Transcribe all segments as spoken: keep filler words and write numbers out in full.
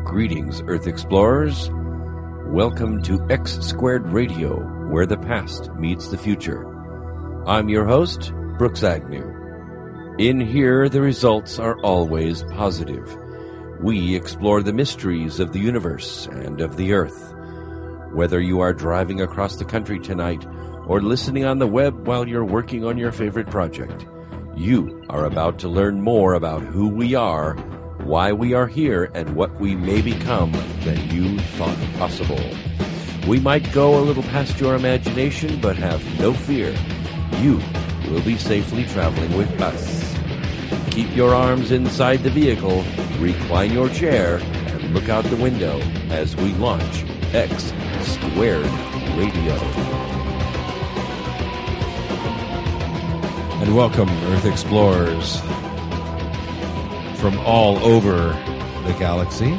Greetings, Earth Explorers. Welcome to X Squared Radio, where the past meets the future. I'm your host, Brooks Agnew. In here, the results are always positive. We explore the mysteries of the universe and of the Earth. Whether you are driving across the country tonight or listening on the web while you're working on your favorite project, you are about to learn more about who we are, why we are here, and what we may become than you thought possible. We might go a little past your imagination, but have no fear. You will be safely traveling with us. Keep your arms inside the vehicle, recline your chair, and look out the window as we launch X Squared Radio. And welcome, Earth Explorers, from all over the galaxy,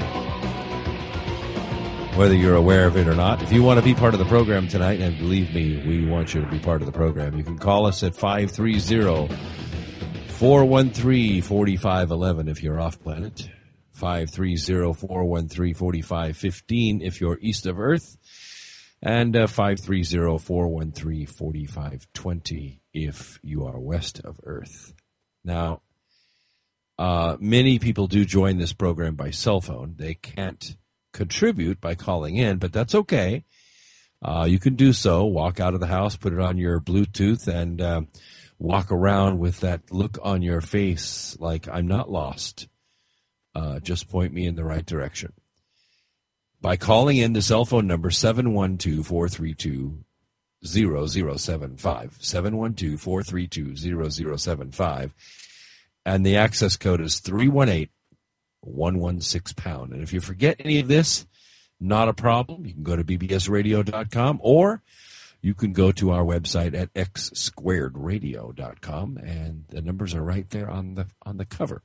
whether you're aware of it or not. If you want to be part of the program tonight, and believe me, we want you to be part of the program, you can call us at five three zero, four one three, four five one one if you're off planet, five three zero, four one three, four five one five if you're east of Earth, and uh, five three zero, four one three, four five two zero if you are west of Earth. Now, Uh, many people do join this program by cell phone. They can't contribute by calling in, but that's okay. Uh, you can do so. Walk out of the house, put it on your Bluetooth, and uh, walk around with that look on your face like I'm not lost. Uh, just point me in the right direction. By calling in the cell phone number seven one two, four three two, zero zero seven five, seven one two, four three two, zero zero seven five, and the access code is three one eight, one one six pound. And if you forget any of this, not a problem. You can go to b b s radio dot com, or you can go to our website at x squared radio dot com, and the numbers are right there on the on the cover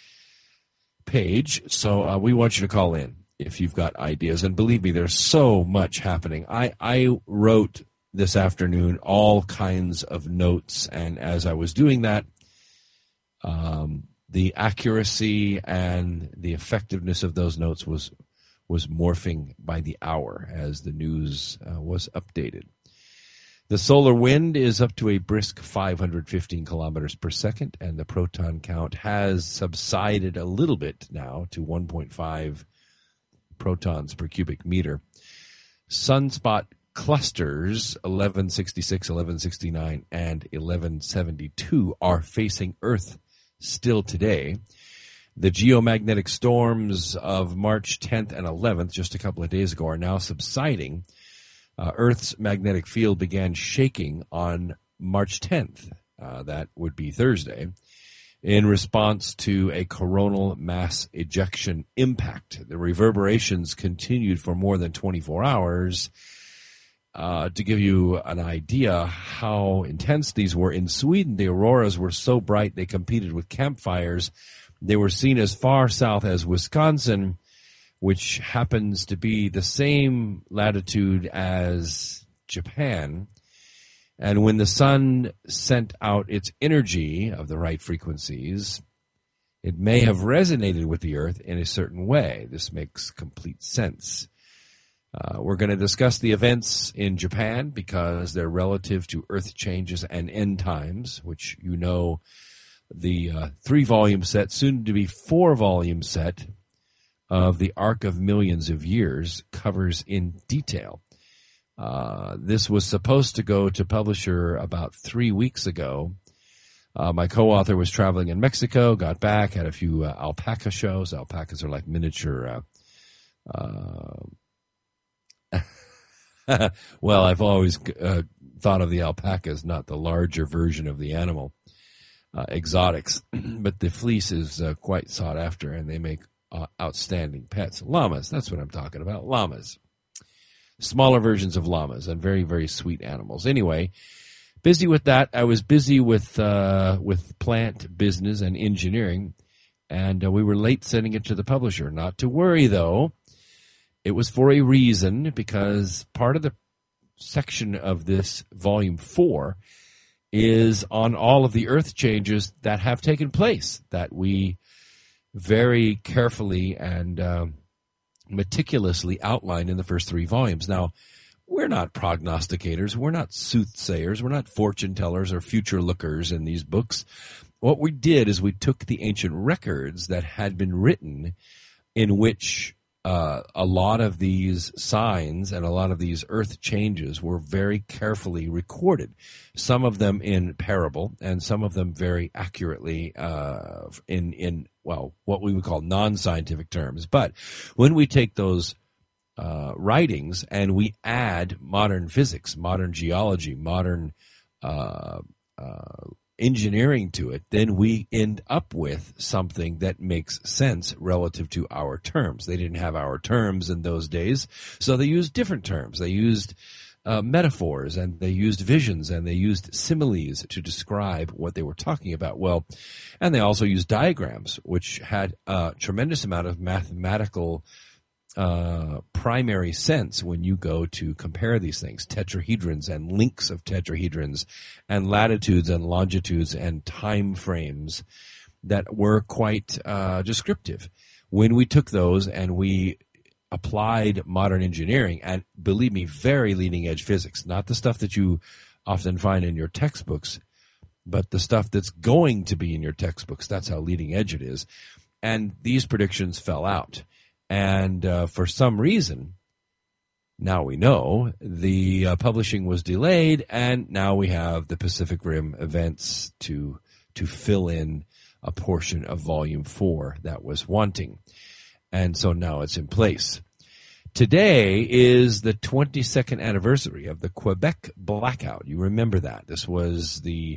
page. So uh, we want you to call in if you've got ideas. And believe me, there's so much happening. I, I wrote this afternoon all kinds of notes, and as I was doing that, Um, the accuracy and the effectiveness of those notes was was morphing by the hour as the news uh, was updated. The solar wind is up to a brisk five hundred fifteen kilometers per second, and the proton count has subsided a little bit now to one point five protons per cubic meter. Sunspot clusters eleven sixty-six, eleven sixty-nine, and eleven seventy-two are facing Earth still today. The geomagnetic storms of March tenth and eleventh, just a couple of days ago, are now subsiding. Uh, Earth's magnetic field began shaking on March tenth. Uh, that would be Thursday, in response to a coronal mass ejection impact. The reverberations continued for more than twenty-four hours. Uh, to give you an idea how intense these were, in Sweden, the auroras were so bright they competed with campfires. They were seen as far south as Wisconsin, which happens to be the same latitude as Japan. And when the sun sent out its energy of the right frequencies, it may have resonated with the Earth in a certain way. This makes complete sense. Uh, we're going to discuss the events in Japan because they're relative to Earth changes and end times, which you know the uh, three-volume set, soon to be four-volume set of the Arc of Millions of Years covers in detail. Uh, this was supposed to go to publisher about three weeks ago. Uh, my co-author was traveling in Mexico, got back, had a few uh, alpaca shows. Alpacas are like miniature uh, uh well, I've always uh, thought of the alpaca as not the larger version of the animal, uh, exotics, but the fleece is uh, quite sought after, and they make uh, outstanding pets. Llamas, that's what I'm talking about, llamas. Smaller versions of llamas, and very, very sweet animals. Anyway, busy with that. I was busy with uh, with plant business and engineering, and uh, we were late sending it to the publisher. Not to worry, though. It was for a reason, because part of the section of this volume four is on all of the Earth changes that have taken place, that we very carefully and um, meticulously outlined in the first three volumes. Now, we're not prognosticators, we're not soothsayers, we're not fortune tellers or future lookers in these books. What we did is we took the ancient records that had been written in which uh, a lot of these signs and a lot of these earth changes were very carefully recorded, some of them in parable and some of them very accurately uh, in, in, well, what we would call non-scientific terms. But when we take those uh, writings and we add modern physics, modern geology, modern uh, uh, engineering to it, then we end up with something that makes sense relative to our terms. They didn't have our terms in those days, so they used different terms. They used uh, metaphors, and they used visions, and they used similes to describe what they were talking about. Well, and they also used diagrams, which had a tremendous amount of mathematical Uh, primary sense when you go to compare these things, tetrahedrons and links of tetrahedrons and latitudes and longitudes and time frames that were quite uh, descriptive. When we took those and we applied modern engineering, and believe me, very leading edge physics, not the stuff that you often find in your textbooks, but the stuff that's going to be in your textbooks. That's how leading edge it is. And these predictions fell out. And uh, for some reason, now we know, the uh, publishing was delayed, and now we have the Pacific Rim events to to fill in a portion of Volume four that was wanting. And so now it's in place. Today is the twenty-second anniversary of the Quebec blackout. You remember that. This was the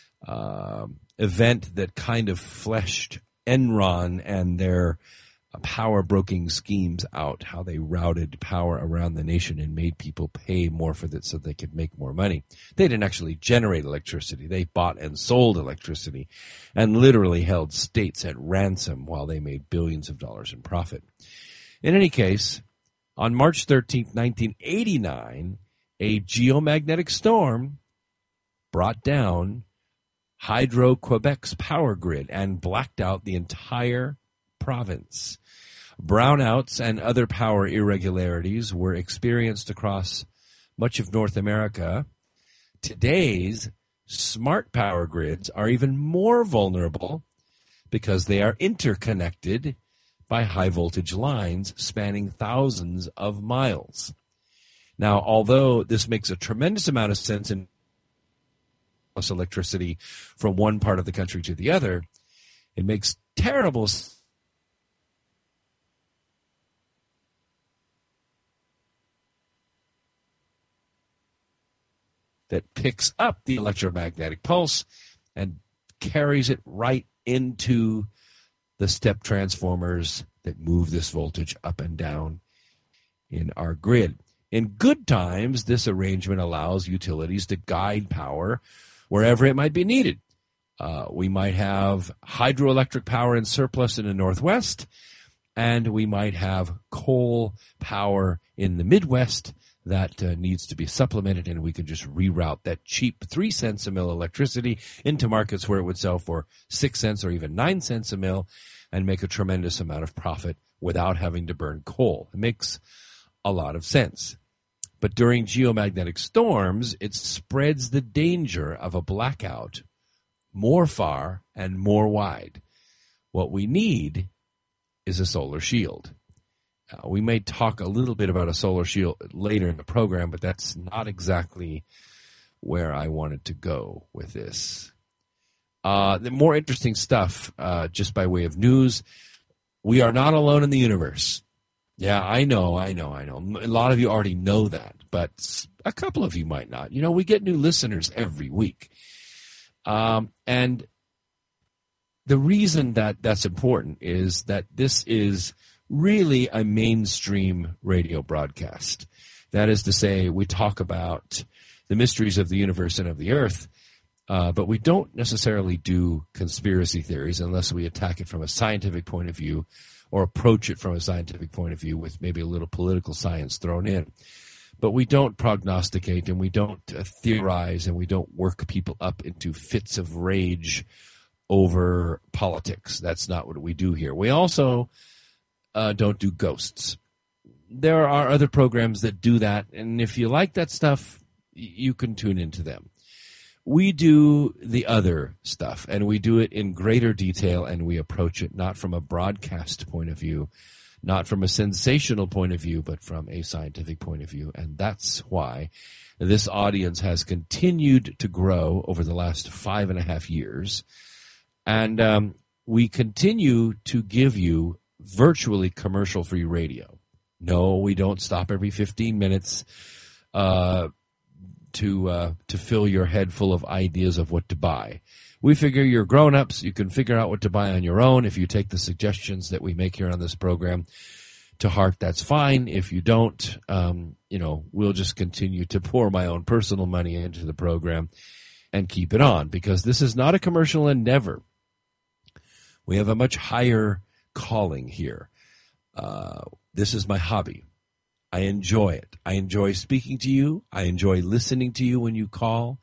uh, event that kind of fleshed Enron and their power-broking schemes out, how they routed power around the nation and made people pay more for it so they could make more money. They didn't actually generate electricity. They bought and sold electricity and literally held states at ransom while they made billions of dollars in profit. In any case, on March thirteenth, nineteen eighty-nine, a geomagnetic storm brought down Hydro-Quebec's power grid and blacked out the entire province. Brownouts and other power irregularities were experienced across much of North America. Today's smart power grids are even more vulnerable because they are interconnected by high voltage lines spanning thousands of miles. Now, although this makes a tremendous amount of sense in electricity from one part of the country to the other, it makes terrible sense that picks up the electromagnetic pulse and carries it right into the step transformers that move this voltage up and down in our grid. In good times, this arrangement allows utilities to guide power wherever it might be needed. Uh, we might have hydroelectric power in surplus in the Northwest, and we might have coal power in the Midwest that uh, needs to be supplemented, and we can just reroute that cheap three cents a mil electricity into markets where it would sell for six cents or even nine cents a mil and make a tremendous amount of profit without having to burn coal. It makes a lot of sense. But during geomagnetic storms, it spreads the danger of a blackout more far and more wide. What we need is a solar shield. Uh, we may talk a little bit about a solar shield later in the program, but that's not exactly where I wanted to go with this. Uh, the more interesting stuff, uh, just by way of news, we are not alone in the universe. Yeah, I know, I know, I know. A lot of you already know that, but a couple of you might not. You know, we get new listeners every week. Um, and the reason that that's important is that this is really a mainstream radio broadcast. That is to say, we talk about the mysteries of the universe and of the earth, uh, but we don't necessarily do conspiracy theories unless we attack it from a scientific point of view or approach it from a scientific point of view with maybe a little political science thrown in. But we don't prognosticate, and we don't uh, theorize, and we don't work people up into fits of rage over politics. That's not what we do here. We also uh, don't do ghosts. there are other programs that do that, and if you like that stuff, you can tune into them. We do the other stuff, and we do it in greater detail, and we approach it not from a broadcast point of view, not from a sensational point of view, but from a scientific point of view. And that's why this audience has continued to grow over the last five and a half years. And um, we continue to give you virtually commercial-free radio. No, we don't stop every fifteen minutes uh, to uh, to fill your head full of ideas of what to buy. We figure you're grown-ups. You can figure out what to buy on your own. If you take the suggestions that we make here on this program to heart, that's fine. If you don't, um, you know, we'll just continue to pour my own personal money into the program and keep it on, because this is not a commercial endeavor. We have a much higher calling here. Uh, this is my hobby. I enjoy it. I enjoy speaking to you. I enjoy listening to you when you call.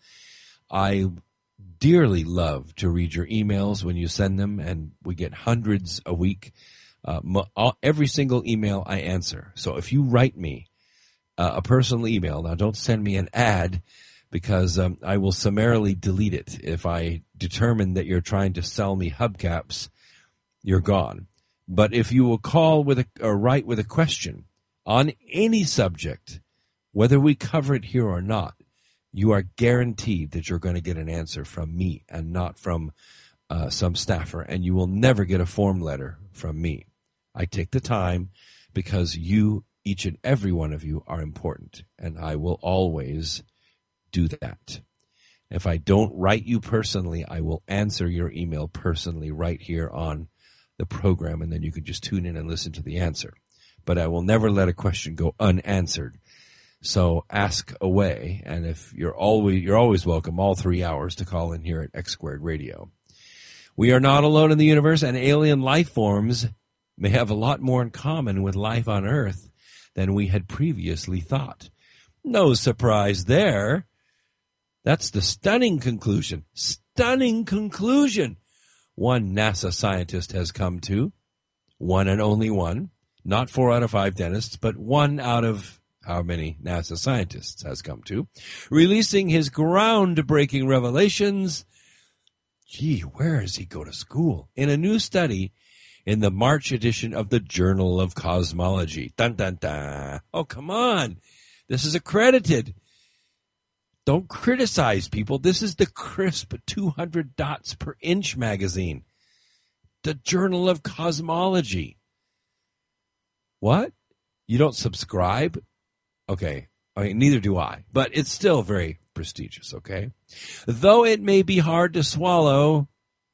I dearly love to read your emails when you send them, and we get hundreds a week. Uh, all, every single email I answer. So if you write me uh, a personal email, now don't send me an ad, because um, I will summarily delete it. If I determine that you're trying to sell me hubcaps, you're gone. But if you will call with a, or write with a question on any subject, whether we cover it here or not, you are guaranteed that you're going to get an answer from me and not from uh, some staffer, and you will never get a form letter from me. I take the time because you, each and every one of you, are important, and I will always do that. If I don't write you personally, I will answer your email personally right here on the program, and then you can just tune in and listen to the answer. But I will never let a question go unanswered. So ask away, and if you're always you're always welcome all three hours to call in here at X Squared Radio. We are not alone in the universe, and alien life forms may have a lot more in common with life on Earth than we had previously thought. No surprise there. That's the stunning conclusion. Stunning conclusion one NASA scientist has come to. One and only one. Not four out of five dentists, but one out of how many NASA scientists has come to. Releasing his groundbreaking revelations. Gee, where does he go to school? In a new study in the March edition of the Journal of Cosmology. Dun, dun, dun. Oh, come on. This is accredited. Don't criticize people. This is the crisp two hundred dots per inch magazine. The Journal of Cosmology. What? You don't subscribe? Okay. I mean, neither do I. But it's still very prestigious, okay? Though it may be hard to swallow,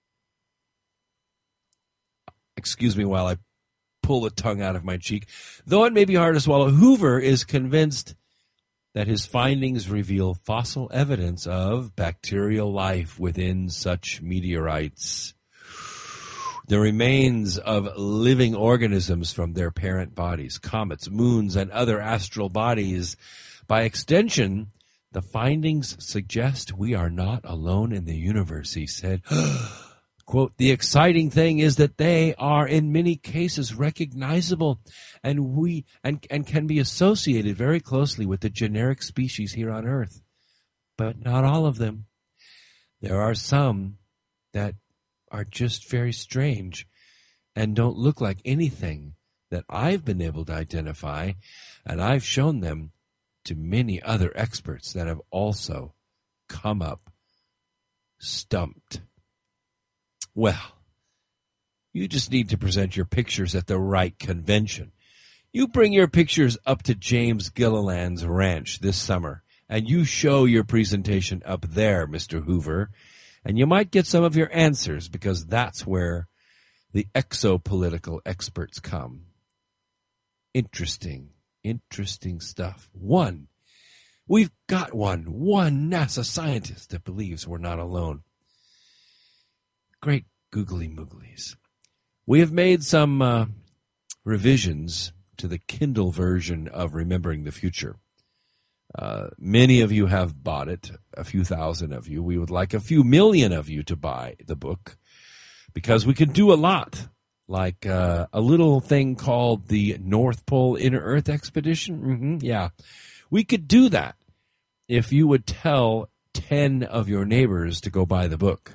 excuse me while I pull the tongue out of my cheek, though it may be hard to swallow, Hoover is convinced that his findings reveal fossil evidence of bacterial life within such meteorites. The remains of living organisms from their parent bodies, comets, moons, and other astral bodies. By extension, the findings suggest we are not alone in the universe, he said. Quote, the exciting thing is that they are in many cases recognizable and we and, and can be associated very closely with the generic species here on Earth. But not all of them. There are some that are just very strange and don't look like anything that I've been able to identify, and I've shown them to many other experts that have also come up stumped. Well, you just need to present your pictures at the right convention. You bring your pictures up to James Gilliland's ranch this summer, and you show your presentation up there, Mister Hoover, and you might get some of your answers, because that's where the exopolitical experts come. Interesting, interesting stuff. One, we've got one, one NASA scientist that believes we're not alone. Great googly mooglies. We have made some uh, revisions to the Kindle version of Remembering the Future. Uh, many of you have bought it, a few thousand of you. We would like a few million of you to buy the book, because we can do a lot like uh, a little thing called the North Pole Inner Earth Expedition? Mm-hmm, yeah. We could do that if you would tell ten of your neighbors to go buy the book.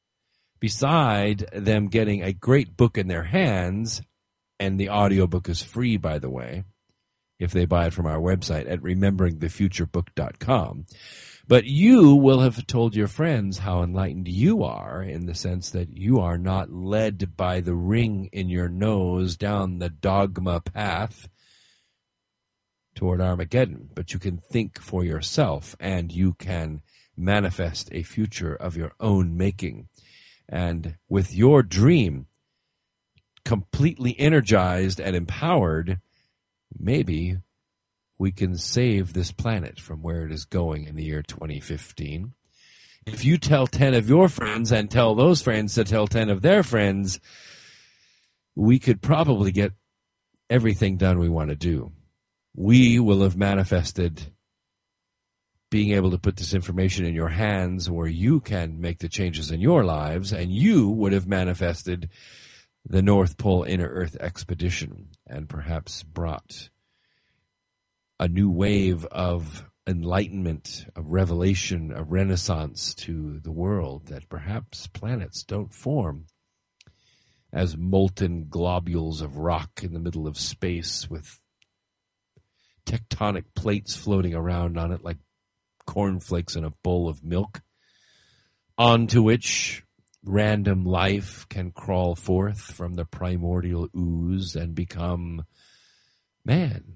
Beside them getting a great book in their hands, and the audiobook is free, by the way, if they buy it from our website at remembering the future book dot com. But you will have told your friends how enlightened you are, in the sense that you are not led by the ring in your nose down the dogma path toward Armageddon, but you can think for yourself, and you can manifest a future of your own making. And with your dream completely energized and empowered, maybe we can save this planet from where it is going in the year twenty fifteen. If you tell ten of your friends and tell those friends to tell ten of their friends, we could probably get everything done we want to do. We will have manifested being able to put this information in your hands where you can make the changes in your lives, and you would have manifested the North Pole Inner Earth Expedition and perhaps brought a new wave of enlightenment, of revelation, of renaissance to the world, that perhaps planets don't form as molten globules of rock in the middle of space with tectonic plates floating around on it like cornflakes in a bowl of milk, onto which random life can crawl forth from the primordial ooze and become man.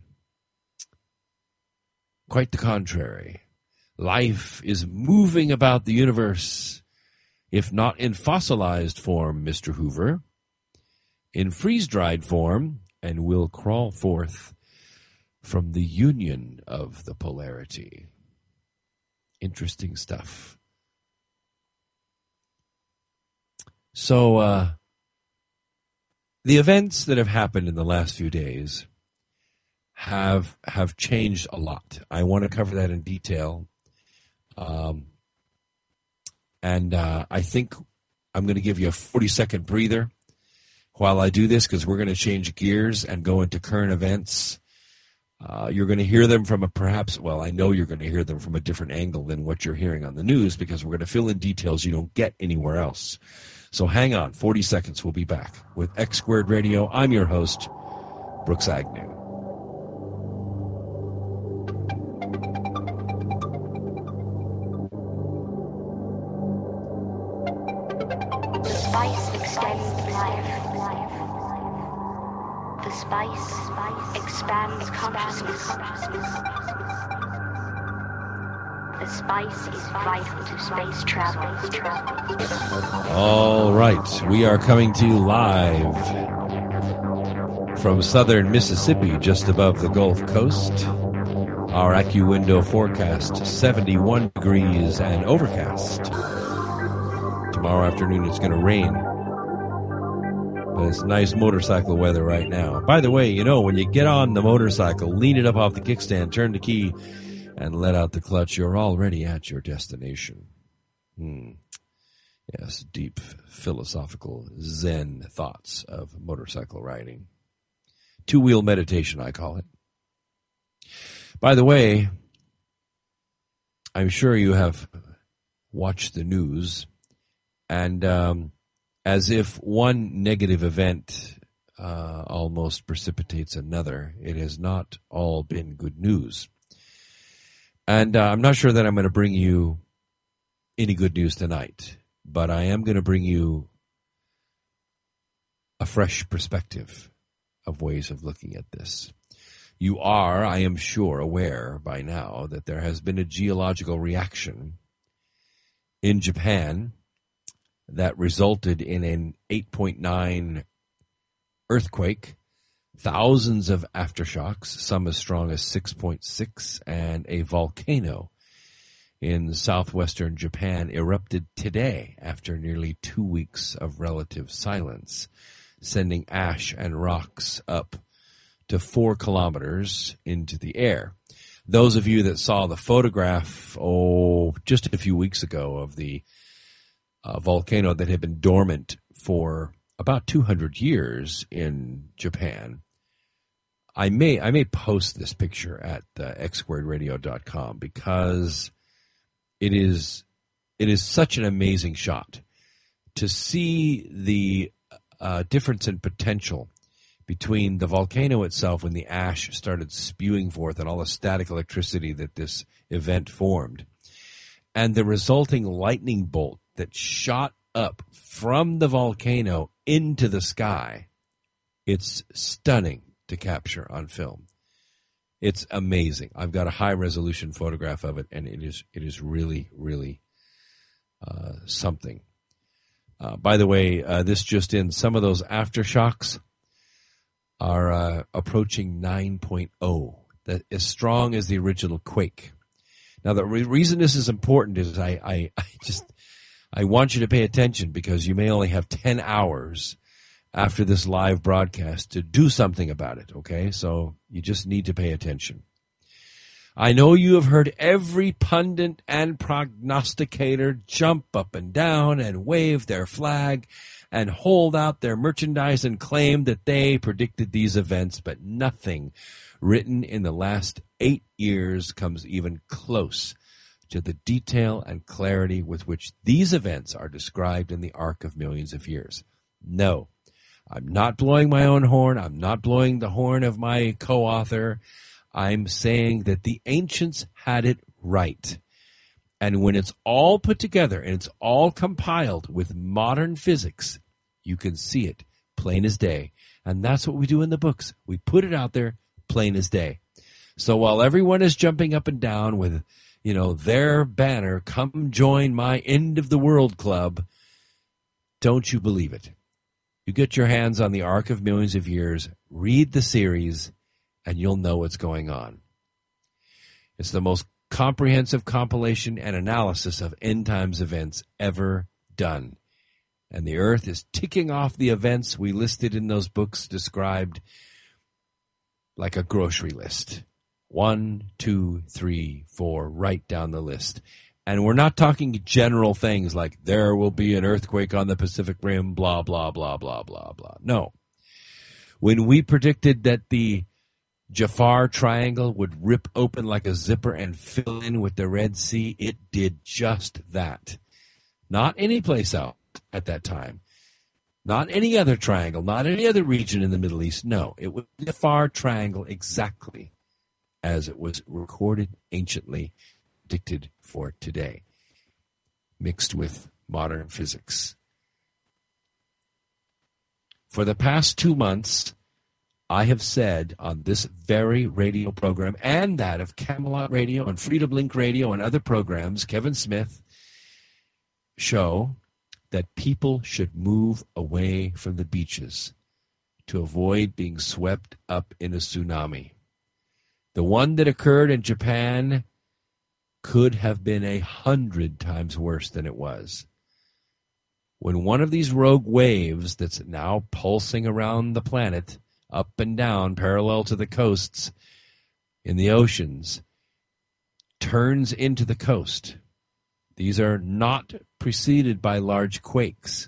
Quite the contrary. Life is moving about the universe, if not in fossilized form, Mister Hoover, in freeze-dried form, and will crawl forth from the union of the polarity. Interesting stuff. So, uh, the events that have happened in the last few days have have changed a lot. I want to cover that in detail. Um, and uh, I think I'm going to give you a forty-second breather while I do this, because we're going to change gears and go into current events. Uh, you're going to hear them from a perhaps, well, I know you're going to hear them from a different angle than what you're hearing on the news, because we're going to fill in details you don't get anywhere else. So hang on, forty seconds, we'll be back with X Squared Radio. I'm your host, Brooks Agnew. The spice extends life. The spice expands consciousness. The spice is vital to space travel. All right, we are coming to you live from southern Mississippi, just above the Gulf Coast. Our AccuWindow forecast, seventy-one degrees and overcast. Tomorrow afternoon it's going to rain. But it's nice motorcycle weather right now. By the way, you know, when you get on the motorcycle, lean it up off the kickstand, turn the key, and let out the clutch, you're already at your destination. Hmm. Yes, deep philosophical Zen thoughts of motorcycle riding. Two-wheel meditation, I call it. By the way, I'm sure you have watched the news, and um, as if one negative event uh, almost precipitates another, it has not all been good news. And uh, I'm not sure that I'm going to bring you any good news tonight, but I am going to bring you a fresh perspective of ways of looking at this. You are, I am sure, aware by now that there has been a geological reaction in Japan that resulted in an eight point nine earthquake, thousands of aftershocks, some as strong as six point six, and a volcano in southwestern Japan erupted today after nearly two weeks of relative silence, sending ash and rocks up to four kilometers into the air. Those of you that saw the photograph, oh, just a few weeks ago of the uh, volcano that had been dormant for about two hundred years in Japan. I may I may post this picture at uh, x squared radio dot com because it is it is such an amazing shot to see the uh, difference in potential between the volcano itself when the ash started spewing forth and all the static electricity that this event formed, and the resulting lightning bolt that shot up from the volcano into the sky. It's stunning to capture on film. It's amazing. I've got a high-resolution photograph of it, and it is it is really, really uh, something. Uh, by the way, uh, this just in, some of those aftershocks are uh, approaching nine point oh, that as strong as the original quake. Now, the re- reason this is important is I, I, I just I want you to pay attention because you may only have ten hours after this live broadcast to do something about it, okay? So you just need to pay attention. I know you have heard every pundit and prognosticator jump up and down and wave their flag and hold out their merchandise and claim that they predicted these events, but nothing written in the last eight years comes even close to the detail and clarity with which these events are described in the arc of millions of years. No, I'm not blowing my own horn. I'm not blowing the horn of my co-author. I'm saying that the ancients had it right. And when it's all put together and it's all compiled with modern physics, you can see it plain as day. And that's what we do in the books. We put it out there plain as day. So while everyone is jumping up and down with, you know, their banner, come join my end of the world club, don't you believe it. You get your hands on the Arc of Millions of Years, read the series, and you'll know what's going on. It's the most comprehensive compilation and analysis of end times events ever done. And the earth is ticking off the events we listed in those books described like a grocery list. One, two, three, four, right down the list. And we're not talking general things like there will be an earthquake on the Pacific Rim, blah, blah, blah, blah, blah, blah. No. When we predicted that the Jafar Triangle would rip open like a zipper and fill in with the Red Sea, it did just that. Not any place else at that time. Not any other triangle, not any other region in the Middle East. No, it was the Jafar Triangle exactly as it was recorded anciently, predicted for today, mixed with modern physics. For the past two months, I have said on this very radio program and that of Camelot Radio and Freedom Link Radio and other programs, Kevin Smith show that people should move away from the beaches to avoid being swept up in a tsunami. The one that occurred in Japan could have been a hundred times worse than it was. When one of these rogue waves that's now pulsing around the planet, up and down, parallel to the coasts in the oceans, turns into the coast, these are not preceded by large quakes.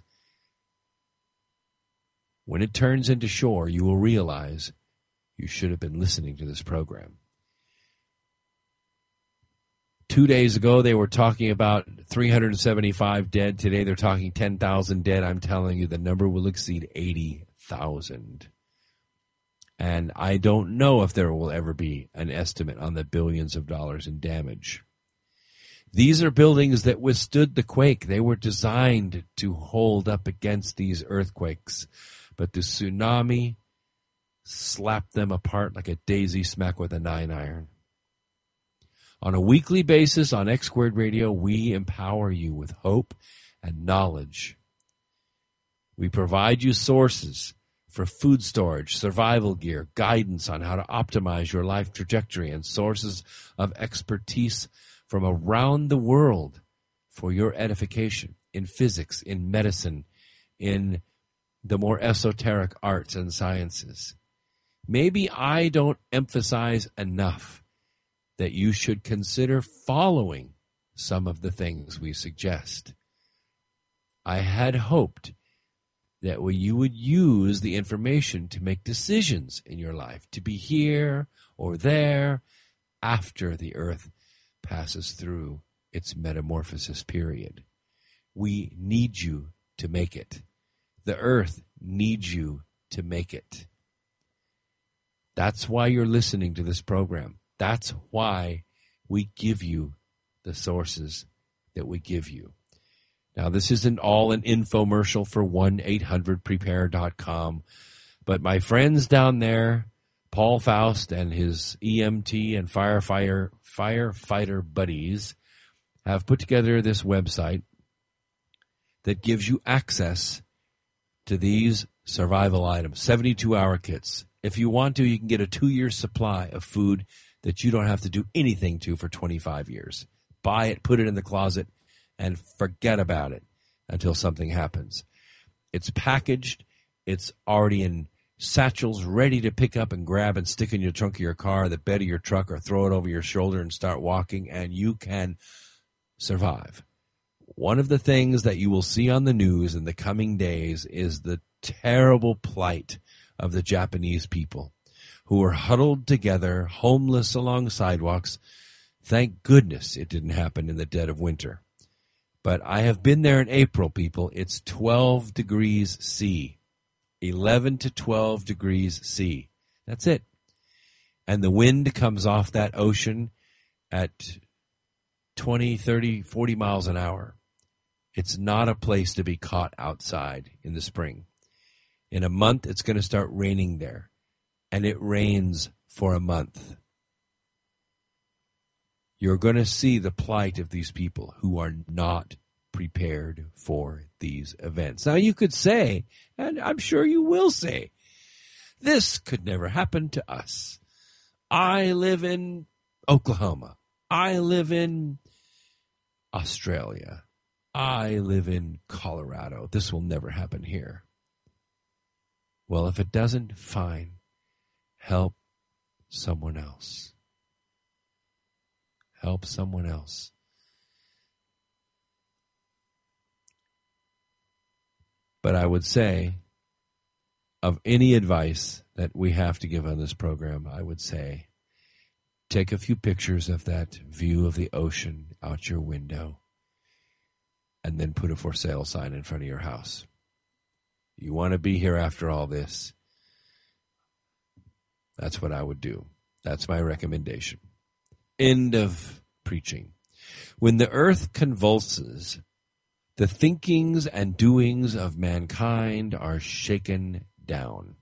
When it turns into shore, you will realize you should have been listening to this program. Two days ago, they were talking about three hundred seventy-five dead. Today, they're talking ten thousand dead. I'm telling you, the number will exceed eighty thousand. And I don't know if there will ever be an estimate on the billions of dollars in damage. These are buildings that withstood the quake. They were designed to hold up against these earthquakes. But the tsunami slapped them apart like a daisy smack with a nine iron. On a weekly basis on X Squared Radio, we empower you with hope and knowledge. We provide you sources for food storage, survival gear, guidance on how to optimize your life trajectory, and sources of expertise from around the world for your edification in physics, in medicine, in the more esoteric arts and sciences. Maybe I don't emphasize enough that you should consider following some of the things we suggest. I had hoped that you would use the information to make decisions in your life, to be here or there after the earth passes through its metamorphosis period. We need you to make it. The earth needs you to make it. That's why you're listening to this program. That's why we give you the sources that we give you. Now, this isn't all an infomercial for one eight hundred prepare dot com, but my friends down there, Paul Faust and his E M T and firefighter firefighter buddies, have put together this website that gives you access to these survival items, seventy-two hour kits. If you want to, you can get a two-year supply of food that you don't have to do anything to for twenty-five years. Buy it, put it in the closet, and forget about it until something happens. It's packaged. It's already in satchels ready to pick up and grab and stick in your trunk of your car, the bed of your truck, or throw it over your shoulder and start walking, and you can survive. One of the things that you will see on the news in the coming days is the terrible plight of the Japanese people who are huddled together, homeless along sidewalks. Thank goodness it didn't happen in the dead of winter. But I have been there in April, people. It's twelve degrees C, eleven to twelve degrees C. That's it. And the wind comes off that ocean at twenty, thirty, forty miles an hour. It's not a place to be caught outside in the spring. In a month, it's going to start raining there. And it rains for a month. You're going to see the plight of these people who are not prepared for these events. Now, you could say, and I'm sure you will say, this could never happen to us. I live in Oklahoma. I live in Australia. I live in Colorado. This will never happen here. Well, if it doesn't, fine. Help someone else. Help someone else. But I would say, of any advice that we have to give on this program, I would say, take a few pictures of that view of the ocean out your window, and then put a for sale sign in front of your house. You want to be here after all this? That's what I would do. That's my recommendation. End of preaching. When the earth convulses, the thinkings and doings of mankind are shaken down.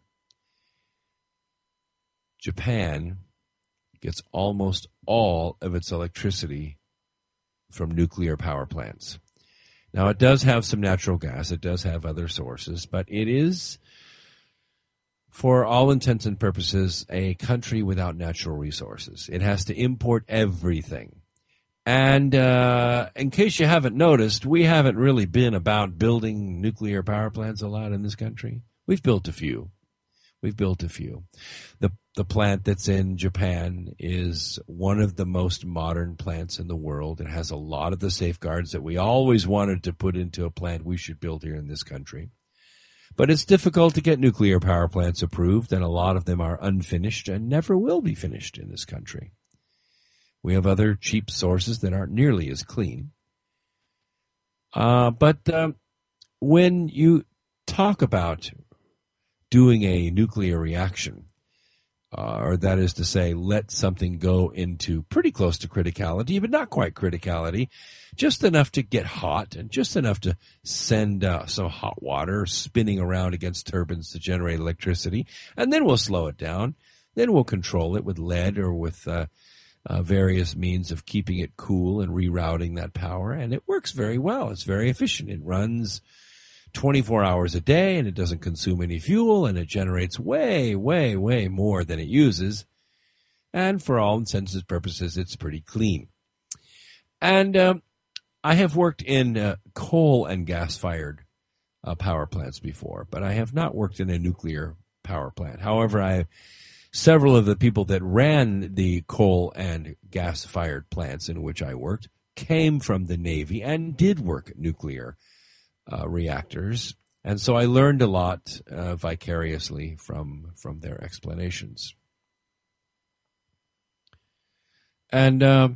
Japan gets almost all of its electricity from nuclear power plants. Now, it does have some natural gas. It does have other sources, but it is, for all intents and purposes, a country without natural resources. It has to import everything. And uh, in case you haven't noticed, we haven't really been about building nuclear power plants a lot in this country. We've built a few. We've built a few. The the plant that's in Japan is one of the most modern plants in the world. It has a lot of the safeguards that we always wanted to put into a plant we should build here in this country. But it's difficult to get nuclear power plants approved, and a lot of them are unfinished and never will be finished in this country. We have other cheap sources that aren't nearly as clean. Uh, but uh, when you talk about doing a nuclear reaction, uh, or that is to say, let something go into pretty close to criticality, but not quite criticality, just enough to get hot and just enough to send uh, some hot water spinning around against turbines to generate electricity, and then we'll slow it down. Then we'll control it with lead or with uh, uh, various means of keeping it cool and rerouting that power, and it works very well. It's very efficient. It runs twenty-four hours a day, and it doesn't consume any fuel, and it generates way, way, way more than it uses. And for all intents and purposes, it's pretty clean. And um, I have worked in uh, coal and gas-fired uh, power plants before, but I have not worked in a nuclear power plant. However, I several of the people that ran the coal and gas-fired plants in which I worked came from the Navy and did work at nuclear Uh, reactors, And so I learned a lot uh, vicariously from from their explanations. And um,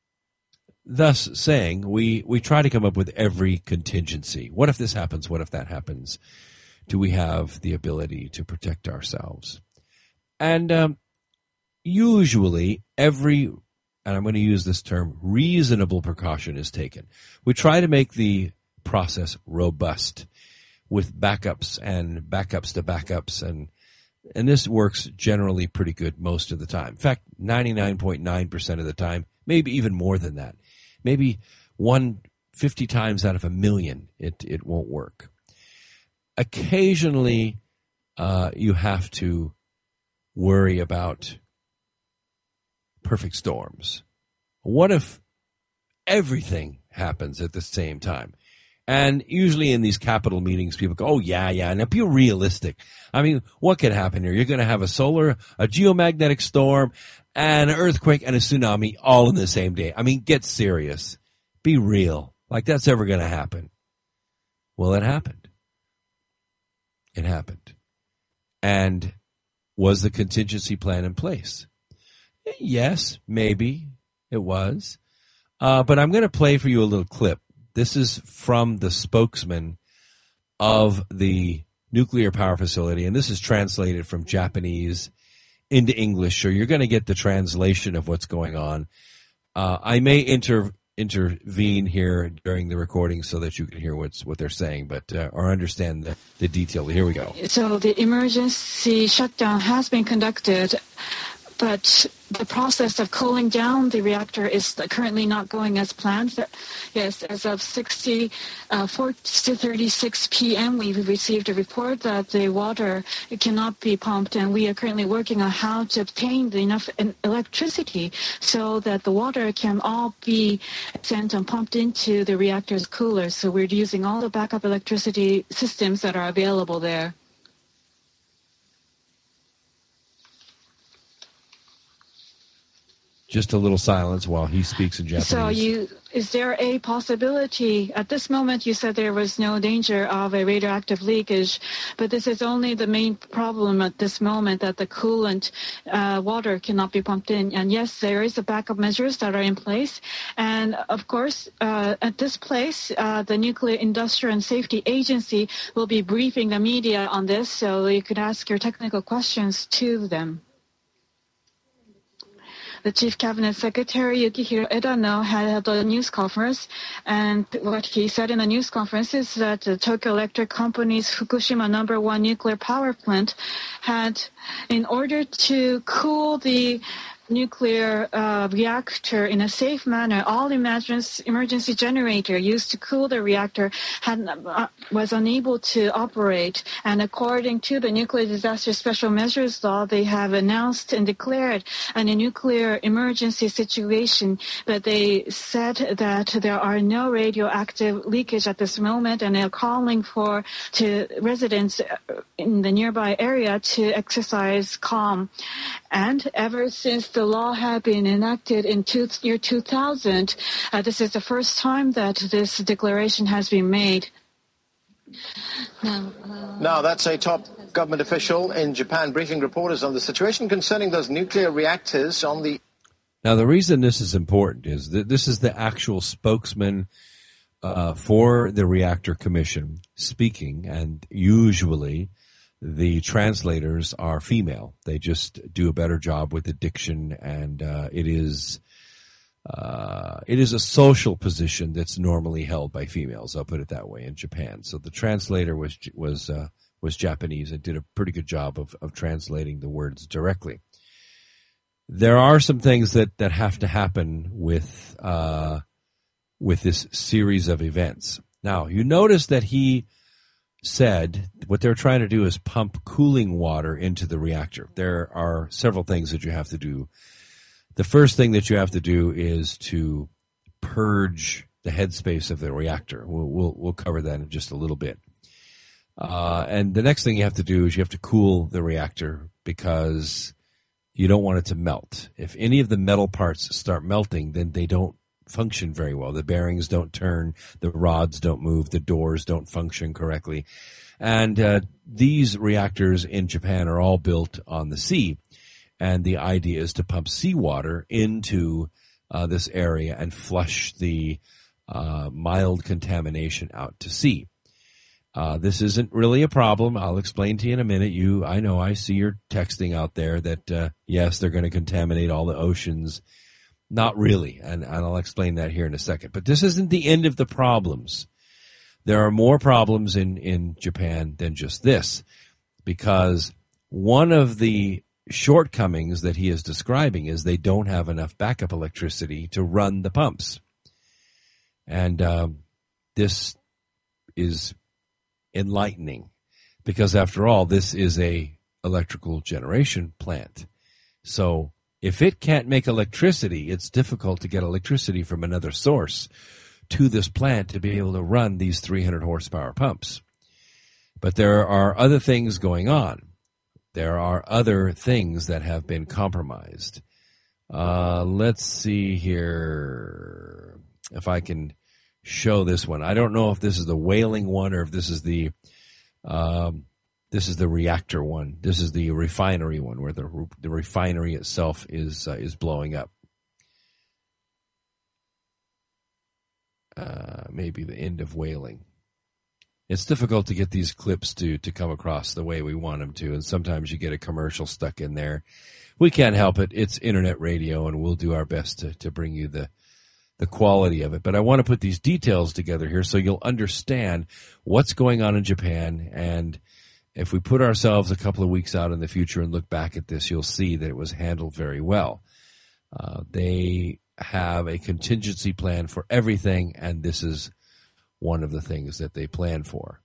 thus saying, we, we try to come up with every contingency. What if this happens? What if that happens? Do we have the ability to protect ourselves? And um, usually every, and I'm going to use this term, reasonable precaution is taken. We try to make the process robust with backups and backups to backups, and and this works generally pretty good most of the time. In fact, ninety-nine point nine percent of the time, maybe even more than that. Maybe one fifty times out of a million, it, it won't work. Occasionally, uh, you have to worry about perfect storms. What if everything happens at the same time? And usually in these capital meetings, people go, oh, yeah, yeah. Now, be realistic. I mean, what could happen here? You're going to have a solar, a geomagnetic storm, and an earthquake, and a tsunami all in the same day. I mean, get serious. Be real. Like that's ever going to happen. Well, it happened. It happened. And was the contingency plan in place? Yes, maybe it was. Uh, but I'm going to play for you a little clip. This is from the spokesman of the nuclear power facility, and this is translated from Japanese into English, so you're going to get the translation of what's going on. Uh, I may inter, intervene here during the recording so that you can hear what's, what they're saying, but uh, or understand the, the detail. Here we go. So the emergency shutdown has been conducted, but the process of cooling down the reactor is currently not going as planned. Yes, as of sixty, uh, four to thirty-six p.m., we've received a report that the water cannot be pumped, and we are currently working on how to obtain enough electricity so that the water can all be sent and pumped into the reactor's coolers. So we're using all the backup electricity systems that are available there. Just a little silence while he speaks in Japanese. So you, is there a possibility, at this moment you said there was no danger of a radioactive leakage, but this is only the main problem at this moment, that the coolant uh, water cannot be pumped in. And yes, there is a backup measures that are in place. And of course, uh, at this place, uh, the Nuclear Industrial and Safety Agency will be briefing the media on this, so you could ask your technical questions to them. The Chief Cabinet Secretary, Yukihiro Edano, had held a news conference, and what he said in the news conference is that the Tokyo Electric Company's Fukushima number one nuclear power plant had, in order to cool the nuclear uh, reactor in a safe manner, all emergency, emergency generator used to cool the reactor had, uh, was unable to operate. And according to the Nuclear Disaster Special Measures Law, they have announced and declared an, a nuclear emergency situation, but they said that there are no radioactive leakage at this moment, and they're calling for to residents in the nearby area to exercise calm. And ever since the law had been enacted in two, year two thousand, uh, this is the first time that this declaration has been made. Now, uh, now, that's a top government official in Japan briefing reporters on the situation concerning those nuclear reactors on the... Now, the reason this is important is that this is the actual spokesman uh, for the Reactor Commission speaking, and usually the translators are female. They just do a better job with the diction, and uh, it is uh, it is a social position that's normally held by females. I'll put it that way in Japan. So the translator was was uh, was Japanese and did a pretty good job of of translating the words directly. There are some things that that have to happen with uh, with this series of events. Now, you notice that he said what they're trying to do is pump cooling water into the reactor. There are several things that you have to do. The first thing that you have to do is to purge the headspace of the reactor. We'll, we'll, we'll cover that in just a little bit. Uh, and the next thing you have to do is you have to cool the reactor because you don't want it to melt. If any of the metal parts start melting, then they don't function very well. The bearings don't turn, the rods don't move, the doors don't function correctly. And uh, these reactors in Japan are all built on the sea. And the idea is to pump seawater into uh, this area and flush the uh, mild contamination out to sea. Uh, this isn't really a problem. I'll explain to you in a minute. You, I know, I see you're texting out there that, uh, yes, they're going to contaminate all the oceans. Not really, and, and I'll explain that here in a second. But this isn't the end of the problems. There are more problems in, in Japan than just this, because one of the shortcomings that he is describing is they don't have enough backup electricity to run the pumps. And um, this is enlightening, because after all, this is a electrical generation plant. So if it can't make electricity, it's difficult to get electricity from another source to this plant to be able to run these three hundred horsepower pumps. But there are other things going on. There are other things that have been compromised. Uh, let's see here if I can show this one. I don't know if this is the whaling one or if this is the um, this is the reactor one. This is the refinery one, where the the refinery itself is uh, is blowing up. Uh, maybe the end of whaling. It's difficult to get these clips to, to come across the way we want them to, and sometimes you get a commercial stuck in there. We can't help it. It's internet radio, and we'll do our best to, to bring you the, the quality of it. But I want to put these details together here so you'll understand what's going on in Japan, and if we put ourselves a couple of weeks out in the future and look back at this, you'll see that it was handled very well. Uh, they have a contingency plan for everything, and this is one of the things that they plan for.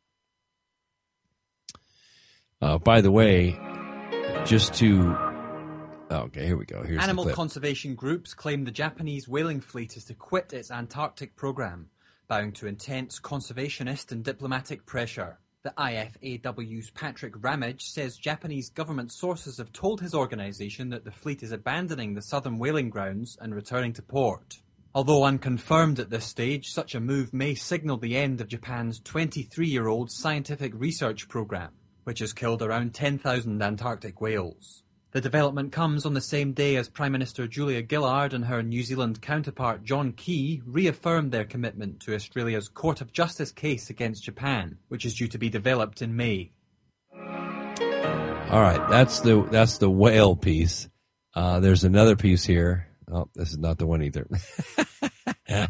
Uh, by the way, just to... Okay, here we go. Here's Animal the clip. conservation groups claim the Japanese whaling fleet is to quit its Antarctic program, bowing to intense conservationist and diplomatic pressure. The I F A W's Patrick Ramage says Japanese government sources have told his organisation that the fleet is abandoning the southern whaling grounds and returning to port. Although unconfirmed at this stage, such a move may signal the end of Japan's twenty-three-year-old scientific research program, which has killed around ten thousand Antarctic whales. The development comes on the same day as Prime Minister Julia Gillard and her New Zealand counterpart John Key reaffirmed their commitment to Australia's Court of Justice case against Japan, which is due to be developed in May. All right, that's the that's the whale piece. Uh, there's another piece here. Oh, this is not the one either. I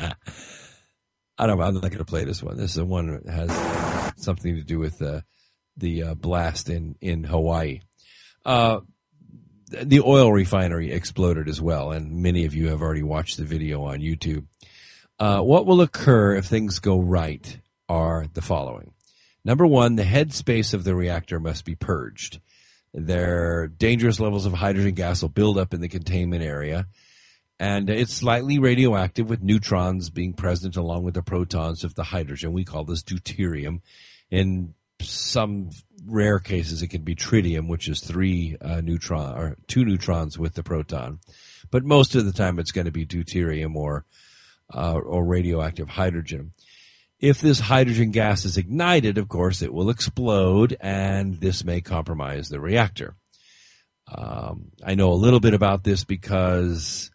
don't know. I'm not going to play this one. This is the one that has something to do with uh, the uh, blast in, in Hawaii. Uh, the oil refinery exploded as well, and many of you have already watched the video on YouTube. Uh, what will occur if things go right are the following. Number one, the head space of the reactor must be purged. Their dangerous levels of hydrogen gas will build up in the containment area, and it's slightly radioactive with neutrons being present along with the protons of the hydrogen. We call this deuterium. In some rare cases, it can be tritium, which is three uh, neutron or two neutrons with the proton, but most of the time it's going to be deuterium or uh, or radioactive hydrogen. If this hydrogen gas is ignited, of course, it will explode, and this may compromise the reactor. Um, I know a little bit about this because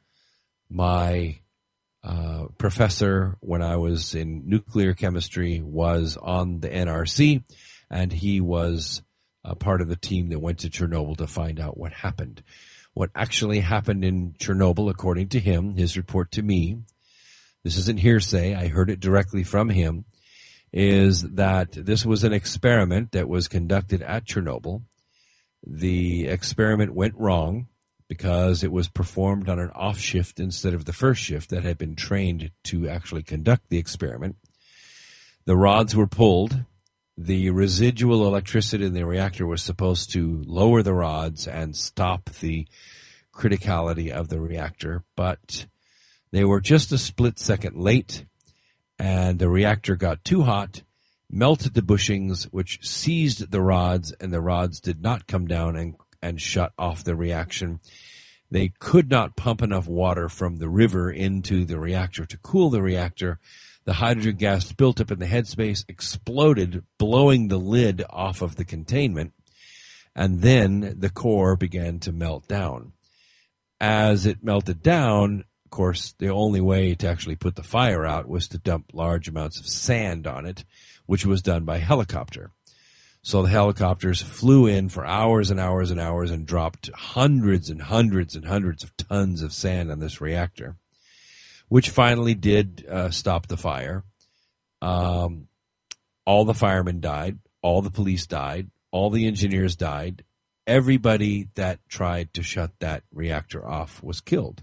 my uh, professor, when I was in nuclear chemistry, was on the N R C, and he was a part of the team that went to Chernobyl to find out what happened. What actually happened in Chernobyl, according to him, his report to me, this isn't hearsay, I heard it directly from him, is that this was an experiment that was conducted at Chernobyl. The experiment went wrong because it was performed on an off shift instead of the first shift that had been trained to actually conduct the experiment. The rods were pulled. The residual electricity in the reactor was supposed to lower the rods and stop the criticality of the reactor, but they were just a split second late, and the reactor got too hot, melted the bushings, which seized the rods, and the rods did not come down and, and shut off the reaction. They could not pump enough water from the river into the reactor to cool the reactor. The hydrogen gas built up in the headspace, exploded, blowing the lid off of the containment, and then the core began to melt down. As it melted down, of course, the only way to actually put the fire out was to dump large amounts of sand on it, which was done by helicopter. So the helicopters flew in for hours and hours and hours and dropped hundreds and hundreds and hundreds of tons of sand on this reactor, which finally did uh, stop the fire. Um, all the firemen died. All the police died. All the engineers died. Everybody that tried to shut that reactor off was killed.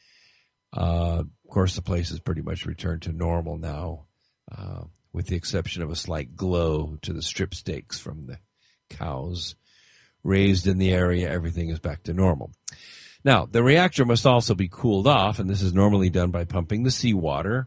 Uh, of course, the place has pretty much returned to normal now, uh, with the exception of a slight glow to the strip steaks from the cows raised in the area. Everything is back to normal. Now, the reactor must also be cooled off, and this is normally done by pumping the seawater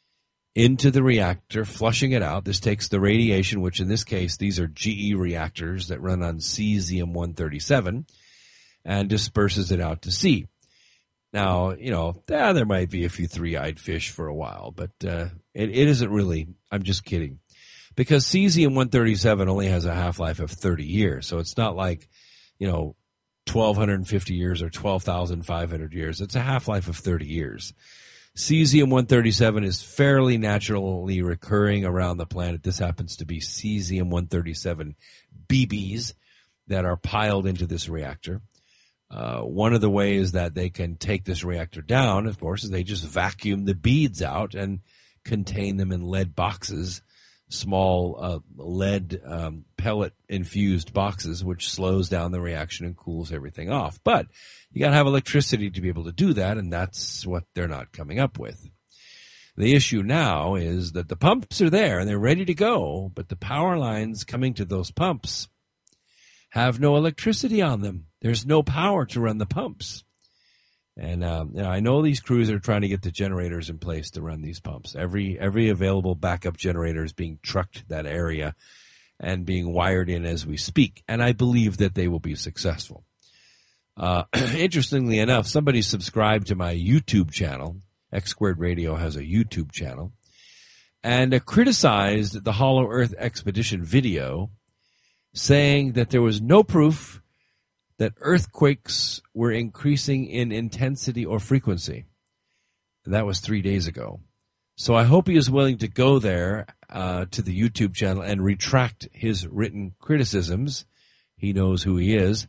into the reactor, flushing it out. This takes the radiation, which in this case, these are G E reactors that run on cesium one thirty-seven, and disperses it out to sea. Now, you know, eh, there might be a few three-eyed fish for a while, but uh, it, it isn't really. I'm just kidding. Because cesium one thirty-seven only has a half-life of thirty years, so it's not like, you know, twelve fifty years or twelve thousand five hundred years. It's a half-life of thirty years. Cesium one thirty-seven is fairly naturally recurring around the planet. This happens to be cesium one thirty-seven B Bs that are piled into this reactor. Uh, one of the ways that they can take this reactor down, of course, is they just vacuum the beads out and contain them in lead boxes, small uh, lead um, pellet-infused boxes, which slows down the reaction and cools everything off. But you got to have electricity to be able to do that, and that's what they're not coming up with. The issue now is that the pumps are there, and they're ready to go, but the power lines coming to those pumps have no electricity on them. There's no power to run the pumps. And um, you know, I know these crews are trying to get the generators in place to run these pumps. Every every available backup generator is being trucked to that area and being wired in as we speak. And I believe that they will be successful. Uh, interestingly enough, somebody subscribed to my YouTube channel. X Squared Radio has a YouTube channel. And uh, criticized the Hollow Earth Expedition video, saying that there was no proof that earthquakes were increasing in intensity or frequency. That was three days ago. So I hope he is willing to go there uh, to the YouTube channel and retract his written criticisms. He knows who he is.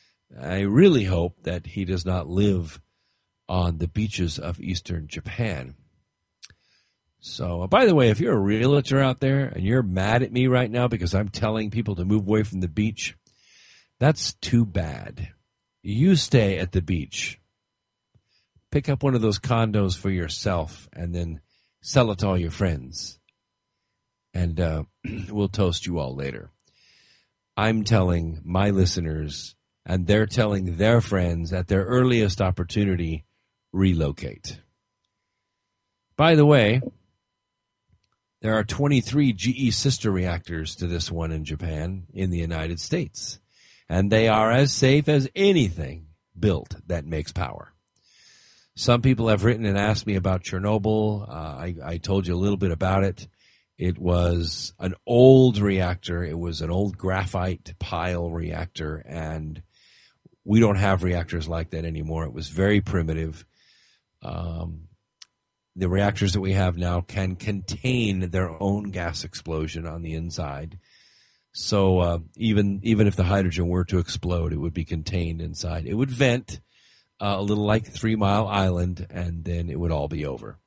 I really hope that he does not live on the beaches of eastern Japan. So, uh, by the way, if you're a realtor out there and you're mad at me right now because I'm telling people to move away from the beach, that's too bad. You stay at the beach. Pick up one of those condos for yourself and then sell it to all your friends. And uh, we'll toast you all later. I'm telling my listeners, and they're telling their friends at their earliest opportunity, relocate. By the way, there are twenty-three G E sister reactors to this one in Japan in the United States. And they are as safe as anything built that makes power. Some people have written and asked me about Chernobyl. Uh, I, I told you a little bit about it. It was an old reactor. It was an old graphite pile reactor, and we don't have reactors like that anymore. It was very primitive. Um, the reactors that we have now can contain their own gas explosion on the inside. So uh, even even if the hydrogen were to explode, it would be contained inside. It would vent uh, a little like Three Mile Island, and then it would all be over.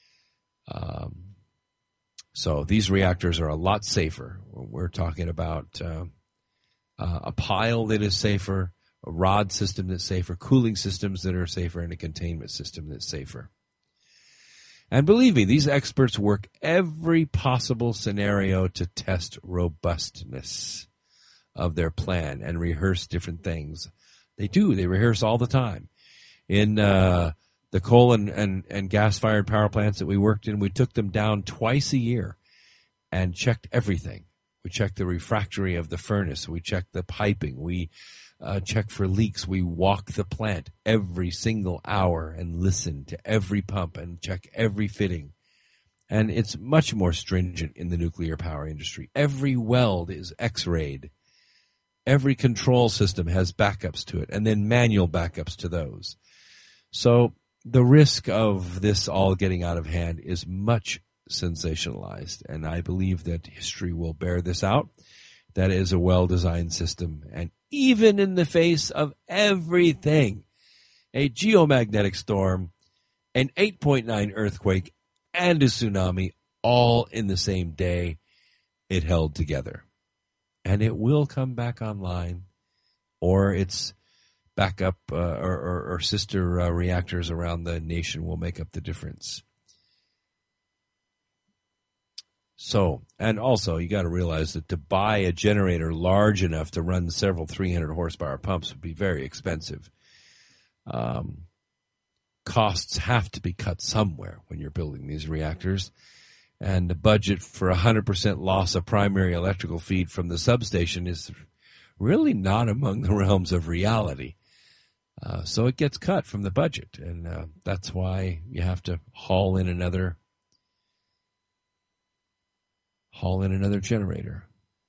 Um, so these reactors are a lot safer. We're talking about uh, uh, a pile that is safer, a rod system that's safer, cooling systems that are safer, and a containment system that's safer. And believe me, these experts work every possible scenario to test robustness of their plan and rehearse different things. They do. They rehearse all the time. In uh, the coal and, and, and gas-fired power plants that we worked in, we took them down twice a year and checked everything. We check the refractory of the furnace. We check the piping. We uh, check for leaks. We walk the plant every single hour and listen to every pump and check every fitting. And it's much more stringent in the nuclear power industry. Every weld is X-rayed. Every control system has backups to it, and then manual backups to those. So the risk of this all getting out of hand is much sensationalized, and I believe that history will bear this out. That is a well-designed system, and even in the face of everything, a geomagnetic storm, an eight point nine earthquake, and a tsunami, all in the same day, it held together. And it will come back online, or its backup uh, or, or, or sister uh, reactors around the nation will make up the difference. So, and also, you got to realize that to buy a generator large enough to run several three hundred horsepower pumps would be very expensive. Um, costs have to be cut somewhere when you're building these reactors. And the budget for one hundred percent loss of primary electrical feed from the substation is really not among the realms of reality. Uh, so it gets cut from the budget, and uh, that's why you have to haul in another haul in another generator.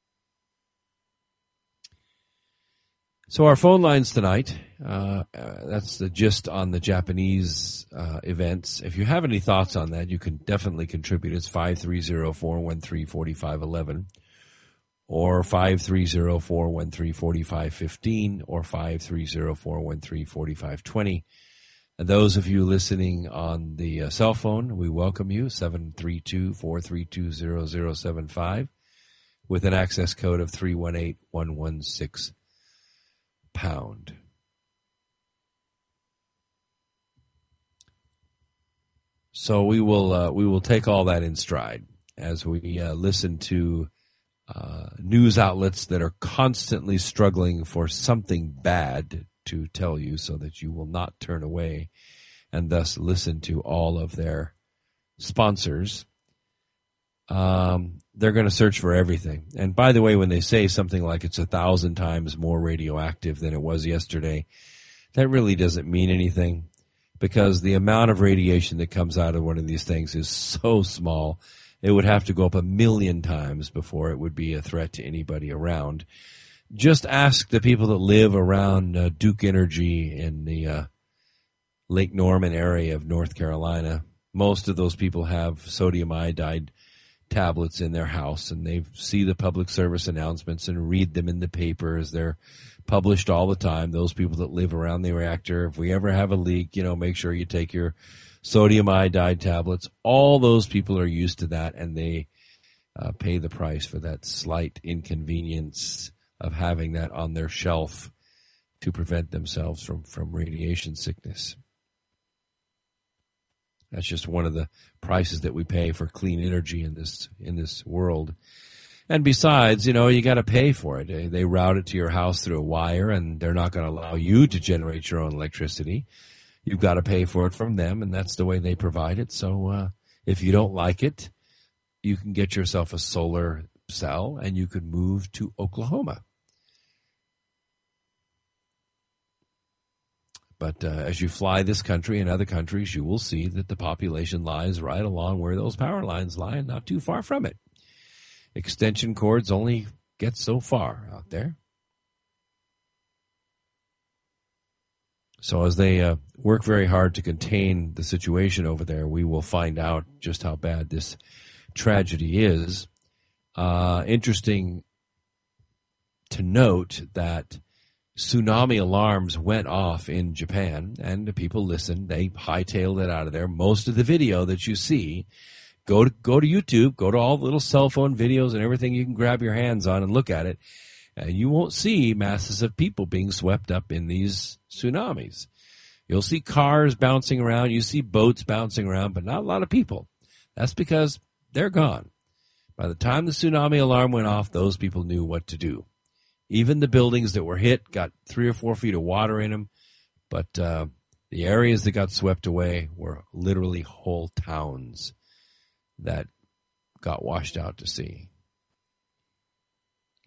So our phone lines tonight, uh, uh, that's the gist on the Japanese uh, events. If you have any thoughts on that, you can definitely contribute. It's five three zero, four one three, four five one one or five three zero, four one three, four five one five or five three zero, four one three, four five two zero. And those of you listening on the uh, cell phone, we welcome you, seven three two, four three two, zero zero seven five with an access code of three one eight, one one six pound. So we will uh, we will take all that in stride as we uh, listen to uh, news outlets that are constantly struggling for something bad to tell you, so that you will not turn away and thus listen to all of their sponsors. Um, they're going to search for everything. And by the way, when they say something like it's a thousand times more radioactive than it was yesterday, that really doesn't mean anything, because the amount of radiation that comes out of one of these things is so small, it would have to go up a million times before it would be a threat to anybody around. Just ask the people that live around uh, Duke Energy in the uh, Lake Norman area of North Carolina. Most of those people have sodium iodide tablets in their house, and they see the public service announcements and read them in the papers. They're published all the time. Those people that live around the reactor, if we ever have a leak, you know, make sure you take your sodium iodide tablets. All those people are used to that, and they uh, pay the price for that slight inconvenience of having that on their shelf to prevent themselves from, from radiation sickness. That's just one of the prices that we pay for clean energy in this in this world. And besides, you know, you got to pay for it. They, they route it to your house through a wire, and they're not going to allow you to generate your own electricity. You've got to pay for it from them, and that's the way they provide it. So uh, if you don't like it, you can get yourself a solar cell, and you could move to Oklahoma. But uh, as you fly this country and other countries, you will see that the population lies right along where those power lines lie, and not too far from it. Extension cords only get so far out there. So as they uh, work very hard to contain the situation over there, we will find out just how bad this tragedy is. Uh, interesting to note that tsunami alarms went off in Japan, and the people listened. They hightailed it out of there. Most of the video that you see, go to go to YouTube, go to all the little cell phone videos and everything you can grab your hands on and look at it, and you won't see masses of people being swept up in these tsunamis. You'll see cars bouncing around, you see boats bouncing around, but not a lot of people. That's because they're gone. By the time the tsunami alarm went off, those people knew what to do. Even the buildings that were hit got three or four feet of water in them, but uh, the areas that got swept away were literally whole towns that got washed out to sea.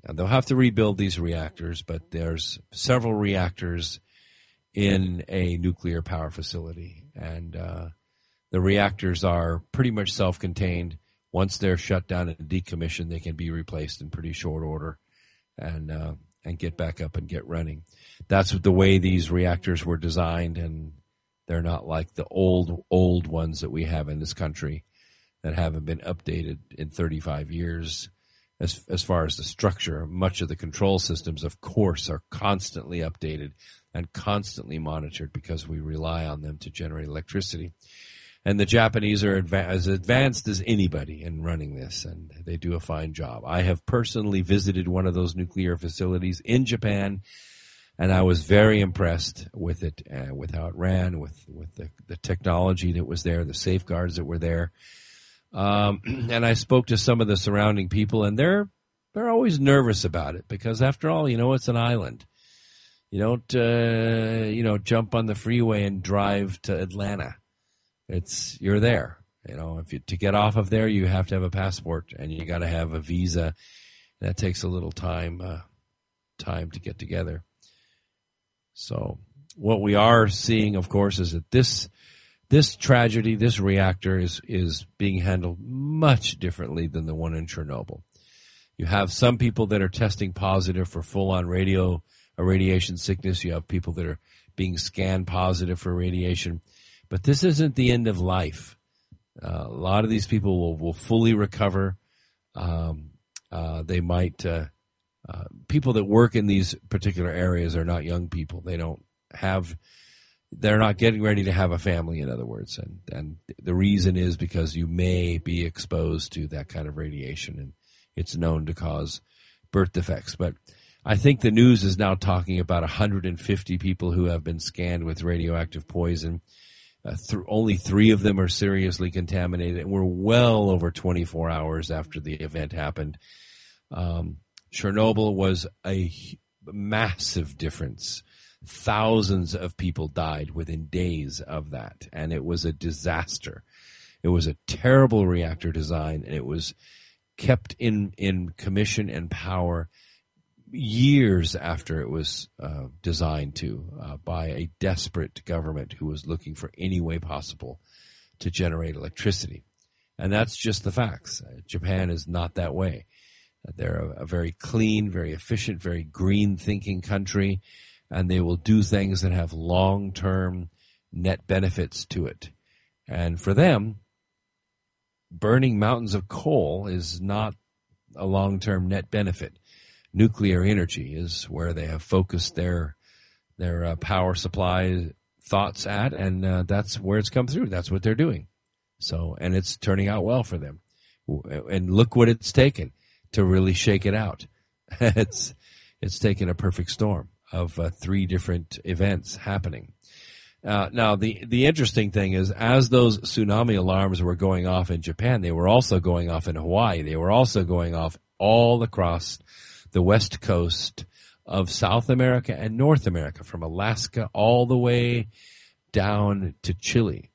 And they'll have to rebuild these reactors, but there's several reactors in a nuclear power facility. And uh, the reactors are pretty much self-contained. Once they're shut down and decommissioned, they can be replaced in pretty short order and uh, and get back up and get running. That's the way these reactors were designed, and they're not like the old, old ones that we have in this country that haven't been updated in thirty-five years. As as far as the structure, much of the control systems, of course, are constantly updated and constantly monitored because we rely on them to generate electricity. And the Japanese are adva- as advanced as anybody in running this, and they do a fine job. I have personally visited one of those nuclear facilities in Japan, and I was very impressed with it, uh, with how it ran, with, with the, the technology that was there, the safeguards that were there. Um, and I spoke to some of the surrounding people, and they're they're always nervous about it because, after all, you know, it's an island. You don't, uh, you know, jump on the freeway and drive to Atlanta. It's you're there. You know, if you to get off of there, you have to have a passport and you got to have a visa. That takes a little time, uh, time to get together. So, what we are seeing, of course, is that this. This tragedy, this reactor is, is being handled much differently than the one in Chernobyl. You have some people that are testing positive for full-on radio, uh, radiation sickness. You have people that are being scanned positive for radiation. But this isn't the end of life. Uh, a lot of these people will, will fully recover. Um, uh, they might, uh, uh, people that work in these particular areas are not young people. They don't have... They're not getting ready to have a family, in other words. And, and the reason is because you may be exposed to that kind of radiation, and it's known to cause birth defects. But I think the news is now talking about one hundred fifty people who have been scanned with radioactive poison. Uh, th- only three of them are seriously contaminated, and we're well over twenty-four hours after the event happened. Um, Chernobyl was a massive difference. Thousands of people died within days of that, and it was a disaster. It was a terrible reactor design, and it was kept in, in commission and power years after it was uh, designed to uh, by a desperate government who was looking for any way possible to generate electricity. And that's just the facts. Uh, Japan is not that way. Uh, they're a, a very clean, very efficient, very green-thinking country, and they will do things that have long-term net benefits to it. And for them, burning mountains of coal is not a long-term net benefit. Nuclear energy is where they have focused their their uh, power supply thoughts at, and uh, that's where it's come through. That's what they're doing. So, and it's turning out well for them. And look what it's taken to really shake it out. it's it's taken a perfect storm of uh, three different events happening. Uh, now, the, the interesting thing is, as those tsunami alarms were going off in Japan, they were also going off in Hawaii. They were also going off all across the west coast of South America and North America, from Alaska all the way down to Chile.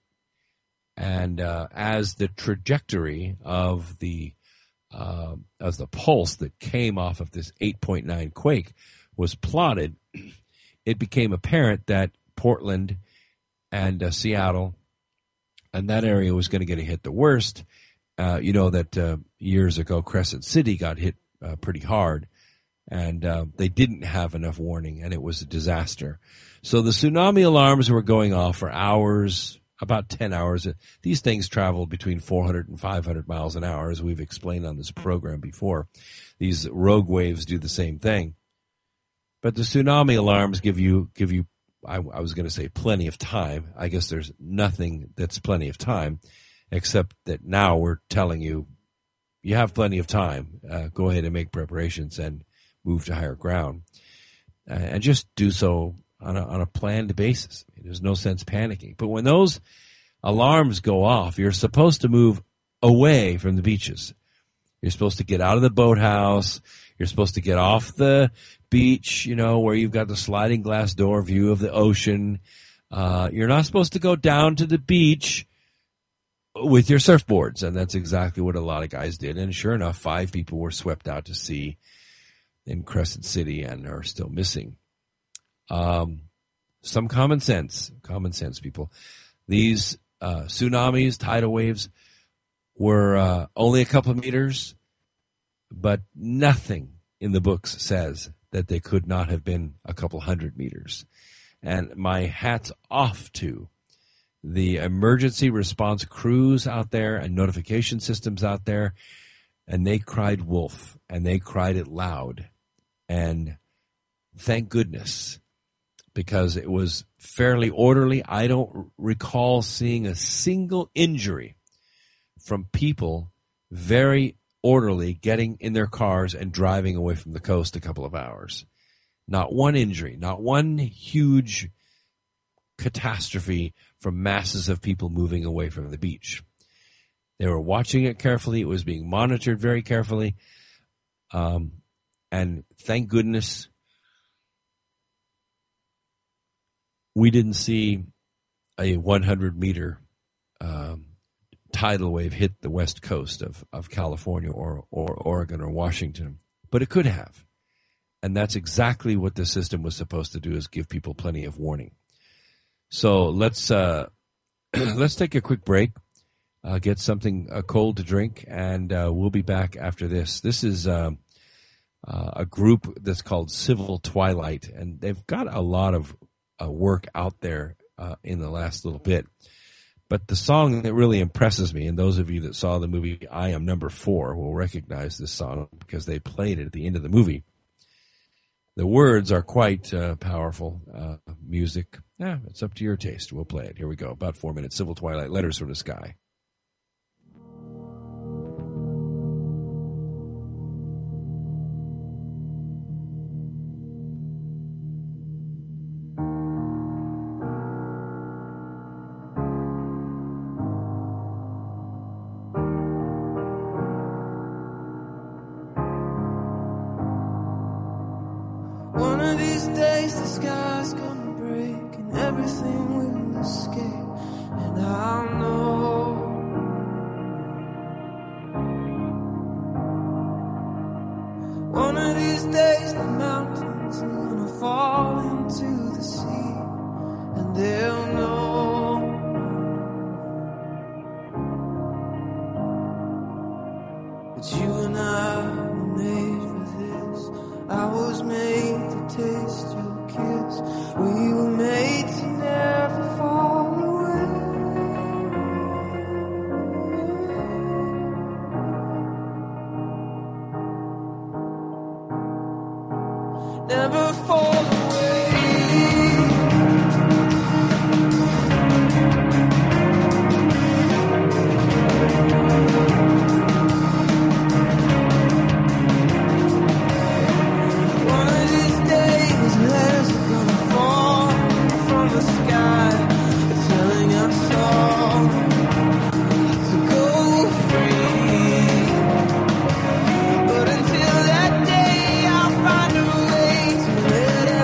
And uh, as the trajectory of the uh, as the pulse that came off of this eight point nine quake was plotted, it became apparent that Portland and uh, Seattle and that area was going to get hit the worst. Uh, you know that uh, years ago Crescent City got hit uh, pretty hard, and uh, they didn't have enough warning, and it was a disaster. So the tsunami alarms were going off for hours, about ten hours. These things travel between four hundred and five hundred miles an hour, as we've explained on this program before. These rogue waves do the same thing. But the tsunami alarms give you, give you, I, I was going to say plenty of time. I guess there's nothing that's plenty of time, except that now we're telling you, you have plenty of time. Uh, go ahead and make preparations and move to higher ground. Uh, and just do so on a, on a planned basis. There's no sense panicking. But when those alarms go off, you're supposed to move away from the beaches. You're supposed to get out of the boathouse. You're supposed to get off the beach, you know, where you've got the sliding glass door view of the ocean. Uh, you're not supposed to go down to the beach with your surfboards. And that's exactly what a lot of guys did. And sure enough, five people were swept out to sea in Crescent City and are still missing. Um, some common sense, common sense, people. These uh, tsunamis, tidal waves, were uh, only a couple of meters, but nothing in the books says that they could not have been a couple hundred meters. And my hat's off to the emergency response crews out there and notification systems out there, and they cried wolf, and they cried it loud. And thank goodness, because it was fairly orderly. I don't recall seeing a single injury from people very orderly getting in their cars and driving away from the coast a couple of hours. Not one injury, not one huge catastrophe from masses of people moving away from the beach. They were watching it carefully. It was being monitored very carefully. Um, and thank goodness we didn't see a one hundred meter um, tidal wave hit the west coast of, of California or, or Oregon or Washington, but it could have. And that's exactly what the system was supposed to do, is give people plenty of warning. So let's uh, let's take a quick break, uh, get something uh, cold to drink, and uh, we'll be back after this. This is uh, uh, a group that's called Civil Twilight, and they've got a lot of uh, work out there uh, in the last little bit. But the song that really impresses me, and those of you that saw the movie I Am Number Four will recognize this song because they played it at the end of the movie. The words are quite uh, powerful uh, music. Yeah, it's up to your taste. We'll play it. Here we go. About four minutes. Civil Twilight, Letters from the Sky. But until that day, I'll find a way to let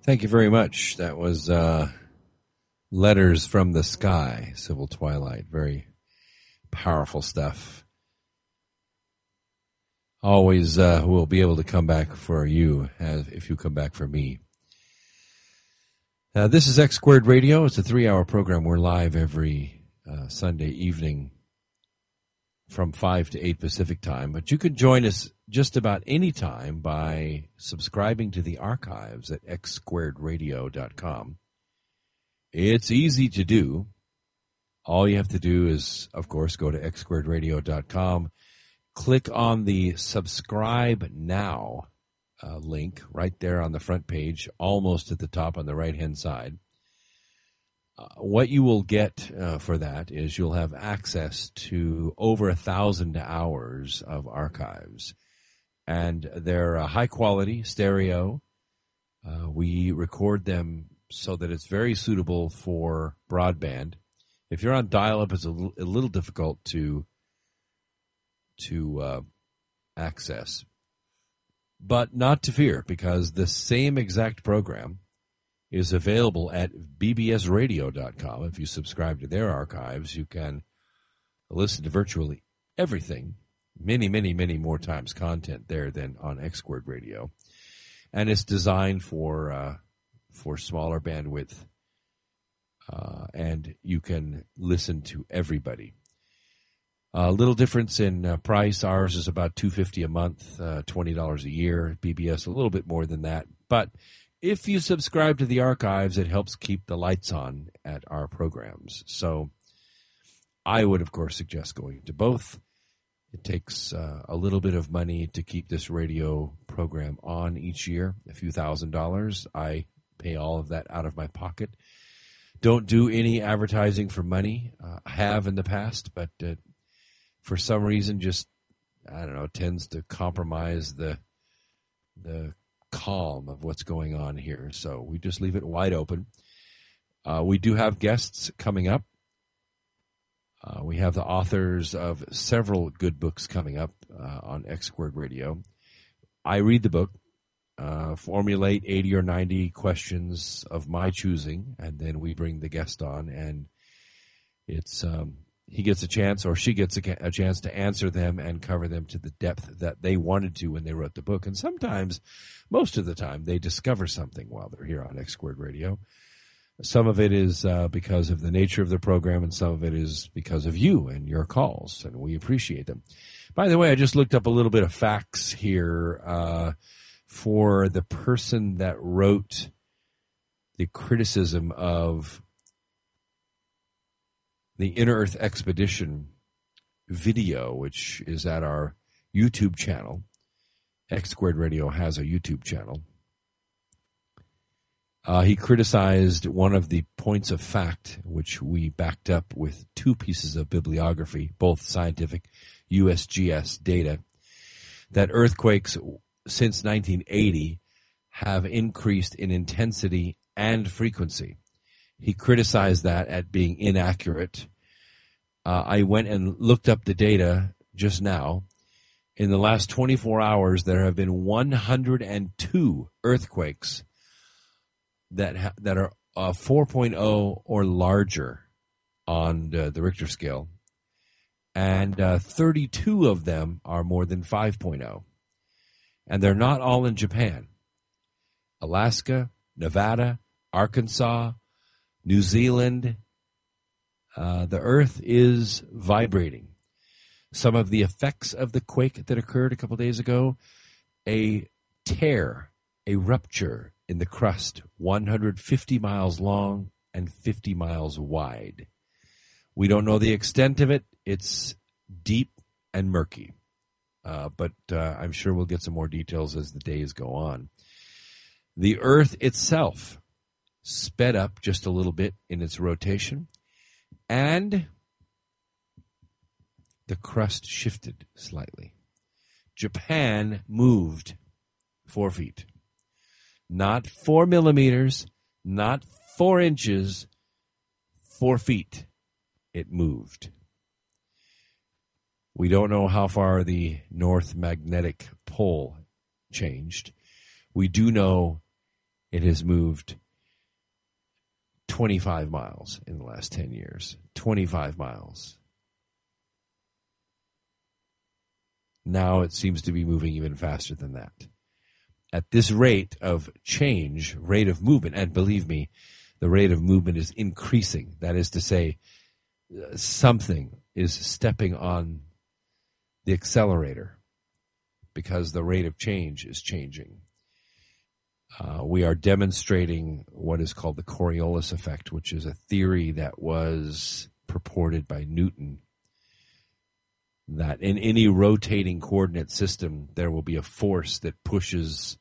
Thank you very much. That was uh, Letters from the Sky, Civil Twilight. Very powerful stuff. Always uh, will be able to come back for you as if you come back for me. Uh, this is X Squared Radio. It's a three-hour program. We're live every uh, Sunday evening from five to eight Pacific time. But you can join us just about any time by subscribing to the archives at x squared radio dot com. It's easy to do. All you have to do is, of course, go to x squared radio dot com, click on the Subscribe Now uh, link right there on the front page, almost at the top on the right-hand side. Uh, what you will get uh, for that is you'll have access to over a thousand hours of archives. And they're uh, high-quality stereo. Uh, we record them so that it's very suitable for broadband. If you're on dial-up, it's a, l- a little difficult to to uh, access. But not to fear, because the same exact program is available at b b s radio dot com. If you subscribe to their archives, you can listen to virtually everything. Many, many, many more times content there than on X Squared Radio. And it's designed for uh, for smaller bandwidth, uh, and you can listen to everybody. A uh, little difference in uh, price. Ours is about two hundred fifty dollars a month, uh, twenty dollars a year. B B S a little bit more than that. But if you subscribe to the archives, it helps keep the lights on at our programs. So I would, of course, suggest going to both. It takes uh, a little bit of money to keep this radio program on each year, a few thousand dollars. I pay all of that out of my pocket. Don't do any advertising for money. Uh, I have in the past, but uh, for some reason, just, I don't know, tends to compromise the the calm of what's going on here. So we just leave it wide open. Uh, we do have guests coming up. Uh, we have the authors of several good books coming up uh, on X Squared Radio. I read the book, uh, formulate eighty or ninety questions of my choosing, and then we bring the guest on, and it's um, he gets a chance or she gets a, a chance to answer them and cover them to the depth that they wanted to when they wrote the book. And sometimes, most of the time, they discover something while they're here on X Squared Radio. Some of it is uh, because of the nature of the program, and some of it is because of you and your calls, and we appreciate them. By the way, I just looked up a little bit of facts here uh, for the person that wrote the criticism of the Inner Earth Expedition video, which is at our YouTube channel. X Squared Radio has a YouTube channel. Uh, he criticized one of the points of fact, which we backed up with two pieces of bibliography, both scientific U S G S data, that earthquakes since nineteen eighty have increased in intensity and frequency. He criticized that at being inaccurate. Uh, I went and looked up the data just now. In the last twenty-four hours, there have been one hundred two earthquakes that ha- that are uh, four point oh or larger on uh, the Richter scale, and uh, thirty-two of them are more than five point oh. And they're not all in Japan. Alaska, Nevada, Arkansas, New Zealand, uh, the earth is vibrating. Some of the effects of the quake that occurred a couple days ago, a tear, a rupture in the crust, one hundred fifty miles long and fifty miles wide. We don't know the extent of it. It's deep and murky. Uh, but uh, I'm sure we'll get some more details as the days go on. The Earth itself sped up just a little bit in its rotation, and the crust shifted slightly. Japan moved four feet. Not four millimeters, not four inches, four feet. It moved. We don't know how far the North Magnetic Pole changed. We do know it has moved twenty-five miles in the last ten years. twenty-five miles. Now it seems to be moving even faster than that. At this rate of change, rate of movement, and believe me, the rate of movement is increasing. That is to say, something is stepping on the accelerator because the rate of change is changing. Uh, we are demonstrating what is called the Coriolis effect, which is a theory that was purported by Newton, that in any rotating coordinate system, there will be a force that pushes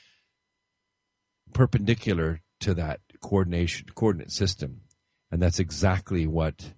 perpendicular to that coordination coordinate system. And that's exactly what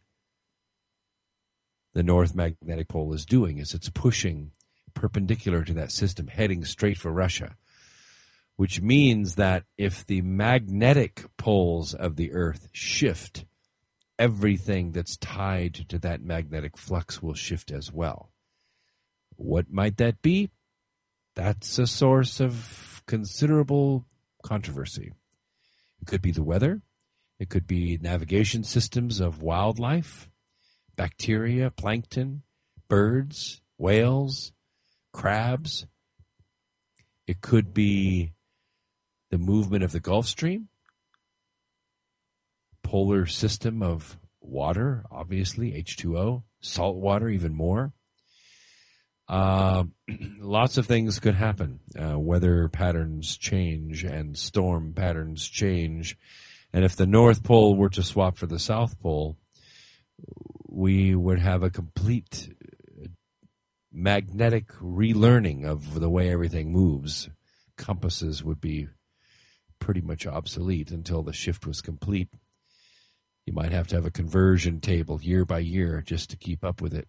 the North Magnetic Pole is doing, is it's pushing perpendicular to that system, heading straight for Russia, which means that if the magnetic poles of the Earth shift, everything that's tied to that magnetic flux will shift as well. What might that be? That's a source of considerable controversy. It could be the weather. It could be navigation systems of wildlife, bacteria, plankton, birds, whales, crabs. It could be the movement of the Gulf Stream, polar system of water, obviously, H two O, salt water even more. Uh, lots of things could happen. Uh, weather patterns change and storm patterns change. And if the North Pole were to swap for the South Pole, we would have a complete magnetic relearning of the way everything moves. Compasses would be pretty much obsolete until the shift was complete. You might have to have a conversion table year by year just to keep up with it.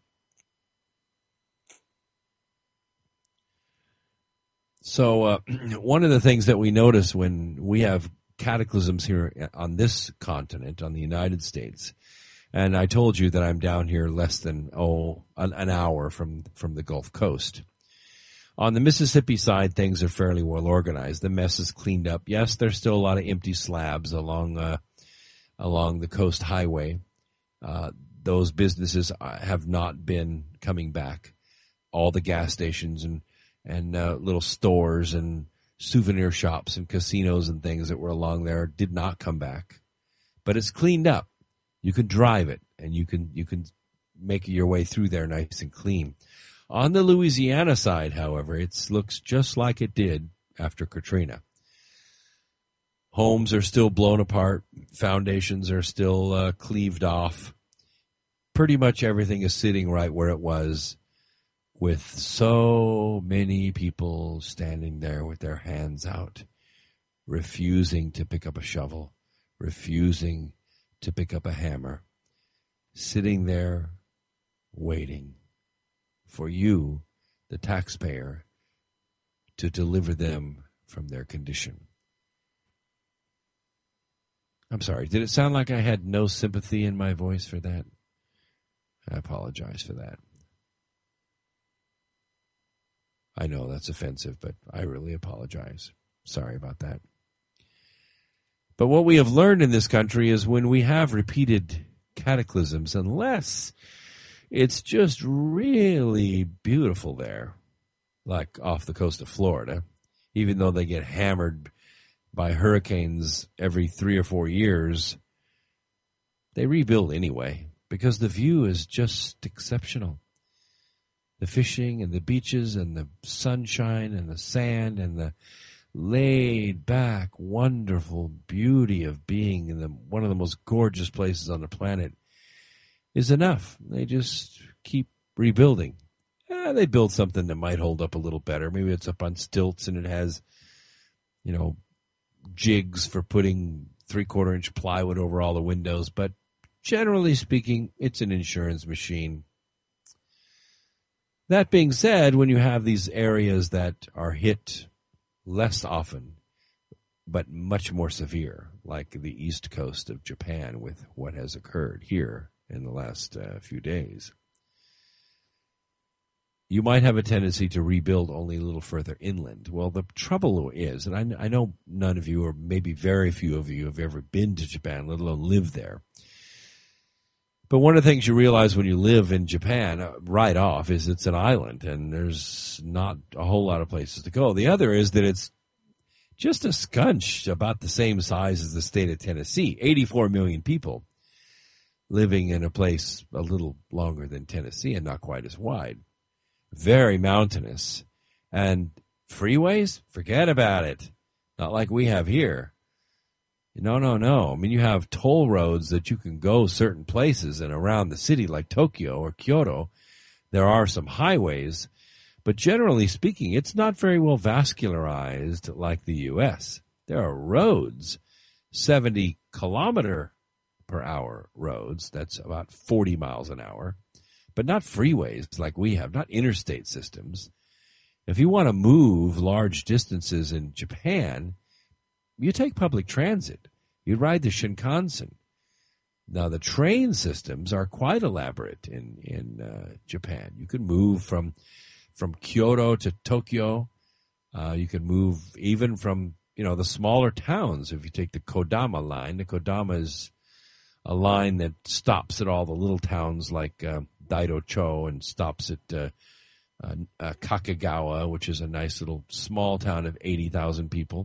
So uh, one of the things that we notice when we have cataclysms here on this continent, on the United States, and I told you that I'm down here less than, oh, an, an hour from, from the Gulf Coast. On the Mississippi side, things are fairly well organized. The mess is cleaned up. Yes, there's still a lot of empty slabs along uh, along the coast highway. Uh, those businesses have not been coming back. All the gas stations and and uh, little stores and souvenir shops and casinos and things that were along there did not come back. But it's cleaned up. You can drive it, and you can you can make your way through there nice and clean. On the Louisiana side, however, it looks just like it did after Katrina. Homes are still blown apart. Foundations are still uh, cleaved off. Pretty much everything is sitting right where it was, with so many people standing there with their hands out, refusing to pick up a shovel, refusing to pick up a hammer, sitting there waiting for you, the taxpayer, to deliver them from their condition. I'm sorry, did it sound like I had no sympathy in my voice for that? I apologize for that. I know that's offensive, but I really apologize. Sorry about that. But what we have learned in this country is when we have repeated cataclysms, unless it's just really beautiful there, like off the coast of Florida, even though they get hammered by hurricanes every three or four years, they rebuild anyway because the view is just exceptional. The fishing and the beaches and the sunshine and the sand and the laid back, wonderful beauty of being in the, one of the most gorgeous places on the planet is enough. They just keep rebuilding. Eh, they build something that might hold up a little better. Maybe it's up on stilts and it has, you know, jigs for putting three-quarter inch plywood over all the windows. But generally speaking, it's an insurance machine. That being said, when you have these areas that are hit less often, but much more severe, like the east coast of Japan with what has occurred here in the last uh, few days, you might have a tendency to rebuild only a little further inland. Well, the trouble is, and I, I know none of you, or maybe very few of you, have ever been to Japan, let alone live there. But one of the things you realize when you live in Japan uh, right off is it's an island, and there's not a whole lot of places to go. The other is that it's just a scunch about the same size as the state of Tennessee, eighty-four million people living in a place a little longer than Tennessee and not quite as wide. Very mountainous. And freeways? Forget about it. Not like we have here. No, no, no. I mean, you have toll roads that you can go certain places and around the city like Tokyo or Kyoto. There are some highways, but generally speaking, it's not very well vascularized like the U S. There are roads, seventy kilometer per hour roads. That's about forty miles an hour, but not freeways like we have, not interstate systems. If you want to move large distances in Japan, you take public transit. You ride the Shinkansen. Now, the train systems are quite elaborate in, in uh, Japan. You can move from from Kyoto to Tokyo. Uh, you can move even from, you know, the smaller towns. If you take the Kodama line, the Kodama is a line that stops at all the little towns like uh, Daido-cho and stops at uh, uh, uh, Kakegawa, which is a nice little small town of eighty thousand people.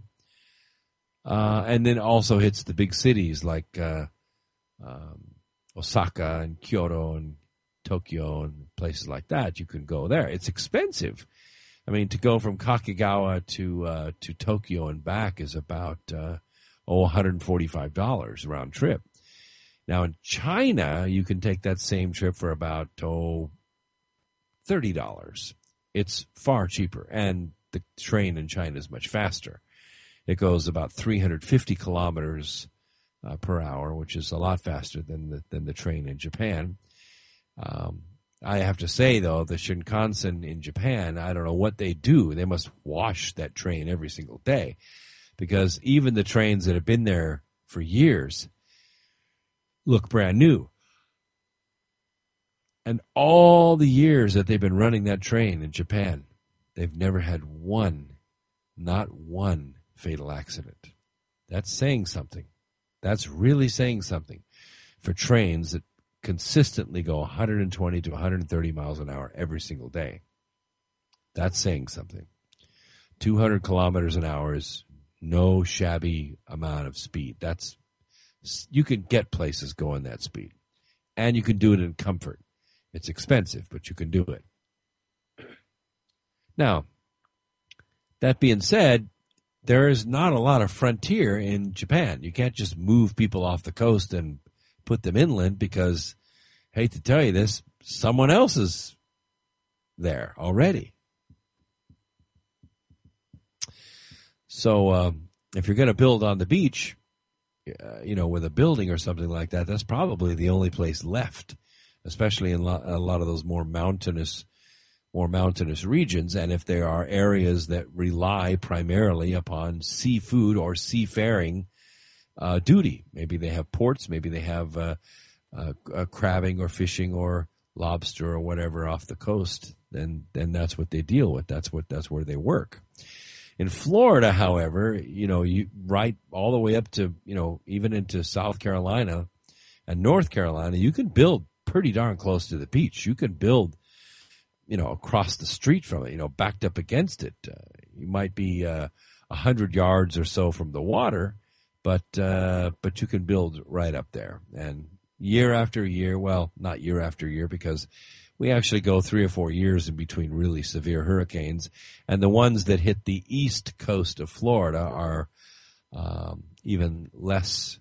Uh, and then also hits the big cities like uh, um, Osaka and Kyoto and Tokyo and places like that. You can go there. It's expensive. I mean, to go from Kakegawa to uh, to Tokyo and back is about uh, oh one hundred forty-five dollars round trip. Now in China, you can take that same trip for about oh thirty dollars. It's far cheaper, and the train in China is much faster. It goes about three hundred fifty kilometers uh, per hour, which is a lot faster than the than the train in Japan. Um, I have to say, though, the Shinkansen in Japan, I don't know what they do. They must wash that train every single day, because even the trains that have been there for years look brand new. And all the years that they've been running that train in Japan, they've never had one, not one, fatal accident. That's saying something. That's really saying something for trains that consistently go one hundred twenty to one hundred thirty miles an hour every single day. That's saying something. two hundred kilometers an hour is no shabby amount of speed. That's, you can get places going that speed, and you can do it in comfort. It's expensive, but you can do it. Now, that being said, there is not a lot of frontier in Japan. You can't just move people off the coast and put them inland because, hate to tell you this, someone else is there already. So um, if you're going to build on the beach, uh, you know, with a building or something like that, that's probably the only place left, especially in lo- a lot of those more mountainous more mountainous regions, and if there are areas that rely primarily upon seafood or seafaring uh, duty. Maybe they have ports, maybe they have uh, uh, uh, crabbing or fishing or lobster or whatever off the coast, then then that's what they deal with. That's what that's where they work. In Florida, however, you know, you right all the way up to, you know, even into South Carolina and North Carolina, you can build pretty darn close to the beach. You can build, you know, across the street from it, you know, backed up against it. Uh, you might be a uh, hundred yards or so from the water, but uh, but you can build right up there. And year after year, well, not year after year, because we actually go three or four years in between really severe hurricanes, and the ones that hit the east coast of Florida are um, even less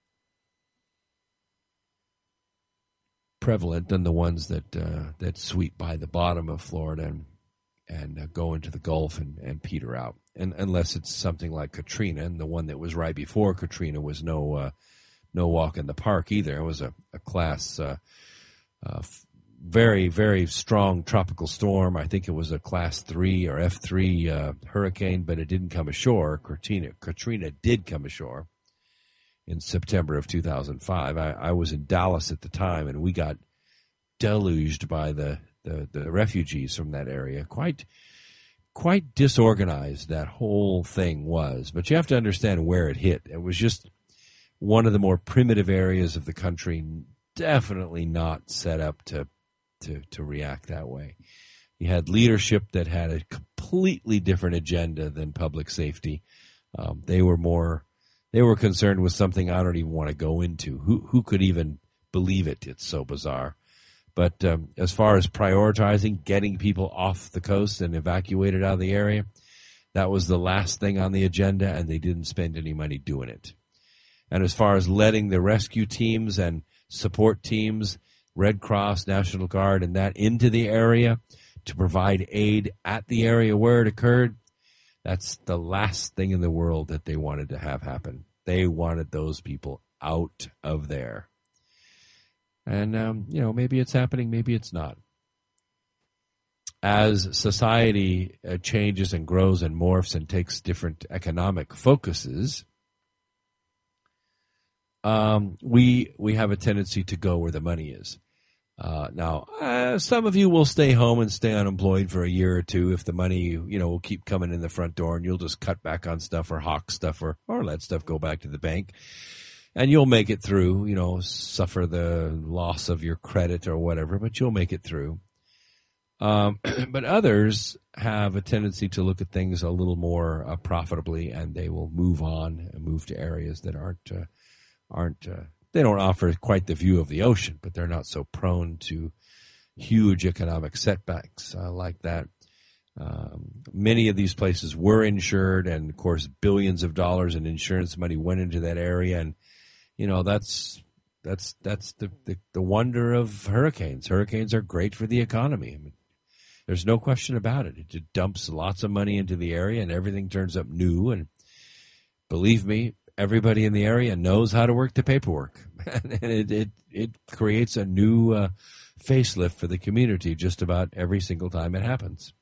prevalent than the ones that uh, that sweep by the bottom of Florida and and uh, go into the Gulf and, and peter out. And unless it's something like Katrina, and the one that was right before Katrina was no uh, no walk in the park either. It was a, a class uh, uh, f- very very strong tropical storm. I think it was a class three or F three uh, hurricane, but it didn't come ashore. Katrina Katrina did come ashore in September of two thousand five. I, I was in Dallas at the time, and we got deluged by the, the, the refugees from that area. Quite quite disorganized that whole thing was. But you have to understand where it hit. It was just one of the more primitive areas of the country, definitely not set up to to, to react that way. You had leadership that had a completely different agenda than public safety. Um, they were more, they were concerned with something I don't even want to go into. Who who could even believe it? It's so bizarre. But um, as far as prioritizing getting people off the coast and evacuated out of the area, that was the last thing on the agenda, and they didn't spend any money doing it. And as far as letting the rescue teams and support teams, Red Cross, National Guard, and that into the area to provide aid at the area where it occurred, that's the last thing in the world that they wanted to have happen. They wanted those people out of there. And, um, you know, maybe it's happening, maybe it's not. As society uh, changes and grows and morphs and takes different economic focuses, um, we we have a tendency to go where the money is. Uh, now, uh, some of you will stay home and stay unemployed for a year or two if the money, you know, will keep coming in the front door, and you'll just cut back on stuff or hawk stuff or, or let stuff go back to the bank. And you'll make it through, you know, suffer the loss of your credit or whatever, but you'll make it through. Um, but others have a tendency to look at things a little more uh, profitably, and they will move on and move to areas that aren't, uh, aren't, uh, they don't offer quite the view of the ocean, but they're not so prone to huge economic setbacks uh, like that. Um, many of these places were insured, and of course, billions of dollars in insurance money went into that area, and you know, that's that's that's the, the, the wonder of hurricanes. Hurricanes are great for the economy. I mean, there's no question about it. It just dumps lots of money into the area, and everything turns up new. And believe me, everybody in the area knows how to work the paperwork, and it it, it creates a new uh, facelift for the community just about every single time it happens.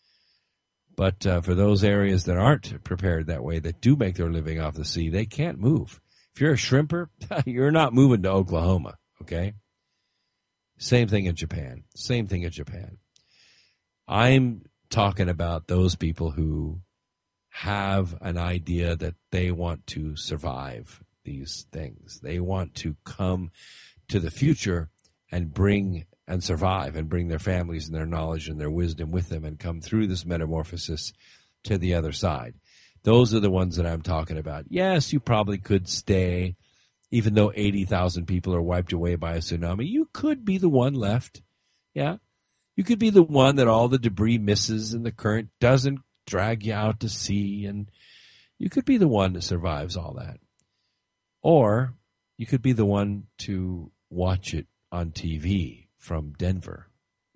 But uh, for those areas that aren't prepared that way, that do make their living off the sea, they can't move. If you're a shrimper, you're not moving to Oklahoma, okay? Same thing in Japan. Same thing in Japan. I'm talking about those people who have an idea that they want to survive these things. They want to come to the future and bring and survive and bring their families and their knowledge and their wisdom with them and come through this metamorphosis to the other side. Those are the ones that I'm talking about. Yes, you probably could stay, even though eighty thousand people are wiped away by a tsunami. You could be the one left. Yeah. You could be the one that all the debris misses and the current doesn't drag you out to sea. And you could be the one that survives all that. Or you could be the one to watch it on T V from Denver.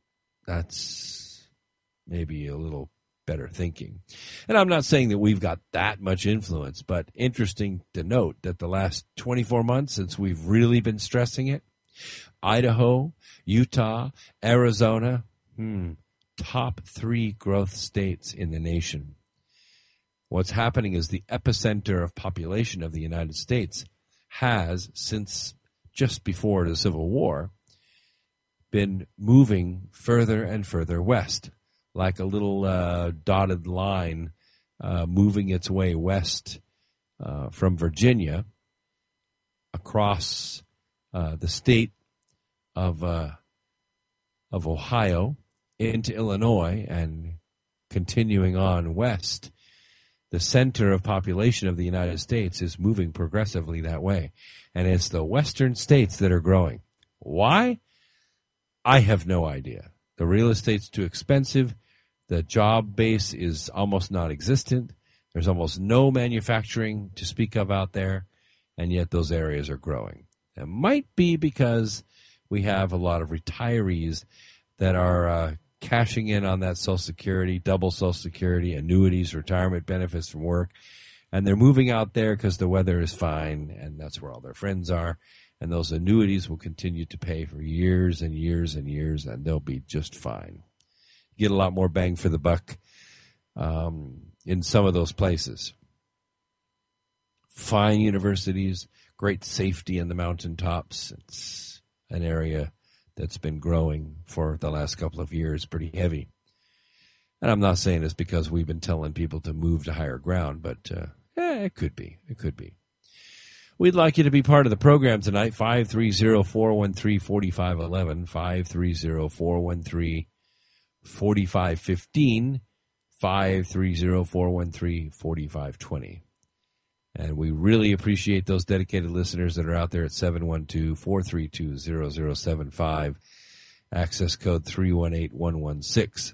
That's maybe a little better thinking. And I'm not saying that we've got that much influence, but interesting to note that the last twenty-four months since we've really been stressing it, Idaho, Utah, Arizona, hmm, top three growth states in the nation. What's happening is the epicenter of population of the United States has, since just before the Civil War, been moving further and further west, like a little uh, dotted line uh, moving its way west uh, from Virginia across uh, the state of uh, of Ohio into Illinois and continuing on west. The center of population of the United States is moving progressively that way, and it's the western states that are growing. Why? I have no idea. The real estate's too expensive. The job base is almost non-existent. There's almost no manufacturing to speak of out there, and yet those areas are growing. It might be because we have a lot of retirees that are uh, cashing in on that Social Security, double Social Security, annuities, retirement benefits from work, and they're moving out there because the weather is fine, and that's where all their friends are. And those annuities will continue to pay for years and years and years, and they'll be just fine. Get a lot more bang for the buck um, in some of those places. Fine universities, great safety in the mountaintops. It's an area that's been growing for the last couple of years pretty heavy. And I'm not saying this because we've been telling people to move to higher ground, but uh, eh, it could be. It could be. We'd like you to be part of the program tonight, five three zero, four one three, four five one one, five three zero, four one three, four five one five, five three zero, four one three, four five two zero. And we really appreciate those dedicated listeners that are out there at seven one two, four three two, zero zero seven five, access code three one eight one one six.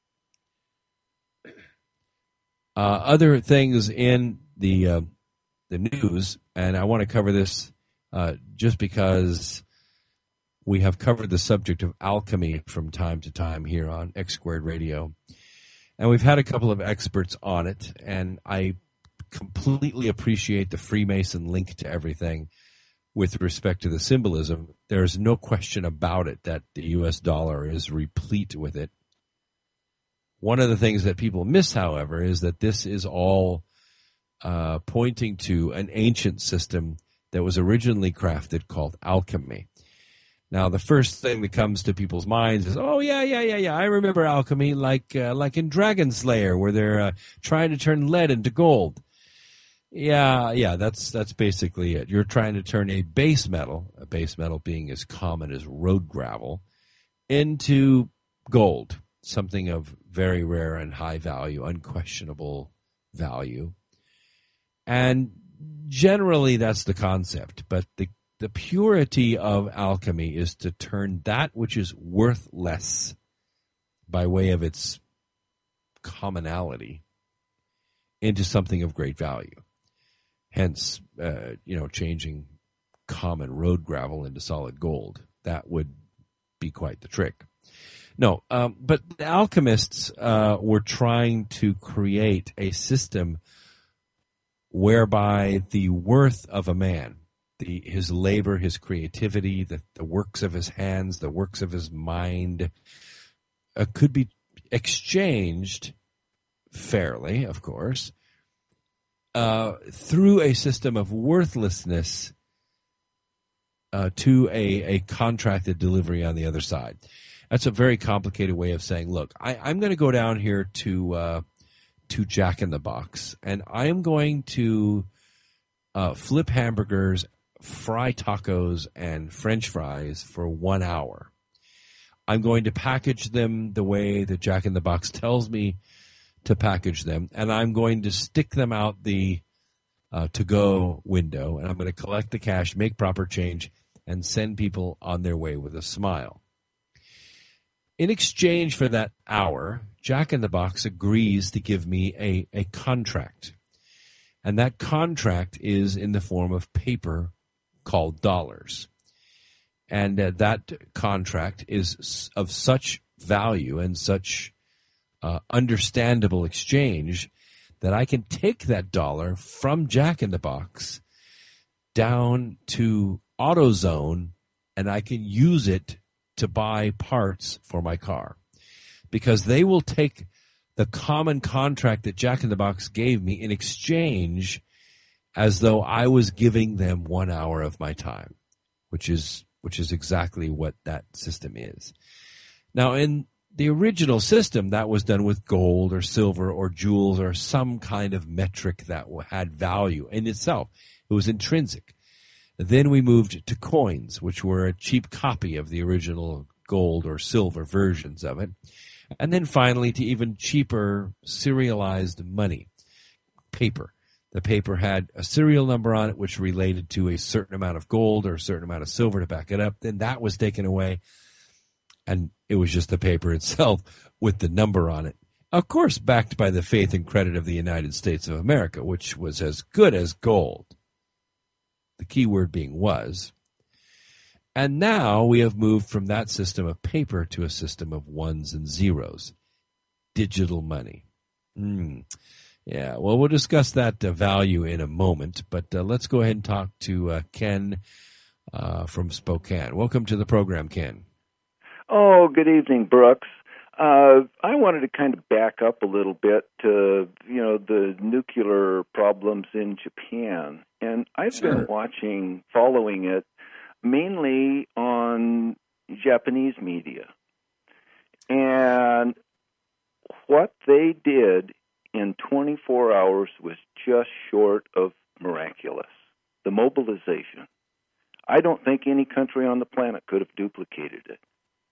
Uh, other things in the uh, the news, and I want to cover this uh, just because we have covered the subject of alchemy from time to time here on X Squared Radio. And we've had a couple of experts on it, and I completely appreciate the Freemason link to everything with respect to the symbolism. There's no question about it that the U S dollar is replete with it. One of the things that people miss, however, is that this is all uh, pointing to an ancient system that was originally crafted called alchemy. Now, the first thing that comes to people's minds is, oh, yeah, yeah, yeah, yeah, I remember alchemy like uh, like in Dragon Slayer, where they're uh, trying to turn lead into gold. Yeah, yeah, that's that's basically it. You're trying to turn a base metal, a base metal being as common as road gravel, into gold, something of very rare and high value, unquestionable value. And generally that's the concept, but the The purity of alchemy is to turn that which is worthless by way of its commonality into something of great value. Hence, uh, you know, changing common road gravel into solid gold. That would be quite the trick. No, um, but the alchemists uh, were trying to create a system whereby the worth of a man, The, his labor, his creativity, the, the works of his hands, the works of his mind, uh, could be exchanged fairly, of course, uh, through a system of worthlessness uh, to a, a contracted delivery on the other side. That's a very complicated way of saying, look, I, I'm going to go down here to uh, to Jack in the Box, and I am going to uh, flip hamburgers, fry tacos, and French fries for one hour. I'm going to package them the way that Jack in the Box tells me to package them, and I'm going to stick them out the uh, to-go window, and I'm going to collect the cash, make proper change, and send people on their way with a smile. In exchange for that hour, Jack in the Box agrees to give me a, a contract, and that contract is in the form of paper called dollars. And uh, that contract is of such value and such uh, understandable exchange that I can take that dollar from Jack in the Box down to AutoZone, and I can use it to buy parts for my car. Because they will take the common contract that Jack in the Box gave me in exchange as though I was giving them one hour of my time, which is which is exactly what that system is. Now, in the original system, that was done with gold or silver or jewels or some kind of metric that had value in itself. It was intrinsic. Then we moved to coins, which were a cheap copy of the original gold or silver versions of it. And then finally to even cheaper serialized money, paper. The paper had a serial number on it which related to a certain amount of gold or a certain amount of silver to back it up. Then that was taken away, and it was just the paper itself with the number on it. Of course, backed by the faith and credit of the United States of America, which was as good as gold. The key word being was. And now we have moved from that system of paper to a system of ones and zeros. Digital money. Mm. Yeah, well, we'll discuss that uh, value in a moment, but uh, let's go ahead and talk to uh, Ken uh, from Spokane. Welcome to the program, Ken. Oh, good evening, Brooks. Uh, I wanted to kind of back up a little bit to, you know, the nuclear problems in Japan. And I've Sure. been watching, following it, mainly on, Japanese media. And what they did in twenty-four hours was just short of miraculous. The mobilization. I don't think any country on the planet could have duplicated it.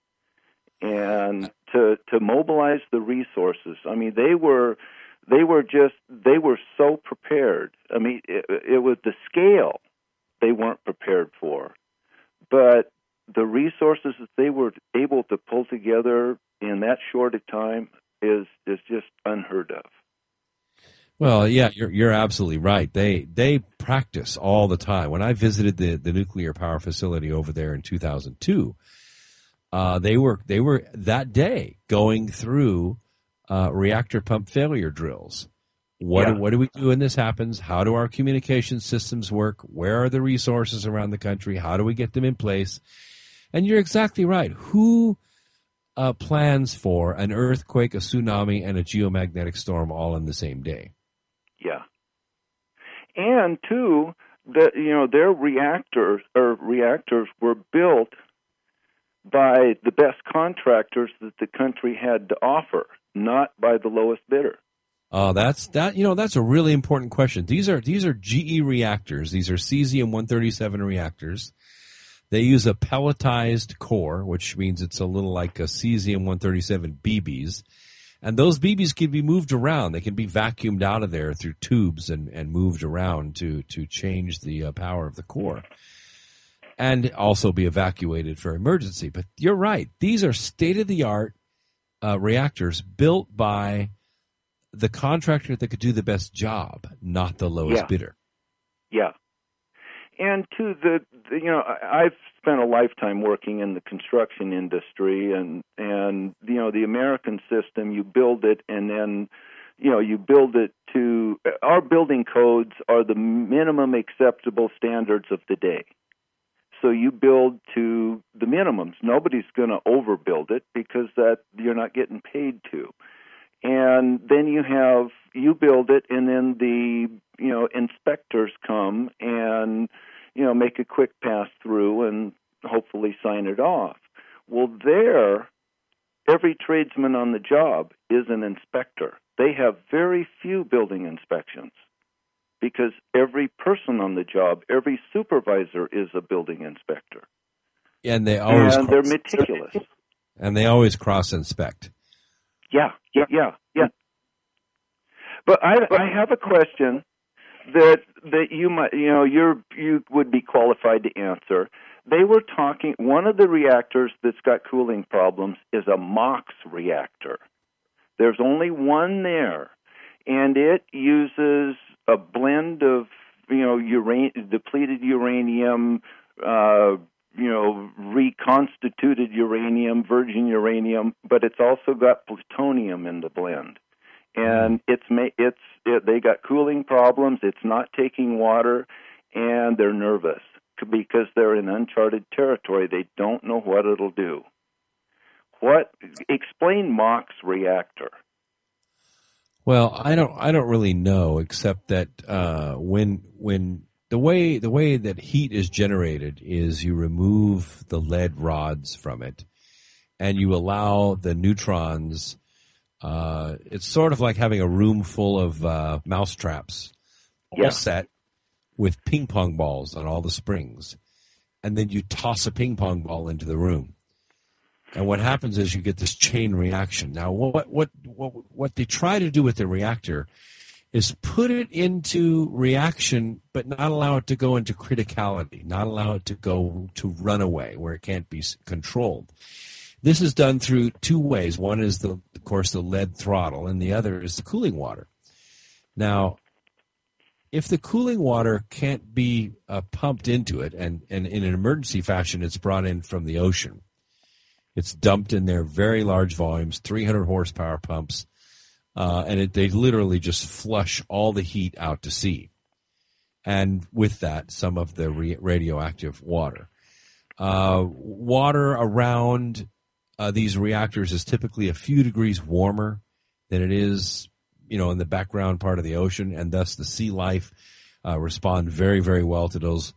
And to to mobilize the resources, I mean, they were they were just they were so prepared. I mean, it, it was the scale they weren't prepared for, but the resources that they were able to pull together in that short a time is is just unheard of. Well, yeah, you're you're absolutely right. They they practice all the time. When I visited the, the nuclear power facility over there in two thousand two, uh, they were they were that day going through uh, reactor pump failure drills. What Yeah. do, what do we do when this happens? How do our communication systems work? Where are the resources around the country? How do we get them in place? And you're exactly right. Who uh, plans for an earthquake, a tsunami, and a geomagnetic storm all in the same day? Yeah. And two, the you know their reactors or reactors were built by the best contractors that the country had to offer, not by the lowest bidder. Uh, that's that. You know, that's a really important question. These are these are G E reactors. These are cesium one thirty-seven reactors. They use a pelletized core, which means it's a little like a cesium one thirty-seven B Bs. And those B Bs can be moved around. They can be vacuumed out of there through tubes and, and moved around to, to change the uh, power of the core. And also be evacuated for emergency. But you're right. These are state-of-the-art uh, reactors built by the contractor that could do the best job, not the lowest Yeah. bidder. Yeah. And to the, the, you know, I- I've spent a lifetime working in the construction industry, and and you know, the American system, you build it, and then, you know, you build it to. Our building codes are the minimum acceptable standards of the day. So you build to the minimums. Nobody's going to overbuild it because that you're not getting paid to. And then you have you build it, and then the you know inspectors come and you know make a quick pass through and hopefully sign it off. Well, there, every tradesman on the job is an inspector. They have very few building inspections because every person on the job, every supervisor is a building inspector, And they always and they're cross, meticulous. and they always cross inspect. Yeah, yeah, yeah, yeah. But I, I have a question that that you might, you know, you're you would be qualified to answer. They were talking. One of the reactors that's got cooling problems is a MOX reactor. There's only one there, and it uses a blend of you know uran- depleted uranium. Uh, you know, reconstituted uranium, virgin uranium, but it's also got plutonium in the blend. And it's ma- it's it, they got cooling problems, it's not taking water, and they're nervous because they're in uncharted territory. They don't know what it'll do. What explain MOX reactor? Well, I don't I don't really know, except that uh, when when the way the way that heat is generated is you remove the lead rods from it, and you allow the neutrons. Uh, it's sort of like having a room full of uh, mouse traps, all Yeah. set with ping pong balls on all the springs, and then you toss a ping pong ball into the room. And what happens is you get this chain reaction. Now, what what what what they try to do with the reactor is put it into reaction, but not allow it to go into criticality, not allow it to go to runaway where it can't be s- controlled. This is done through two ways. One is, the, of course, the lead throttle, and the other is the cooling water. Now, if the cooling water can't be uh, pumped into it, and, and in an emergency fashion, it's brought in from the ocean. It's dumped in there, very large volumes, three hundred horsepower pumps, uh, and it, they literally just flush all the heat out to sea. And with that, some of the re- radioactive water. Uh, water around uh, these reactors is typically a few degrees warmer than it is, you know, in the background part of the ocean, and thus the sea life uh, respond very, very well to those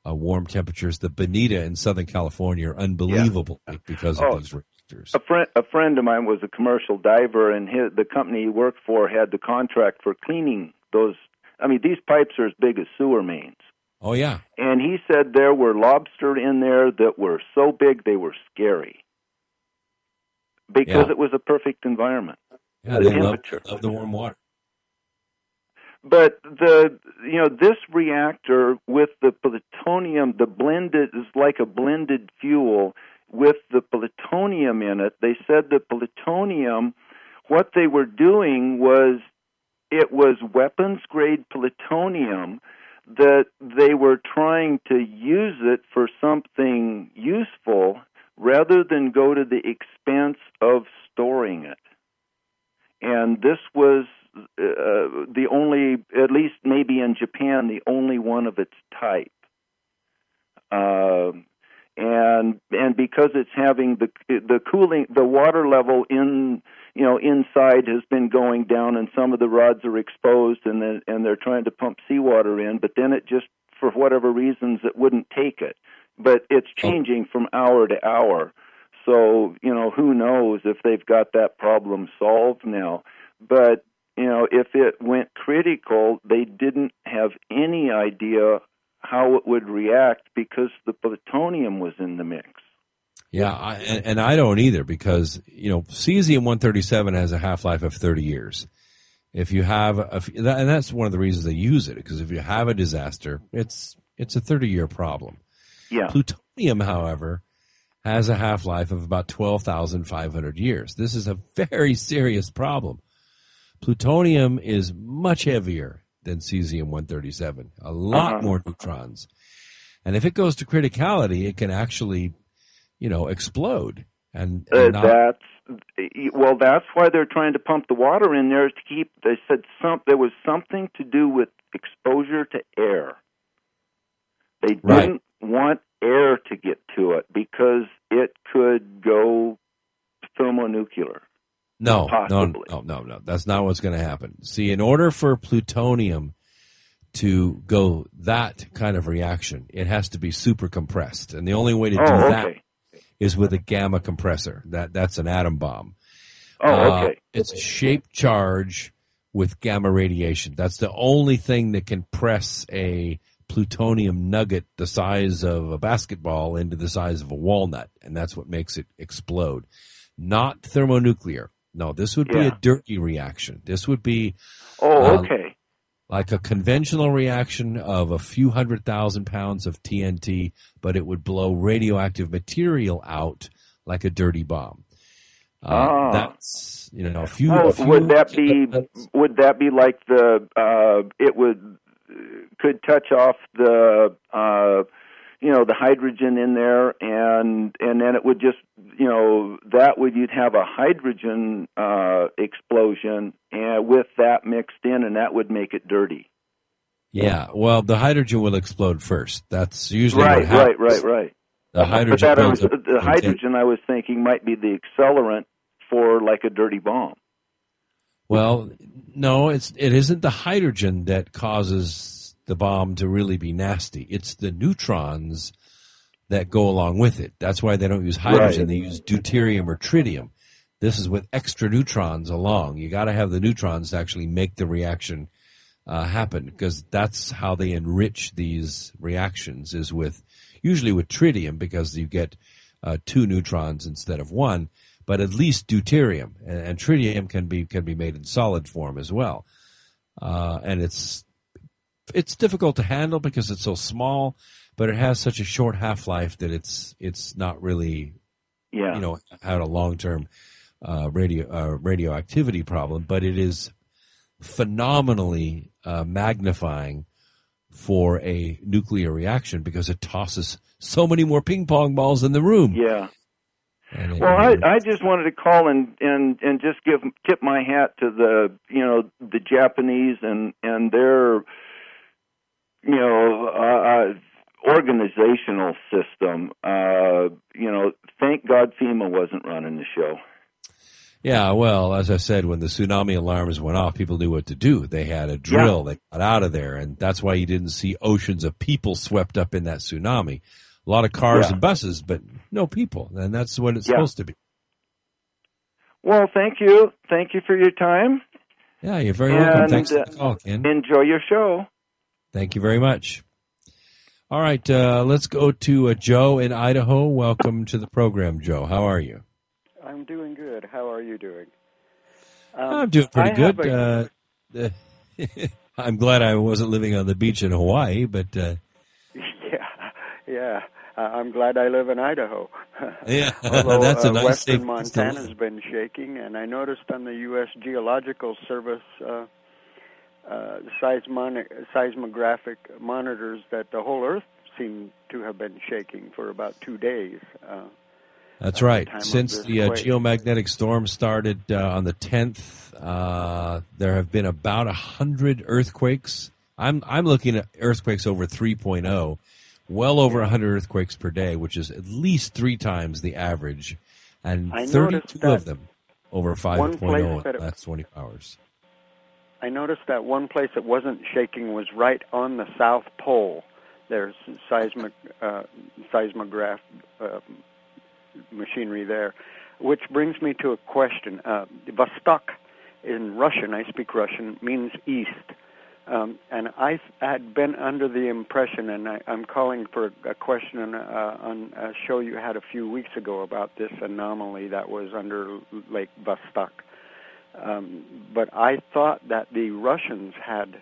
uh, warm temperatures. The Bonita in Southern California are unbelievable yeah. because of oh, these reactors. A friend, a friend of mine was a commercial diver, and his, the company he worked for had the contract for cleaning those. I mean, these pipes are as big as sewer mains. Oh, yeah. And he said there were lobster in there that were so big they were scary because yeah. it was a perfect environment. Yeah, the they love, love the warm water. But the you know this reactor with the plutonium, the blended is like a blended fuel with the plutonium in it. They said the plutonium, what they were doing was it was weapons grade plutonium that they were trying to use it for something useful rather than go to the expense of storing it. And this was uh, the only, at least maybe in Japan, the only one of its type. Uh, and and because it's having the the cooling, the water level in you know inside has been going down, and some of the rods are exposed, and then and they're trying to pump seawater in, but then it just, for whatever reasons, it wouldn't take it. But it's changing from hour to hour. So, you know, who knows if they've got that problem solved now. But, you know, if it went critical, they didn't have any idea how it would react because the plutonium was in the mix. Yeah, I, and, and I don't either because, you know, cesium one thirty-seven has a half-life of thirty years. If you have, a, and that's one of the reasons they use it, because if you have a disaster, it's it's a thirty-year problem. Yeah. Plutonium, however, has a half-life of about twelve thousand five hundred years. This is a very serious problem. Plutonium is much heavier than cesium one thirty-seven, a lot uh-huh. more neutrons. And if it goes to criticality, it can actually, you know, explode. And, and uh, not... that's well, that's why they're trying to pump the water in there to keep. They said some there was something to do with exposure to air. They didn't right. want air to get to it because it could go thermonuclear. No, possibly. no, no, no, no. That's not what's going to happen. See, in order for plutonium to go that kind of reaction, it has to be super compressed, and the only way to do oh, that okay. is with a gamma compressor. That that's an atom bomb. Oh, uh, okay. It's a shaped charge with gamma radiation. That's the only thing that can press a plutonium nugget the size of a basketball into the size of a walnut, and that's what makes it explode. Not thermonuclear. No, this would be yeah. a dirty reaction. This would be oh, uh, okay. like a conventional reaction of a few hundred thousand pounds of T N T, but it would blow radioactive material out like a dirty bomb. Uh, ah. That's you know a few. Oh, a few would that be? Would that be like the? Uh, it would could touch off the. Uh, you know, the hydrogen in there, and and then it would just, you know, that would, you'd have a hydrogen uh, explosion and with that mixed in, and that would make it dirty. Yeah, well, the hydrogen will explode first. That's usually right, what happens. right, right, right. The hydrogen, but that I was, builds the hydrogen I was thinking might be the accelerant for like a dirty bomb. Well, no, it's it isn't the hydrogen that causes the bomb to really be nasty. It's the neutrons that go along with it. That's why they don't use hydrogen. Right. They use deuterium or tritium. This is with extra neutrons along. You got to have the neutrons to actually make the reaction uh, happen, because that's how they enrich these reactions, is with usually with tritium, because you get uh, two neutrons instead of one, but at least deuterium and, and tritium can be can be made in solid form as well. Uh, and it's It's difficult to handle because it's so small, but it has such a short half-life that it's it's not really, yeah. you know, had a long-term uh, radio uh, radioactivity problem. But it is phenomenally uh, magnifying for a nuclear reaction because it tosses so many more ping pong balls in the room. Yeah. And well, it, I, I just wanted to call and, and, and just give tip my hat to the you know the Japanese and and their you know, uh, organizational system. Uh, you know, thank God FEMA wasn't running the show. Yeah, well, as I said, when the tsunami alarms went off, people knew what to do. They had a drill. Yeah. They got out of there, and that's why you didn't see oceans of people swept up in that tsunami. A lot of cars yeah. and buses, but no people, and that's what it's yeah. supposed to be. Well, thank you. Thank you for your time. Yeah, you're very and, welcome. Thanks uh, for the call, Ken. Enjoy your show. Thank you very much. All right, uh, let's go to uh, Joe in Idaho. Welcome to the program, Joe. How are you? I'm doing good. How are you doing? Um, I'm doing pretty I good. A... Uh, I'm glad I wasn't living on the beach in Hawaii, but... Uh... Yeah, yeah. Uh, I'm glad I live in Idaho. Yeah, Although, that's a uh, nice Western Montana's been shaking, and I noticed on the U S Geological Service uh, uh, seismonic, seismographic monitors that the whole Earth seemed to have been shaking for about two days. Uh, That's right. Since the uh, geomagnetic storm started uh, on the tenth, uh, there have been about a hundred earthquakes. I'm I'm looking at earthquakes over three point oh, well over a hundred earthquakes per day, which is at least three times the average, and I thirty-two of them over five point oh in the last twenty-four hours. I noticed that one place that wasn't shaking was right on the South Pole. There's seismic uh, seismograph. Uh, machinery there, which brings me to a question. Uh, Vostok in Russian, I speak Russian, means east. Um, and I had been under the impression, and I, I'm calling for a question on, uh, on a show you had a few weeks ago about this anomaly that was under Lake Vostok. Um, but I thought that the Russians had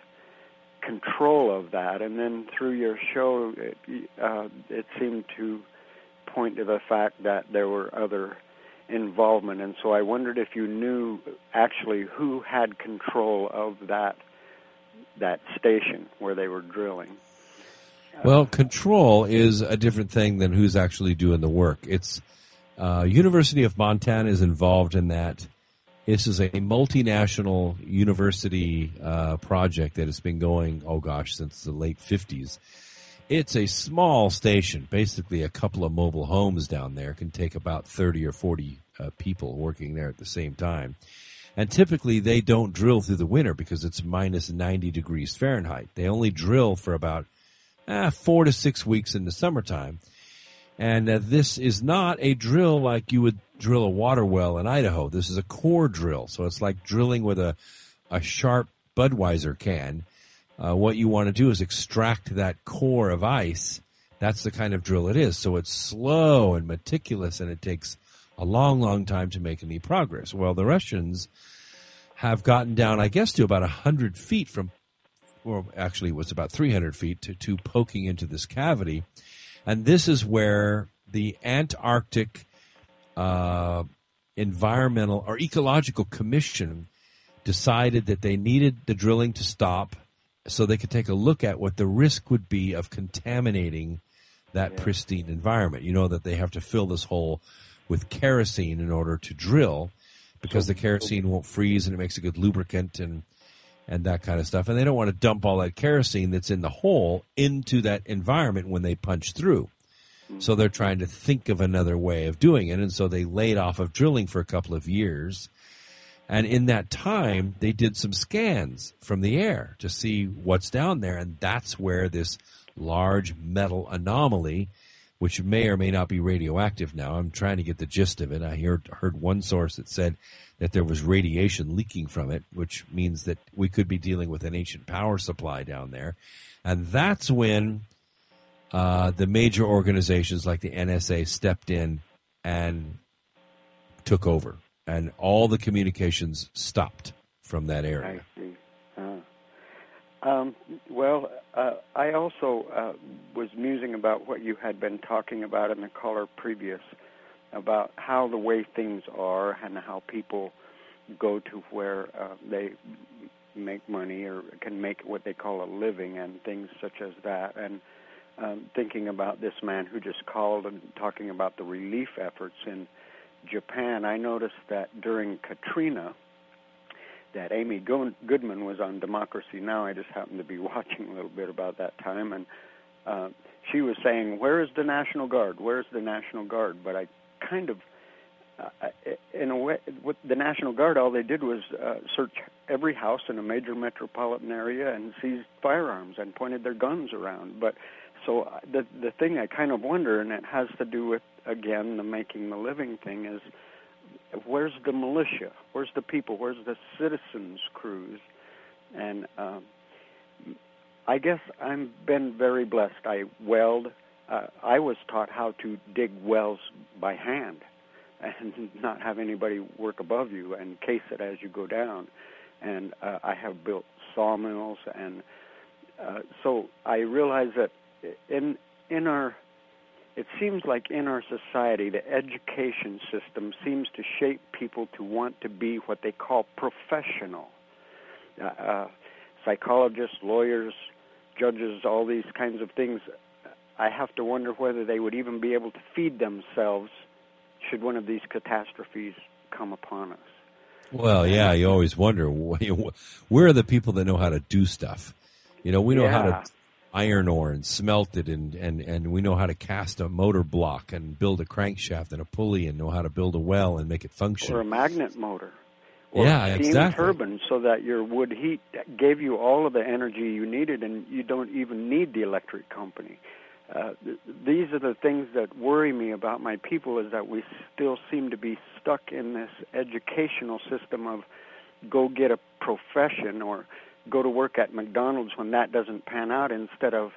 control of that, and then through your show, it, uh, it seemed to point to the fact that there were other involvement, and so I wondered if you knew actually who had control of that that station where they were drilling. Well, control is a different thing than who's actually doing the work. It's uh, University of Montana is involved in that. This is a multinational university uh, project that has been going, oh gosh, since the late fifties. It's a small station, basically a couple of mobile homes down there. It can take about thirty or forty uh, people working there at the same time. And typically they don't drill through the winter because it's minus ninety degrees Fahrenheit. They only drill for about uh, four to six weeks in the summertime. And uh, this is not a drill like you would drill a water well in Idaho. This is a core drill. So it's like drilling with a, a sharp Budweiser can. Uh, what you want to do is extract that core of ice. That's the kind of drill it is. So it's slow and meticulous, and it takes a long, long time to make any progress. Well, the Russians have gotten down, I guess, to about one hundred feet from, or actually it was about three hundred feet to, to poking into this cavity. And this is where the Antarctic uh, Environmental or Ecological Commission decided that they needed the drilling to stop so they could take a look at what the risk would be of contaminating that yeah. pristine environment. You know that they have to fill this hole with kerosene in order to drill because the kerosene won't freeze and it makes a good lubricant and and that kind of stuff. And they don't want to dump all that kerosene that's in the hole into that environment when they punch through. So they're trying to think of another way of doing it. And so they laid off of drilling for a couple of years. And in that time, they did some scans from the air to see what's down there. And that's where this large metal anomaly, which may or may not be radioactive now, I'm trying to get the gist of it. I heard, heard one source that said that there was radiation leaking from it, which means that we could be dealing with an ancient power supply down there. And that's when uh, the major organizations like the N S A stepped in and took over. And all the communications stopped from that area. I see. Uh, um, well, uh, I also uh, was musing about what you had been talking about in the caller previous, about how the way things are and how people go to where uh, they make money or can make what they call a living and things such as that. And um, thinking about this man who just called and talking about the relief efforts in Japan, I noticed that during Katrina, that Amy Goodman was on Democracy Now! I just happened to be watching a little bit about that time, and uh, she was saying, where is the National Guard? Where is the National Guard? But I kind of uh, in a way, with the National Guard, all they did was uh, search every house in a major metropolitan area and seized firearms and pointed their guns around. But so the the thing I kind of wonder, and it has to do with, again, the making the living thing, is where's the militia? Where's the people? Where's the citizens' crews? And um, I guess I've been very blessed. I weld. Uh, I was taught how to dig wells by hand and not have anybody work above you and case it as you go down. And uh, I have built sawmills, and uh, so I realize that in in our, it seems like in our society, the education system seems to shape people to want to be what they call professional. Uh, uh, psychologists, lawyers, judges, all these kinds of things. I have to wonder whether they would even be able to feed themselves should one of these catastrophes come upon us. Well, yeah, you always wonder, where are the people that know how to do stuff? You know, we know yeah. how to iron ore and smelt it, and, and, and we know how to cast a motor block and build a crankshaft and a pulley and know how to build a well and make it function. Or a magnet motor. Or yeah, a steam exactly. turbine, so that your wood heat gave you all of the energy you needed, and you don't even need the electric company. Uh, th- these are the things that worry me about my people, is that we still seem to be stuck in this educational system of go get a profession or go to work at McDonald's when that doesn't pan out, instead of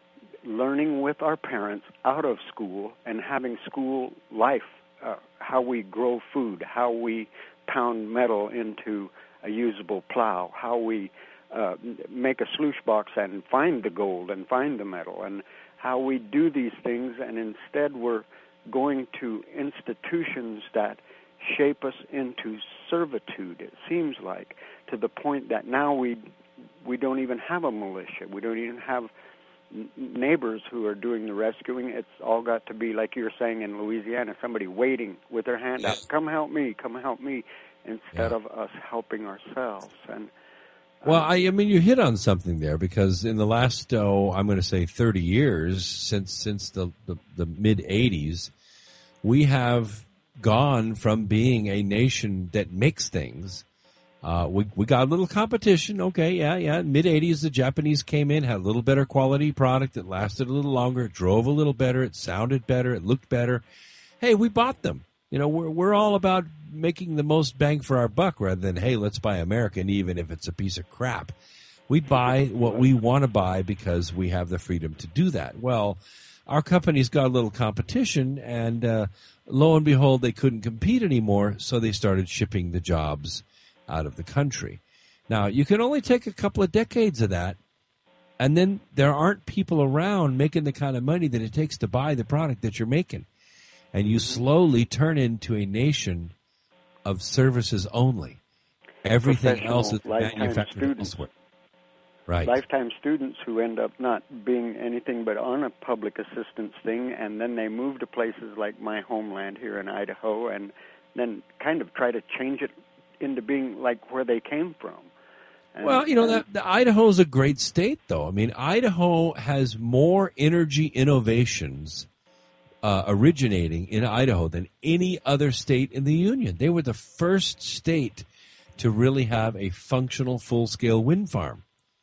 learning with our parents out of school and having school life, uh, how we grow food, how we pound metal into a usable plow, how we uh, make a sluice box and find the gold and find the metal, and how we do these things, and instead we're going to institutions that shape us into servitude, it seems like, to the point that now we we don't even have a militia. We don't even have n- neighbors who are doing the rescuing. It's all got to be, like you were saying in Louisiana, somebody waiting with their hand out, come help me, come help me, instead yeah. of us helping ourselves. And Well, I, I mean, you hit on something there, because in the last, oh, I'm going to say thirty years, since since the, the, the mid-eighties, we have gone from being a nation that makes things. Uh, we we got a little competition, okay, yeah, yeah. Mid-eighties, the Japanese came in, had a little better quality product that lasted a little longer, it drove a little better, it sounded better, it looked better. Hey, we bought them. You know, we're we're all about making the most bang for our buck rather than, hey, let's buy American even if it's a piece of crap. We buy what we want to buy because we have the freedom to do that. Well, our company's got a little competition, and uh, lo and behold, they couldn't compete anymore, so they started shipping the jobs out of the country. Now, you can only take a couple of decades of that, and then there aren't people around making the kind of money that it takes to buy the product that you're making. And you slowly turn into a nation of services only. Everything else is manufactured elsewhere. Right. Lifetime students who end up not being anything but on a public assistance thing, and then they move to places like my homeland here in Idaho, and then kind of try to change it into being like where they came from. And, well, you know, that, the Idaho's a great state, though. I mean, Idaho has more energy innovations Uh, originating in Idaho than any other state in the Union. They were the first state to really have a functional full-scale wind farm.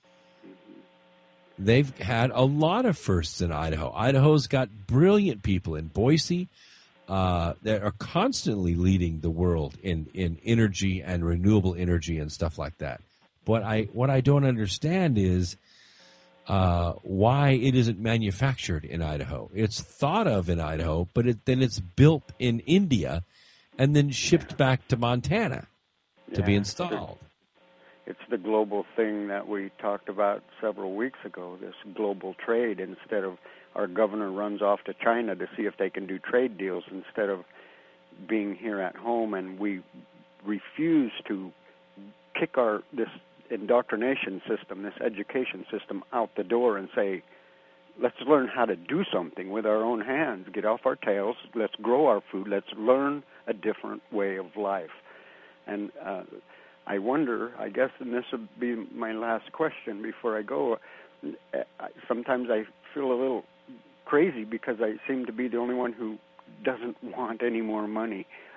They've had a lot of firsts in Idaho. Idaho's got brilliant people in Boise uh, that are constantly leading the world in, in energy and renewable energy and stuff like that. But I what I don't understand is Uh, why it isn't manufactured in Idaho. It's thought of in Idaho, but it, then it's built in India and then shipped yeah. back to Montana to yeah. be installed. It's the global thing that we talked about several weeks ago, this global trade. Instead of our governor runs off to China to see if they can do trade deals instead of being here at home, and we refuse to kick our this indoctrination system, this education system, out the door and say, let's learn how to do something with our own hands, get off our tails, let's grow our food, let's learn a different way of life. And uh, I wonder, I guess, and this would be my last question before I go, sometimes I feel a little crazy because I seem to be the only one who doesn't want any more money.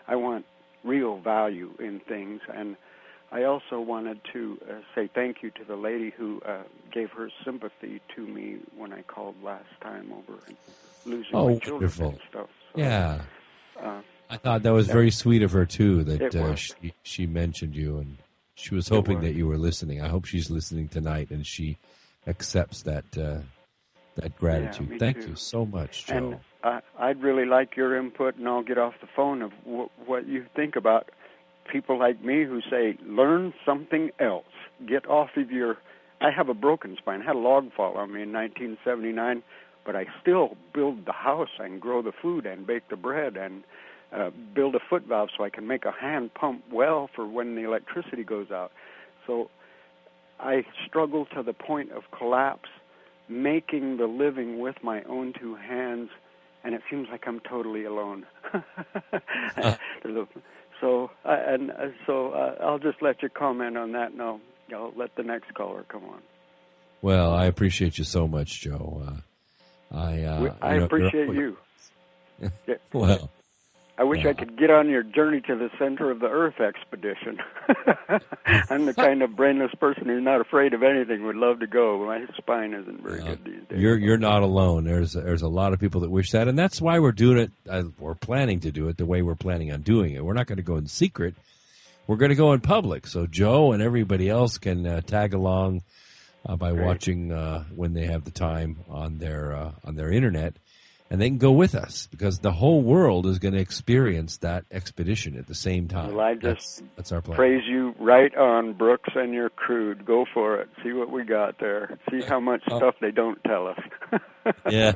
I want real value in things. And I also wanted to uh, say thank you to the lady who uh, gave her sympathy to me when I called last time over losing oh, my children wonderful. and stuff. So, yeah. Uh, I thought that was that, very sweet of her, too, that uh, was. she, she mentioned you, and she was hoping that you were listening. I hope she's listening tonight, and she accepts that uh, that gratitude. Yeah, Thank too. you so much, Joe. And uh, I'd really like your input, and I'll get off the phone of w- what you think about people like me who say, learn something else. Get off of your... I have a broken spine. I had a log fall on me in nineteen seventy-nine, but I still build the house and grow the food and bake the bread and uh, build a foot valve so I can make a hand pump well for when the electricity goes out. So I struggle to the point of collapse, making the living with my own two hands, and it seems like I'm totally alone. uh. So, uh, and uh, so uh, I'll just let you comment on that, and I'll, I'll let the next caller come on. Well, I appreciate you so much, Joe. Uh, I uh, we, I you know, appreciate you. Yeah. Well, I wish yeah. I could get on your Journey to the Center of the Earth expedition. I'm the kind of brainless person who's not afraid of anything, would love to go. My spine isn't very uh, good these days. You're you're not alone. There's there's a lot of people that wish that, and that's why we're doing it. Uh, we're planning to do it the way we're planning on doing it. We're not going to go in secret. We're going to go in public, so Joe and everybody else can uh, tag along uh, by Great. watching uh, when they have the time on their uh, on their internet. And they can go with us because the whole world is going to experience that expedition at the same time. Well, I just that's, that's our plan. Praise you right on, Brooks and your crew. Go for it. See what we got there. See how much oh. stuff they don't tell us. Yeah.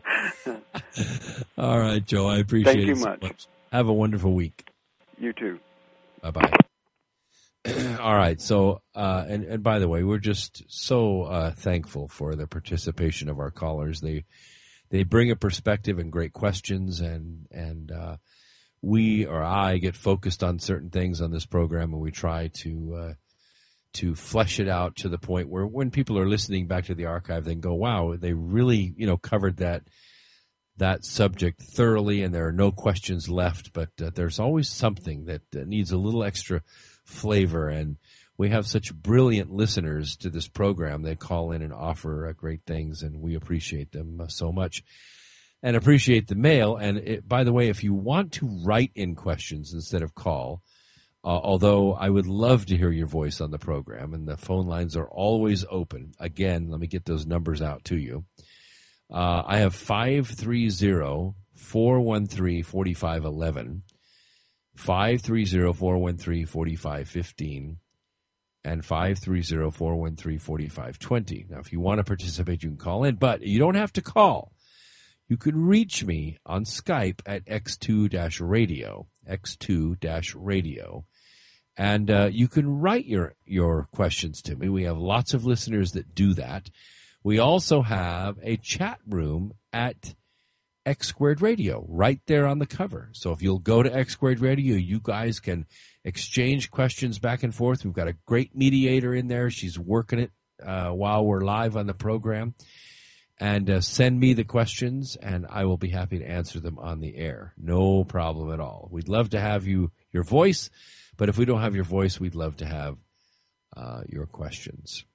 All right, Joe. I appreciate Thank you it so much. much. Have a wonderful week. You too. Bye-bye. All right. So, uh, and, and by the way, we're just so uh, thankful for the participation of our callers. They They bring a perspective and great questions, and and uh, we or I get focused on certain things on this program, and we try to uh, to flesh it out to the point where when people are listening back to the archive, they can go, "Wow, they really you know covered that that subject thoroughly, and there are no questions left." But uh, there's always something that uh, needs a little extra flavor, and we have such brilliant listeners to this program. They call in and offer uh, great things, and we appreciate them uh, so much and appreciate the mail. And it, by the way, if you want to write in questions instead of call, uh, although I would love to hear your voice on the program, and the phone lines are always open. Again, let me get those numbers out to you. Uh, I have five three zero, four one three, four five one one, five three zero, four one three, four five one five, and five three zero, four one three, four five two zero. Now, if you want to participate, you can call in, but you don't have to call. You can reach me on Skype at X two radio, X two radio, and uh, you can write your, your questions to me. We have lots of listeners that do that. We also have a chat room at X Squared Radio right there on the cover. So if you'll go to X Squared Radio, you guys can exchange questions back and forth. We've got a great mediator in there. She's working it uh, while we're live on the program. And uh, send me the questions, and I will be happy to answer them on the air. No problem at all. We'd love to have you your voice, but if we don't have your voice, we'd love to have uh, your questions.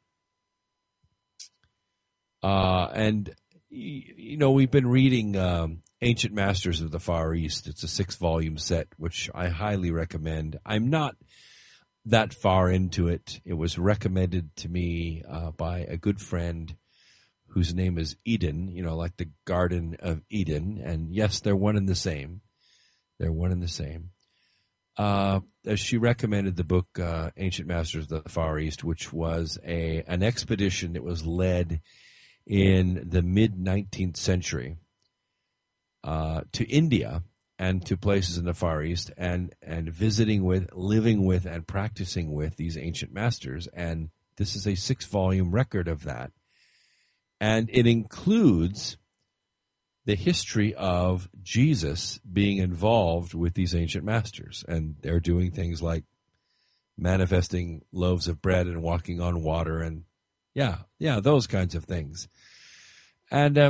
Uh, and, you know, we've been reading um, Ancient Masters of the Far East. It's a six-volume set, which I highly recommend. I'm not that far into it. It was recommended to me uh, by a good friend whose name is Eden, you know, like the Garden of Eden. And, yes, they're one and the same. They're one and the same. Uh, she recommended the book uh, Ancient Masters of the Far East, which was a an expedition that was led in the mid-nineteenth century uh, to India and to places in the Far East, and, and visiting with, living with, and practicing with these ancient masters. And this is a six-volume record of that. And it includes the history of Jesus being involved with these ancient masters. And they're doing things like manifesting loaves of bread and walking on water and, yeah, yeah, those kinds of things. And uh,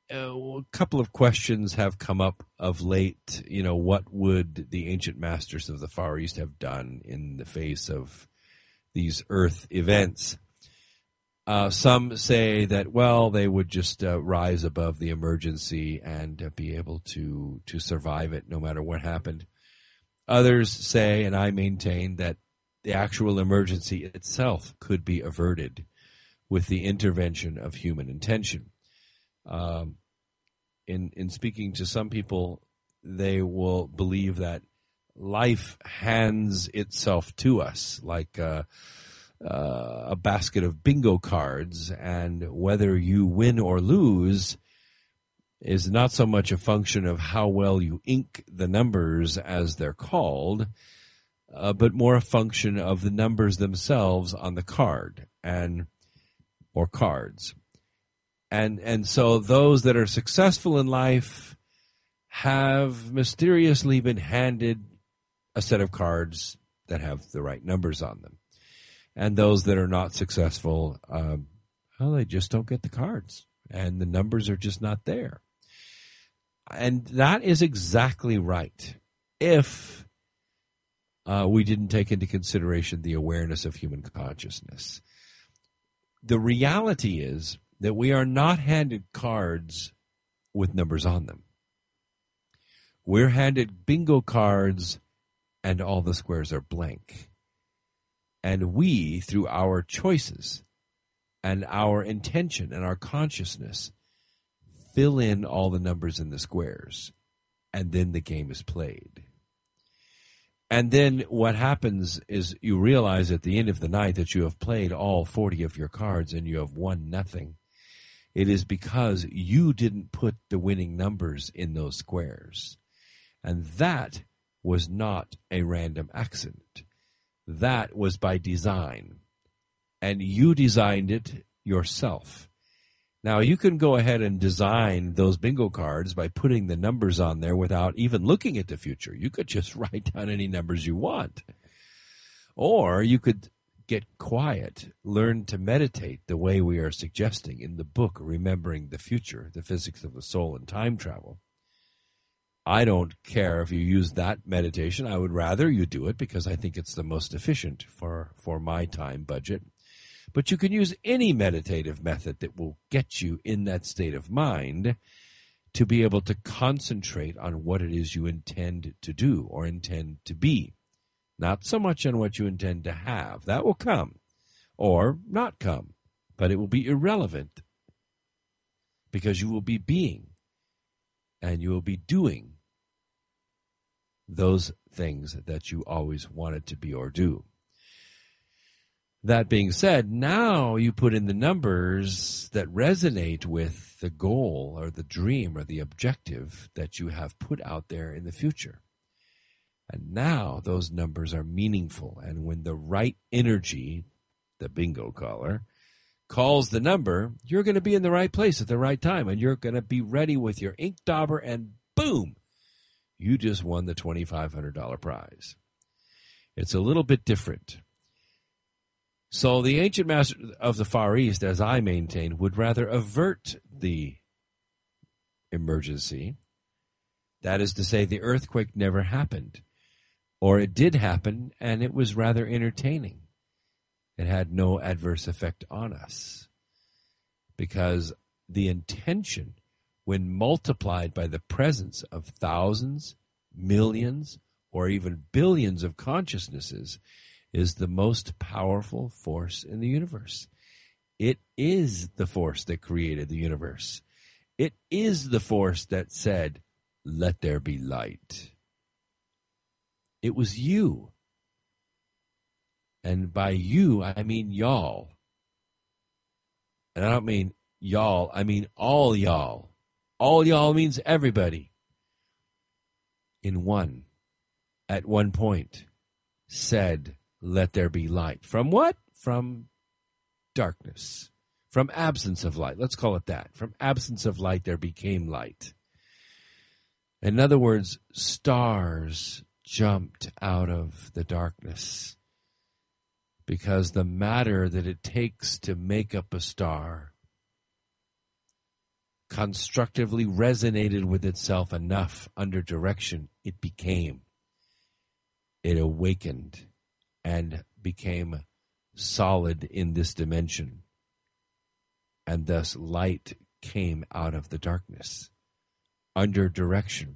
a couple of questions have come up of late. You know, what would the ancient masters of the Far East have done in the face of these Earth events? Uh, some say that, well, they would just uh, rise above the emergency and uh, be able to to survive it no matter what happened. Others say, and I maintain, that the actual emergency itself could be averted with the intervention of human intention. Um, in in speaking to some people, they will believe that life hands itself to us like uh, uh, a basket of bingo cards, and whether you win or lose is not so much a function of how well you ink the numbers, as they're called, uh, but more a function of the numbers themselves on the card and or cards. And and so those that are successful in life have mysteriously been handed a set of cards that have the right numbers on them. And those that are not successful, um, well, they just don't get the cards. And the numbers are just not there. And that is exactly right if uh, we didn't take into consideration the awareness of human consciousness. The reality is that we are not handed cards with numbers on them. We're handed bingo cards and all the squares are blank. And we, through our choices and our intention and our consciousness, fill in all the numbers in the squares, and then the game is played. And then what happens is you realize at the end of the night that you have played all forty of your cards and you have won nothing. It is because you didn't put the winning numbers in those squares. And that was not a random accident. That was by design. And you designed it yourself. Now, you can go ahead and design those bingo cards by putting the numbers on there without even looking at the future. You could just write down any numbers you want. Or you could get quiet, learn to meditate the way we are suggesting in the book, Remembering the Future, The Physics of the Soul and Time Travel. I don't care if you use that meditation. I would rather you do it because I think it's the most efficient for, for my time budget. But you can use any meditative method that will get you in that state of mind to be able to concentrate on what it is you intend to do or intend to be. Not so much on what you intend to have. That will come or not come, but it will be irrelevant because you will be being and you will be doing those things that you always wanted to be or do. That being said, now you put in the numbers that resonate with the goal or the dream or the objective that you have put out there in the future. And now those numbers are meaningful. And when the right energy, the bingo caller, calls the number, you're going to be in the right place at the right time. And you're going to be ready with your ink dauber and boom, you just won the twenty-five hundred dollars prize. It's a little bit different. So the ancient masters of the Far East, as I maintain, would rather avert the emergency. That is to say, the earthquake never happened. Or it did happen, and it was rather entertaining. It had no adverse effect on us. Because the intention, when multiplied by the presence of thousands, millions, or even billions of consciousnesses, is the most powerful force in the universe. It is the force that created the universe. It is the force that said, "Let there be light." It was you. And by you, I mean y'all. And I don't mean y'all, I mean all y'all. All y'all means everybody. In one, at one point, said, "Let there be light." From what? From darkness. From absence of light. Let's call it that. From absence of light, there became light. In other words, stars jumped out of the darkness because the matter that it takes to make up a star constructively resonated with itself enough under direction, it became. It awakened and became solid in this dimension. And thus light came out of the darkness under direction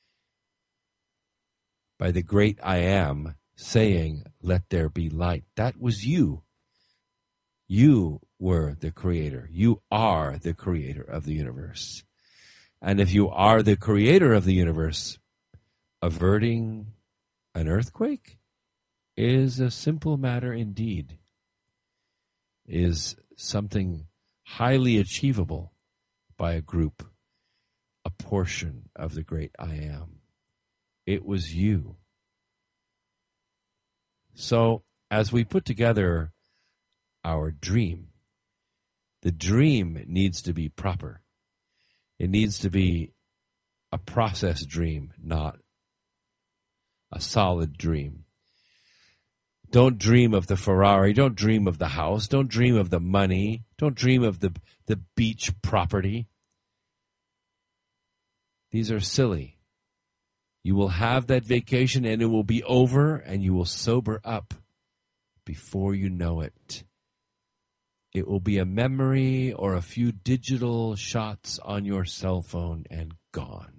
by the great I Am saying, let there be light. That was you. You were the creator. You are the creator of the universe. And if you are the creator of the universe, averting an earthquake is a simple matter indeed, is something highly achievable by a group, a portion of the great I Am. It was you. So as we put together our dream, the dream needs to be proper. It needs to be a process dream, not a solid dream. Don't dream of the Ferrari. Don't dream of the house. Don't dream of the money. Don't dream of the, the beach property. These are silly. You will have that vacation and it will be over and you will sober up before you know it. It will be a memory or a few digital shots on your cell phone and gone.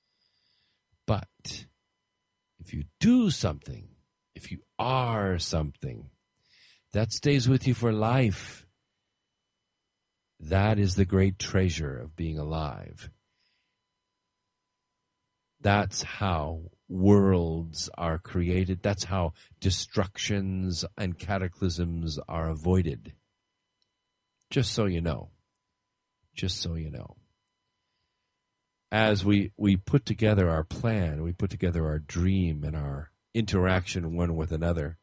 But if you do something, if you are something, that stays with you for life. That is the great treasure of being alive. That's how worlds are created. That's how destructions and cataclysms are avoided. Just so you know. Just so you know. As we, we put together our plan, we put together our dream and our interaction one with another,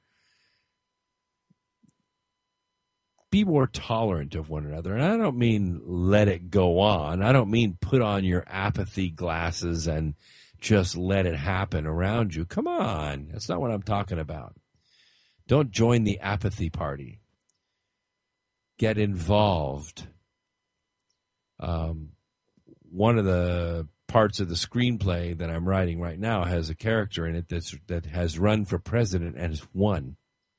be more tolerant of one another. And I don't mean let it go on. I don't mean put on your apathy glasses and just let it happen around you. Come on. That's not what I'm talking about. Don't join the apathy party. Get involved. Um, one of the parts of the screenplay that I'm writing right now has a character in it that's, that has run for president and has won.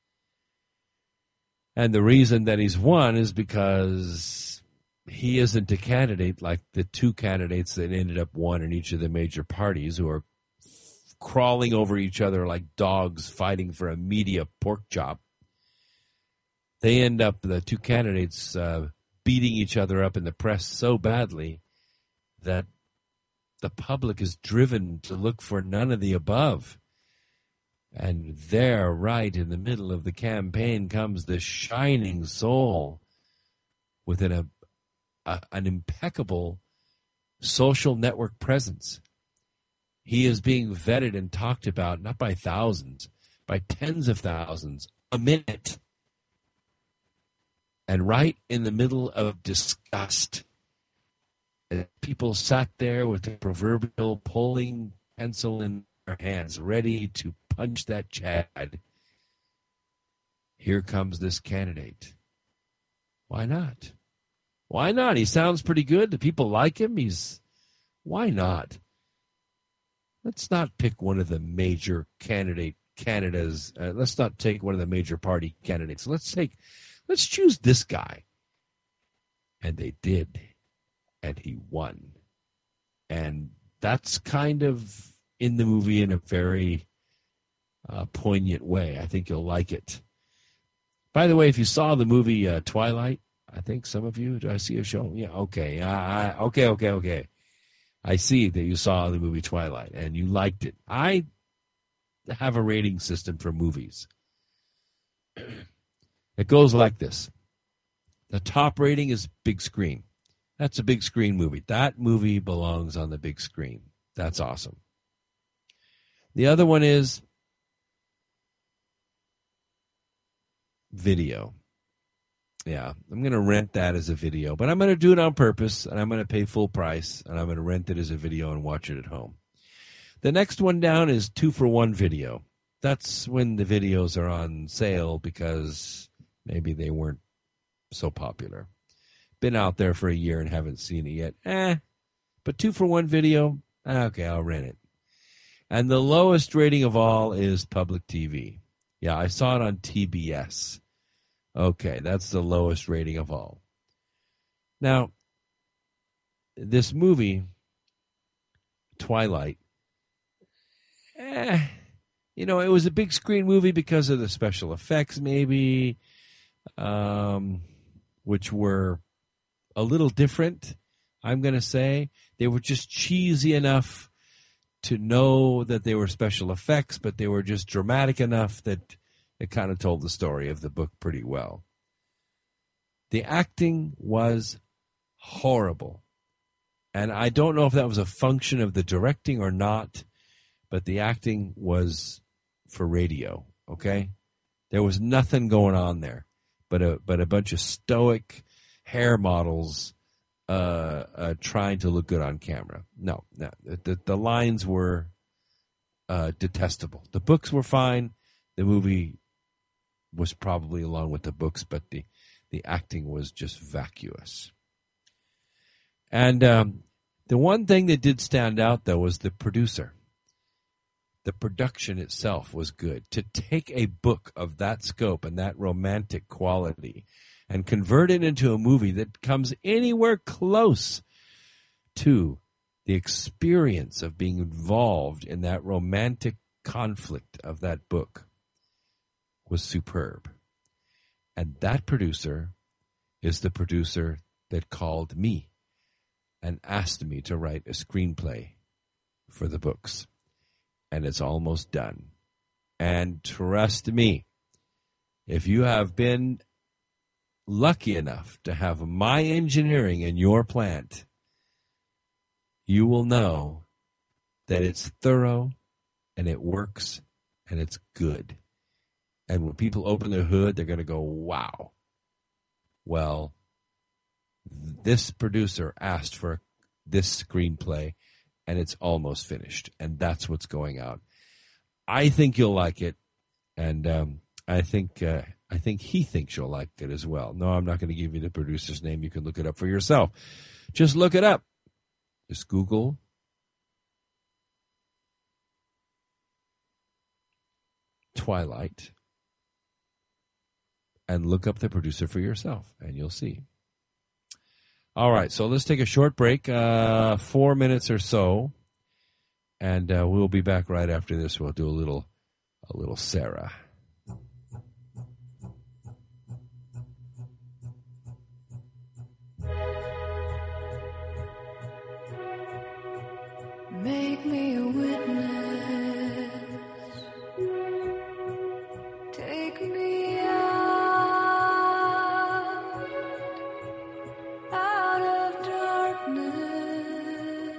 And the reason that he's won is because he isn't a candidate like the two candidates that ended up won in each of the major parties, who are crawling over each other like dogs fighting for a media pork chop. They end up, the two candidates, uh, beating each other up in the press so badly that the public is driven to look for none of the above. And there, right in the middle of the campaign, comes the shining soul with an, a, a, an impeccable social network presence. He is being vetted and talked about, not by thousands, by tens of thousands a minute. And right in the middle of disgust, people sat there with the proverbial polling pencil in their hands, ready to punch that Chad. Here comes this candidate. Why not? Why not? He sounds pretty good. The people like him. He's. Why not? Let's not pick one of the major candidate candidates. Uh, let's not take one of the major party candidates. Let's take. Let's choose this guy. And they did. And he won. And that's kind of in the movie in a very uh, poignant way. I think you'll like it. By the way, if you saw the movie uh, Twilight, I think some of you, do I see a show? Yeah, okay. Uh, I, okay, okay, okay. I see that you saw the movie Twilight and you liked it. I have a rating system for movies. It goes like this. The top rating is big screen. That's a big screen movie. That movie belongs on the big screen. That's awesome. The other one is video. Yeah, I'm going to rent that as a video, but I'm going to do it on purpose, and I'm going to pay full price, and I'm going to rent it as a video and watch it at home. The next one down is two for one video. That's when the videos are on sale because maybe they weren't so popular. been out there for a year and haven't seen it yet. Eh, but two for one video, okay, I'll rent it. And the lowest rating of all is public T V. Yeah, I saw it on T B S. Okay, that's the lowest rating of all. Now, this movie, Twilight, eh, you know, it was a big screen movie because of the special effects, maybe, um, which were a little different, I'm going to say. They were just cheesy enough to know that they were special effects, but they were just dramatic enough that it kind of told the story of the book pretty well. The acting was horrible. And I don't know if that was a function of the directing or not, but the acting was for radio, okay? There was nothing going on there but a but a bunch of stoic hair models uh, uh, trying to look good on camera. No, no, the, the lines were uh, detestable. The books were fine. The movie was probably along with the books, but the, the acting was just vacuous. And um, the one thing that did stand out, though, was the producer. The production itself was good. To take a book of that scope and that romantic quality and convert it into a movie that comes anywhere close to the experience of being involved in that romantic conflict of that book was superb. And that producer is the producer that called me and asked me to write a screenplay for the books. And it's almost done. And trust me, if you have been lucky enough to have my engineering in your plant, you will know that it's thorough and it works and it's good. And when people open their hood, they're going to go, wow. Well, this producer asked for this screenplay, and it's almost finished, and that's what's going out. I think you'll like it, and um, I think uh, I think he thinks you'll like it as well. No, I'm not going to give you the producer's name. You can look it up for yourself. Just look it up. Just Google Twilight and look up the producer for yourself, and you'll see. All right, so let's take a short break, uh, four minutes or so, and uh, we'll be back right after this. We'll do a little, a little Sarah. Make me a witness. Take me out, out of darkness,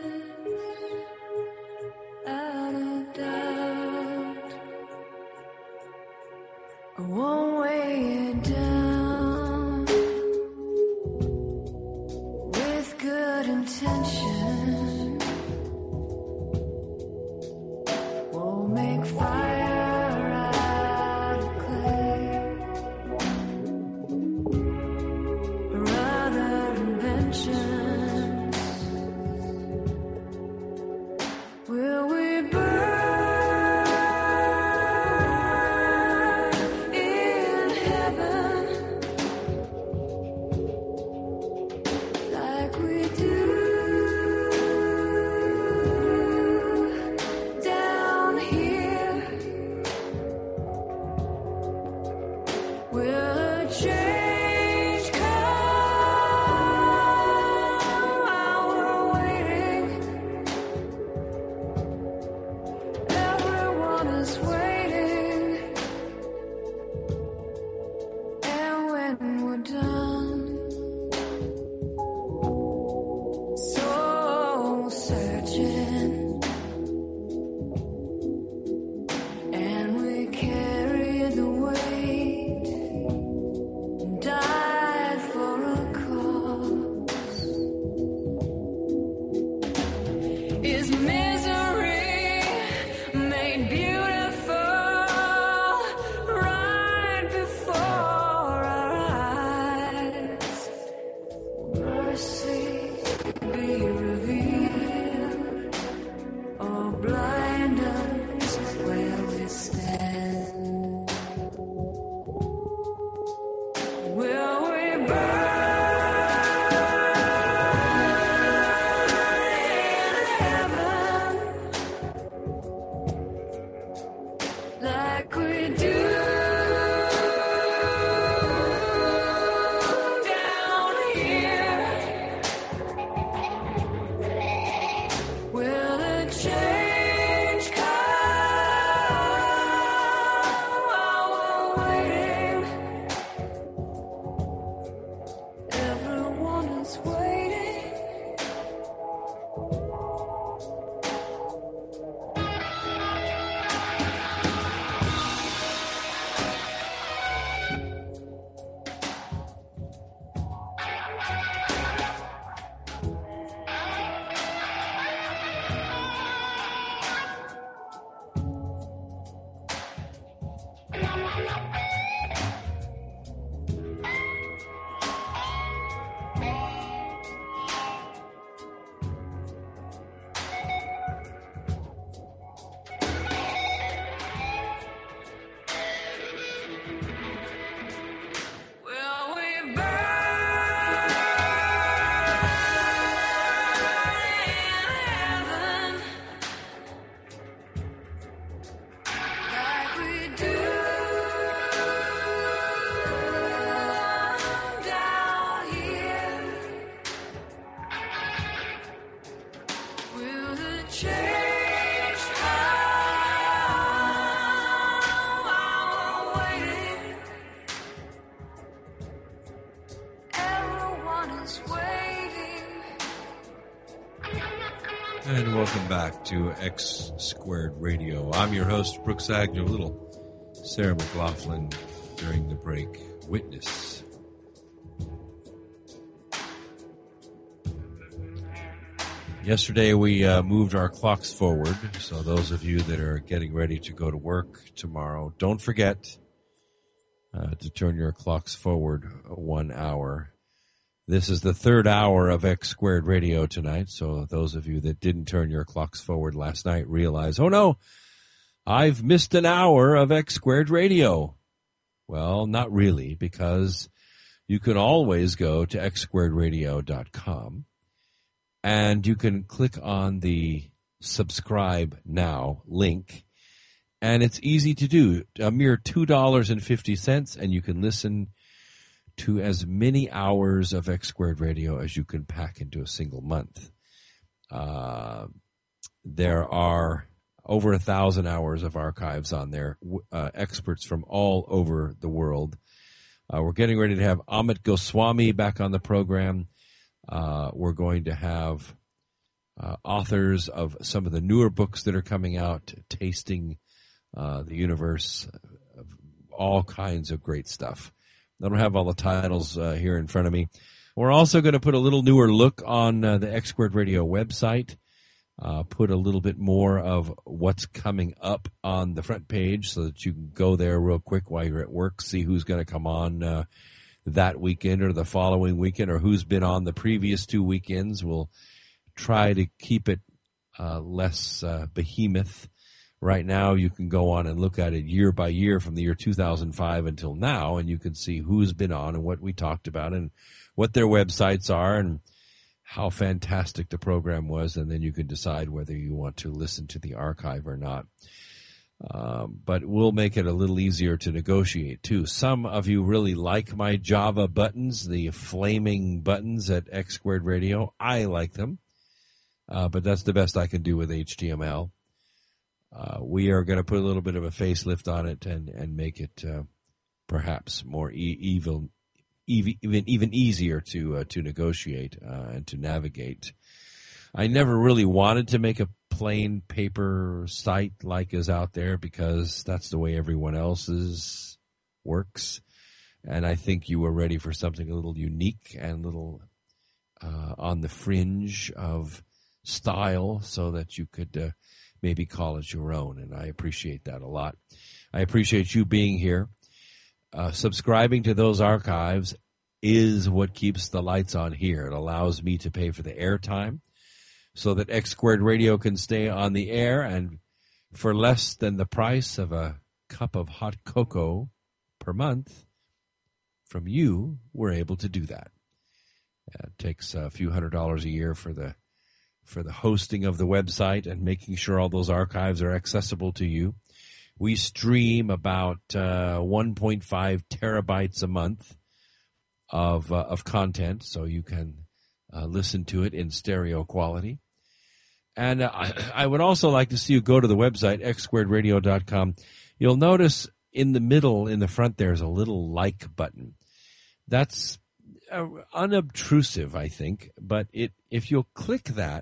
out of doubt. I won't weigh it down with good intention. We'll make fire out of clay, or other inventions. Will we burn in heaven like we do down here? Will a change come And welcome back to X Squared Radio. I'm your host, Brooks Agnew. A little Sarah McLaughlin during the break. Witness. Yesterday we uh, moved our clocks forward, so those of you that are getting ready to go to work tomorrow, don't forget uh, to turn your clocks forward one hour. This is the third hour of X Squared Radio tonight, so those of you that didn't turn your clocks forward last night realize, oh no, I've missed an hour of X Squared Radio. Well, not really, because you can always go to x squared radio dot com and you can click on the subscribe now link, and it's easy to do. A mere two dollars and fifty cents, and you can listen to as many hours of X Squared Radio as you can pack into a single month. Uh, there are over a thousand hours of archives on there, uh, experts from all over the world. Uh, we're getting ready to have Amit Goswami back on the program. Uh, we're going to have uh, authors of some of the newer books that are coming out, tasting uh, the universe, uh, all kinds of great stuff. I don't have all the titles uh, here in front of me. We're also going to put a little newer look on uh, the X Squared Radio website, uh, put a little bit more of what's coming up on the front page so that you can go there real quick while you're at work, see who's going to come on uh, that weekend or the following weekend, or who's been on the previous two weekends. We'll try to keep it uh, less uh, behemoth. Right now, you can go on and look at it year by year from the year two thousand five until now, and you can see who's been on and what we talked about and what their websites are and how fantastic the program was, and then you can decide whether you want to listen to the archive or not. Um, but we'll make it a little easier to negotiate, too. Some of you really like my Java buttons, the flaming buttons at X Squared Radio. I like them, uh, but that's the best I can do with H T M L. Uh, we are going to put a little bit of a facelift on it and, and make it uh, perhaps more e- evil, even even easier to uh, to negotiate uh, and to navigate. I never really wanted to make a plain paper site like is out there because that's the way everyone else's works, and I think you were ready for something a little unique and a little uh, on the fringe of style, so that you could. Uh, maybe call it your own, and I appreciate that a lot. I appreciate you being here. Uh, subscribing to those archives is what keeps the lights on here. It allows me to pay for the airtime so that X Squared Radio can stay on the air, and for less than the price of a cup of hot cocoa per month from you, we're able to do that. Uh, it takes a few hundred dollars a year for the for the hosting of the website and making sure all those archives are accessible to you. We stream about uh, one point five terabytes a month of uh, of content, so you can uh, listen to it in stereo quality. And uh, I, I would also like to see you go to the website, x squared radio dot com. You'll notice in the middle, in the front, there's a little like button. That's uh, unobtrusive, I think, but it if you'll click that,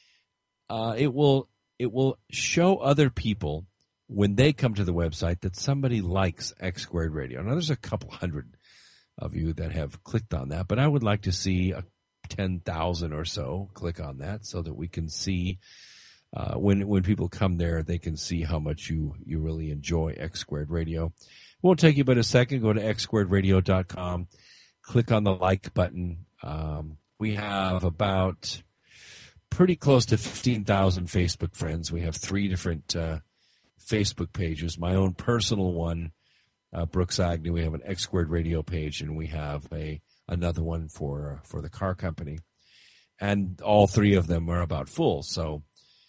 uh, it will it will show other people when they come to the website that somebody likes X Squared Radio. Now, there's a couple hundred of you that have clicked on that, but I would like to see a ten thousand or so click on that so that we can see uh, when when people come there, they can see how much you, you really enjoy X Squared Radio. It won't take you but a second. Go to x squared radio dot com, click on the like button. Um, we have about pretty close to fifteen thousand Facebook friends. We have three different uh, Facebook pages. My own personal one, uh, Brooks Agnew. We have an X Squared Radio page, and we have a another one for for the car company, and all three of them are about full. So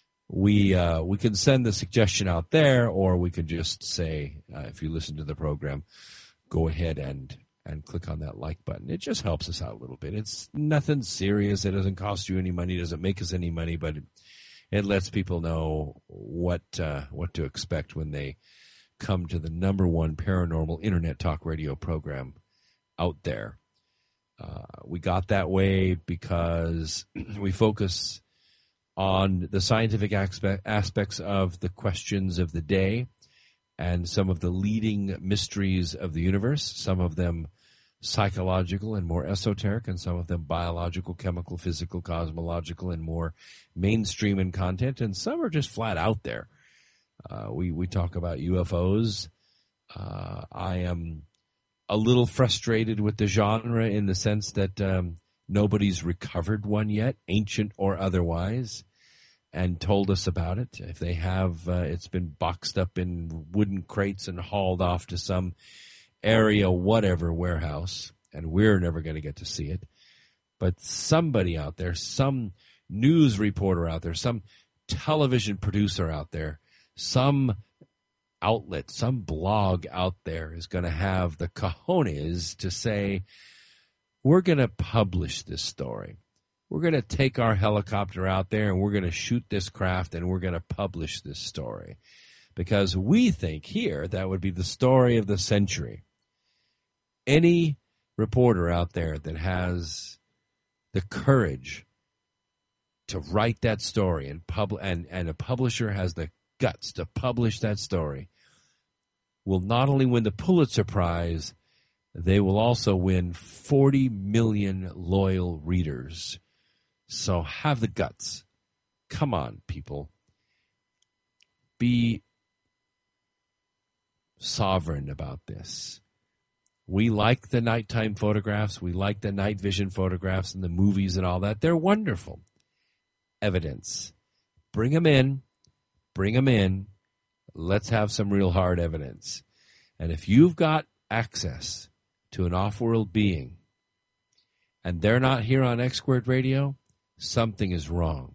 we uh, we can send the suggestion out there, or we could just say, uh, if you listen to the program, go ahead and and click on that like button. It just helps us out a little bit. It's nothing serious. It doesn't cost you any money. It doesn't make us any money, but it, it lets people know what uh, what to expect when they come to the number one paranormal internet talk radio program out there. Uh, we got that way because we focus on the scientific aspect, aspects of the questions of the day and some of the leading mysteries of the universe, some of them psychological and more esoteric, and some of them biological, chemical, physical, cosmological, and more mainstream in content, and some are just flat out there. Uh, we, we talk about U F Os. Uh, I am a little frustrated with the genre in the sense that um, nobody's recovered one yet, ancient or otherwise, and told us about it. If they have, uh, it's been boxed up in wooden crates and hauled off to some area, whatever, warehouse, and we're never going to get to see it. But somebody out there, some news reporter out there, some television producer out there, some outlet, some blog out there is going to have the cojones to say, we're going to publish this story. We're going to take our helicopter out there and we're going to shoot this craft and we're going to publish this story. Because we think here that would be the story of the century. Any reporter out there that has the courage to write that story and pub and, and a publisher has the guts to publish that story will not only win the Pulitzer Prize, they will also win forty million loyal readers. So have the guts. Come on, people. Be sovereign about this. We like the nighttime photographs. We like the night vision photographs and the movies and all that. They're wonderful. Evidence. Bring them in. Bring them in. Let's have some real hard evidence. And if you've got access to an off-world being and they're not here on X Squared Radio, something is wrong.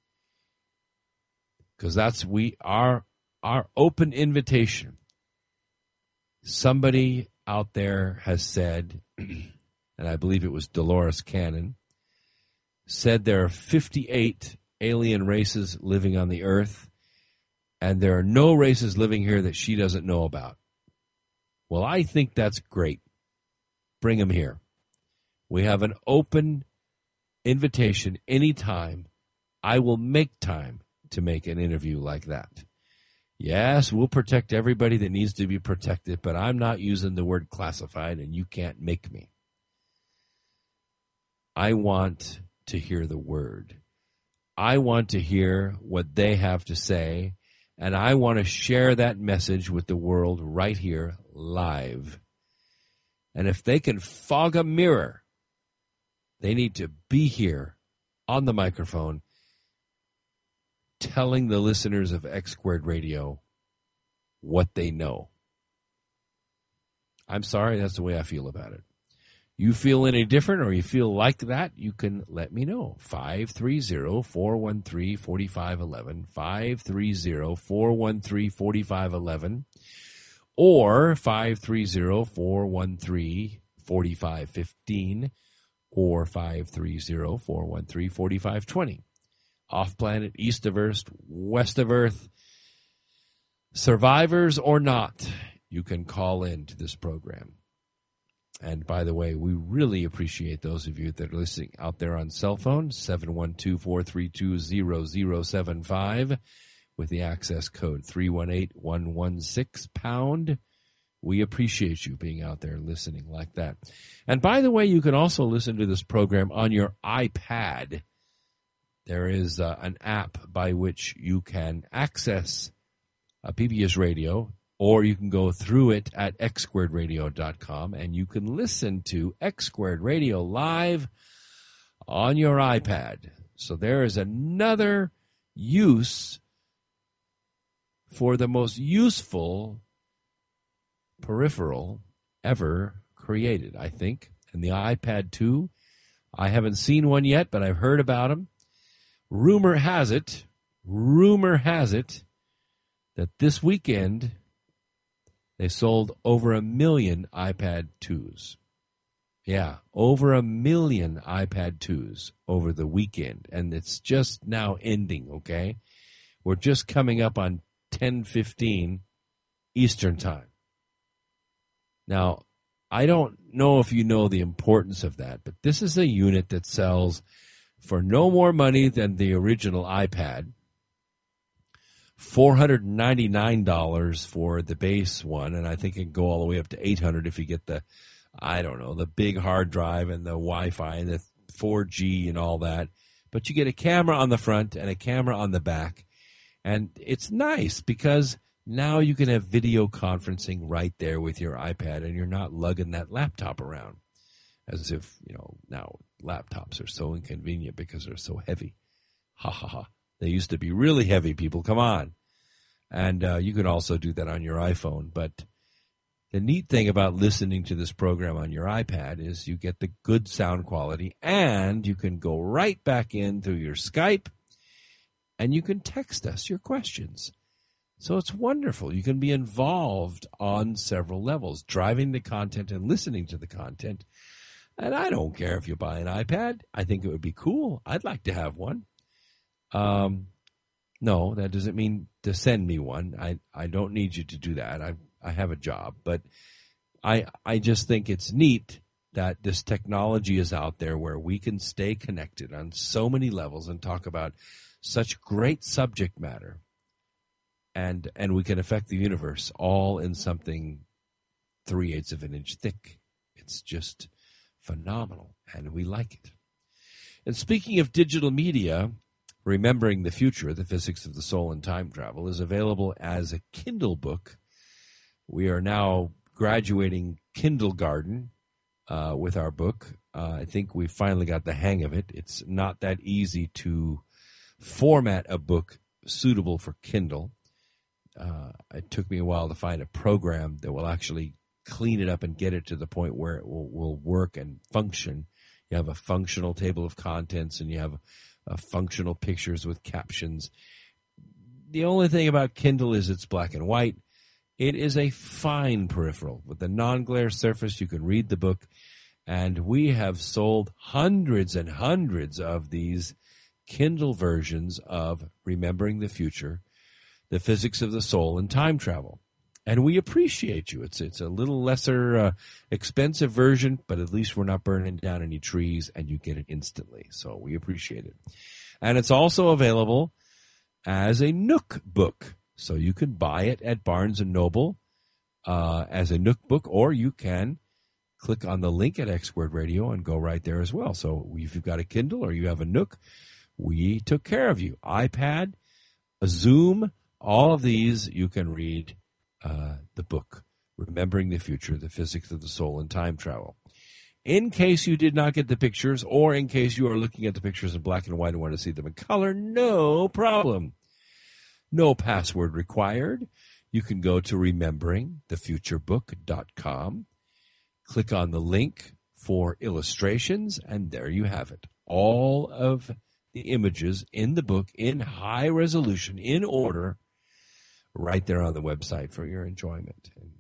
Because that's we our our open invitation. Somebody out there has said, and I believe it was Dolores Cannon, said there are fifty-eight alien races living on the earth, and there are no races living here that she doesn't know about. Well, I think that's great. Bring them here. We have an open invitation anytime. I will make time to make an interview like that. Yes, we'll protect everybody that needs to be protected, but I'm not using the word classified, and you can't make me. I want to hear the word. I want to hear what they have to say, and I want to share that message with the world right here, live. And if they can fog a mirror, they need to be here on the microphone telling the listeners of X Squared Radio what they know. I'm sorry, that's the way I feel about it. You feel any different or you feel like that, you can let me know. five three zero, four one three, four five one one, five three zero, four one three, four five one one, or five three zero, four one three, four five one five or five three zero, four one three, four five two zero. Off-planet, east of Earth, west of Earth, survivors or not, you can call in to this program. And by the way, we really appreciate those of you that are listening out there on cell phone, seven one two, four three two, zero zero seven five, with the access code three one eight, one one six, pound. We appreciate you being out there listening like that. And by the way, you can also listen to this program on your iPad. There is uh, an app by which you can access a P B S radio, or you can go through it at x squared radio dot com, and you can listen to X Squared Radio live on your iPad. So there is another use for the most useful peripheral ever created, I think. And the iPad two, I haven't seen one yet, but I've heard about them. Rumor has it, rumor has it, that this weekend they sold over a million iPad twos. Yeah, over a million iPad twos over the weekend. And it's just now ending, okay? We're just coming up on ten fifteen Eastern Time. Now, I don't know if you know the importance of that, but this is a unit that sells for no more money than the original iPad. four hundred ninety-nine dollars for the base one, and I think it can go all the way up to eight hundred dollars if you get the, I don't know, the big hard drive and the Wi-Fi and the four G and all that. But you get a camera on the front and a camera on the back, and it's nice because now you can have video conferencing right there with your iPad, and you're not lugging that laptop around as if, you know, now laptops are so inconvenient because they're so heavy. Ha, ha, ha. They used to be really heavy, people. Come on. And uh, you can also do that on your iPhone. But the neat thing about listening to this program on your iPad is you get the good sound quality, and you can go right back in through your Skype, and you can text us your questions. So it's wonderful. You can be involved on several levels, driving the content and listening to the content. And I don't care if you buy an iPad. I think it would be cool. I'd like to have one. Um, no, that doesn't mean to send me one. I, I don't need you to do that. I I have a job. But I I just think it's neat that this technology is out there where we can stay connected on so many levels and talk about such great subject matter. And and we can affect the universe all in something three-eighths of an inch thick. It's just phenomenal, and we like it. And speaking of digital media, Remembering the Future, The Physics of the Soul and Time Travel, is available as a Kindle book. We are now graduating kindergarten uh, with our book. Uh, I think we finally got the hang of it. It's not that easy to format a book suitable for Kindle. Uh, it took me a while to find a program that will actually clean it up and get it to the point where it will, will work and function. You have a functional table of contents, and you have uh, functional pictures with captions. The only thing about Kindle is it's black and white. It is a fine peripheral. With a non-glare surface, you can read the book, and we have sold hundreds and hundreds of these Kindle versions of Remembering the Future, The Physics of the Soul and Time Travel. And we appreciate you. It's it's a little lesser uh, expensive version, but at least we're not burning down any trees, and you get it instantly. So we appreciate it. And it's also available as a Nook book. So you can buy it at Barnes and Noble uh, as a Nook book, or you can click on the link at X Squared Radio and go right there as well. So if you've got a Kindle or you have a Nook, we took care of you. iPad, a Zoom, all of these you can read uh, the book, Remembering the Future, The Physics of the Soul and Time Travel. In case you did not get the pictures, or in case you are looking at the pictures in black and white and want to see them in color, no problem. No password required. You can go to remembering the future book dot com, click on the link for illustrations, and there you have it. All of the images in the book in high resolution, in order, right there on the website for your enjoyment. And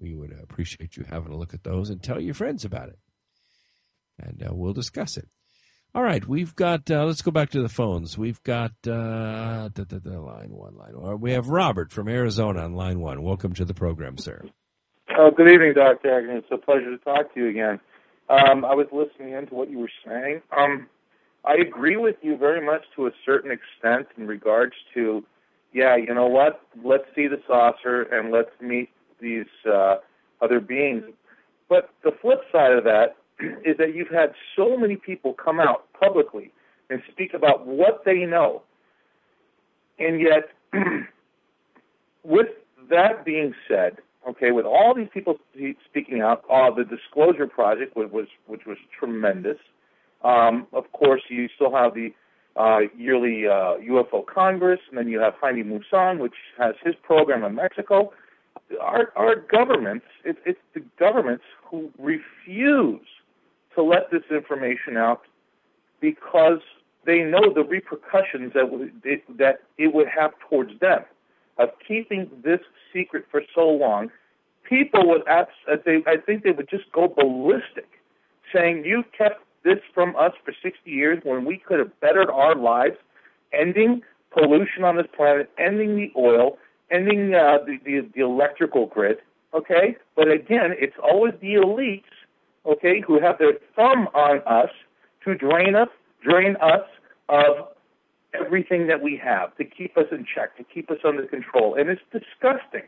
we would appreciate you having a look at those and tell your friends about it. And uh, we'll discuss it. All right, we've got, uh, let's go back to the phones. We've got uh, da, da, da, line one, line one. We have Robert from Arizona on line one. Welcome to the program, sir. Oh, good evening, Doctor Agnew. It's a pleasure to talk to you again. Um, I was listening into what you were saying. Um, I agree with you very much to a certain extent in regards to, yeah, you know what, let's see the saucer and let's meet these uh, other beings. But the flip side of that is that you've had so many people come out publicly and speak about what they know. And yet, with that being said, okay, with all these people speaking out, uh, the Disclosure Project, which was, which was tremendous. Um, of course, you still have the uh, yearly uh, U F O Congress, and then you have Jaime Maussan, which has his program in Mexico. Our, our governments, it, it's the governments who refuse to let this information out because they know the repercussions that it, that it would have towards them of keeping this secret for so long. People would, abs- they, I think they would just go ballistic, saying, you kept this from us for sixty years when we could have bettered our lives, ending pollution on this planet, ending the oil, ending uh, the, the, the electrical grid, okay? But again, it's always the elites, okay, who have their thumb on us to drain us, drain us of everything that we have, to keep us in check, to keep us under control. And it's disgusting.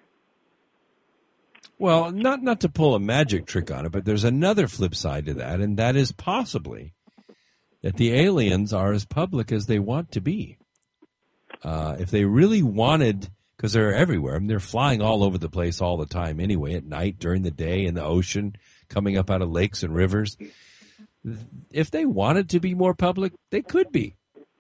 Well, not not to pull a magic trick on it, but there's another flip side to that, and that is possibly that the aliens are as public as they want to be. Uh, if they really wanted, because they're everywhere, I mean, they're flying all over the place all the time anyway, at night, during the day, in the ocean, coming up out of lakes and rivers. If they wanted to be more public, they could be.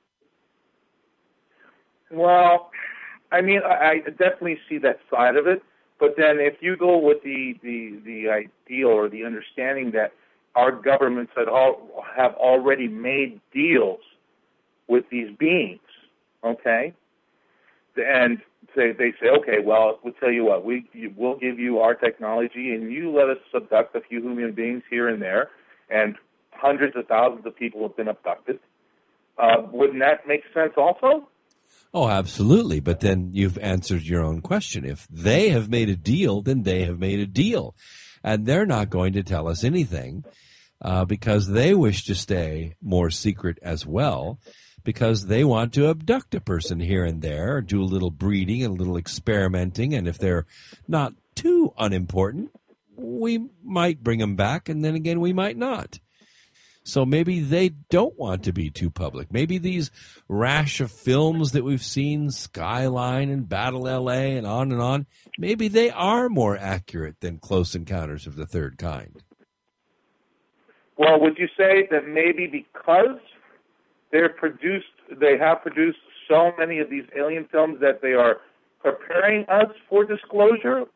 Well, I mean, I, I definitely see that side of it. But then if you go with the, the, the ideal or the understanding that our governments had all, have already made deals with these beings, okay, and say, they say, okay, well, we'll tell you what, we, we'll give you our technology and you let us abduct a few human beings here and there, and hundreds of thousands of people have been abducted. Uh, wouldn't that make sense also? Oh, absolutely. But then you've answered your own question. If they have made a deal, then they have made a deal. And they're not going to tell us anything uh, because they wish to stay more secret as well, because they want to abduct a person here and there, do a little breeding and a little experimenting. And if they're not too unimportant, we might bring them back, and then again we might not. So maybe they don't want to be too public. Maybe these rash of films that we've seen, Skyline and Battle L A and on and on, maybe they are more accurate than Close Encounters of the Third Kind. Well, would you say that maybe because they're produced, they have produced so many of these alien films that they are preparing us for disclosure?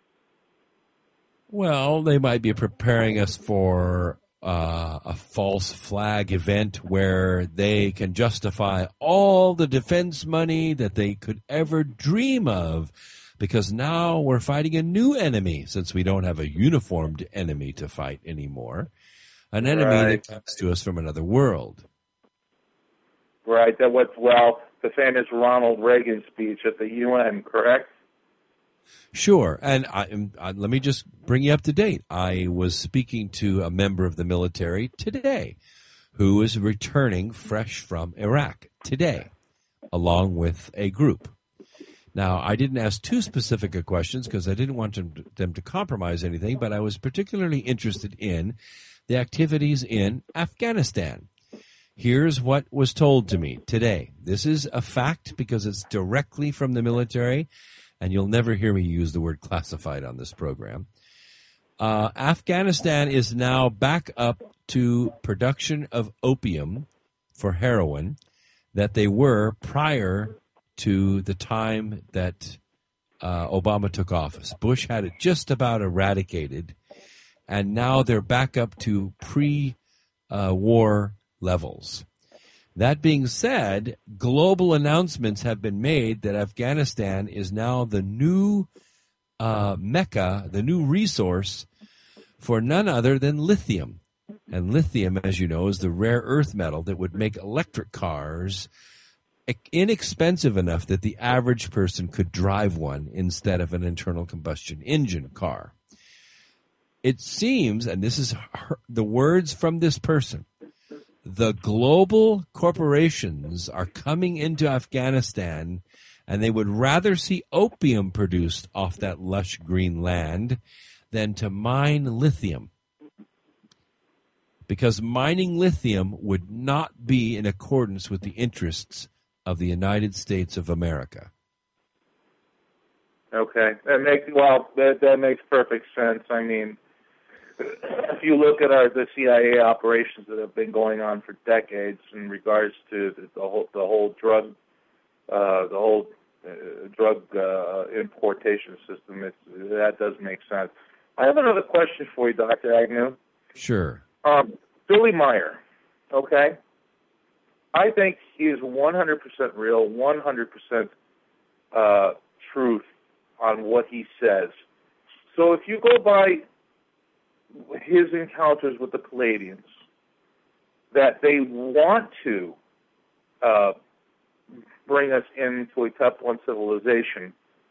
Well, they might be preparing us for Uh, a false flag event where they can justify all the defense money that they could ever dream of, because now we're fighting a new enemy, since we don't have a uniformed enemy to fight anymore, an enemy right. that comes to us from another world. Right, that was, well, the famous Ronald Reagan speech at the U N, correct? Sure, and I, I, let me just bring you up to date. I was speaking to a member of the military today who is returning fresh from Iraq today, along with a group. Now, I didn't ask too specific a questions because I didn't want them to, them to compromise anything, but I was particularly interested in the activities in Afghanistan. Here's what was told to me today. This is a fact because it's directly from the military, and you'll never hear me use the word classified on this program. Uh, Afghanistan is now back up to production of opium for heroin that they were prior to the time that uh, Obama took office. Bush had it just about eradicated, and now they're back up to pre-war uh, levels. That being said, global announcements have been made that Afghanistan is now the new uh, mecca, the new resource for none other than lithium. And lithium, as you know, is the rare earth metal that would make electric cars inexpensive enough that the average person could drive one instead of an internal combustion engine car. It seems, and this is her, the words from this person, the global corporations are coming into Afghanistan and they would rather see opium produced off that lush green land than to mine lithium. Because mining lithium would not be in accordance with the interests of the United States of America. Okay, that makes well that that makes perfect sense. I mean, if you look at our the C I A operations that have been going on for decades in regards to the, the whole the whole drug uh, the whole uh, drug uh, importation system, it, that does make sense. I have another question for you, Doctor Agnew. Sure. Um, Billy Meyer, okay? I think he is one hundred percent real, one hundred percent uh, truth on what he says. So if you go by his encounters with the Palladians, that they want to uh, bring us into a Type one civilization,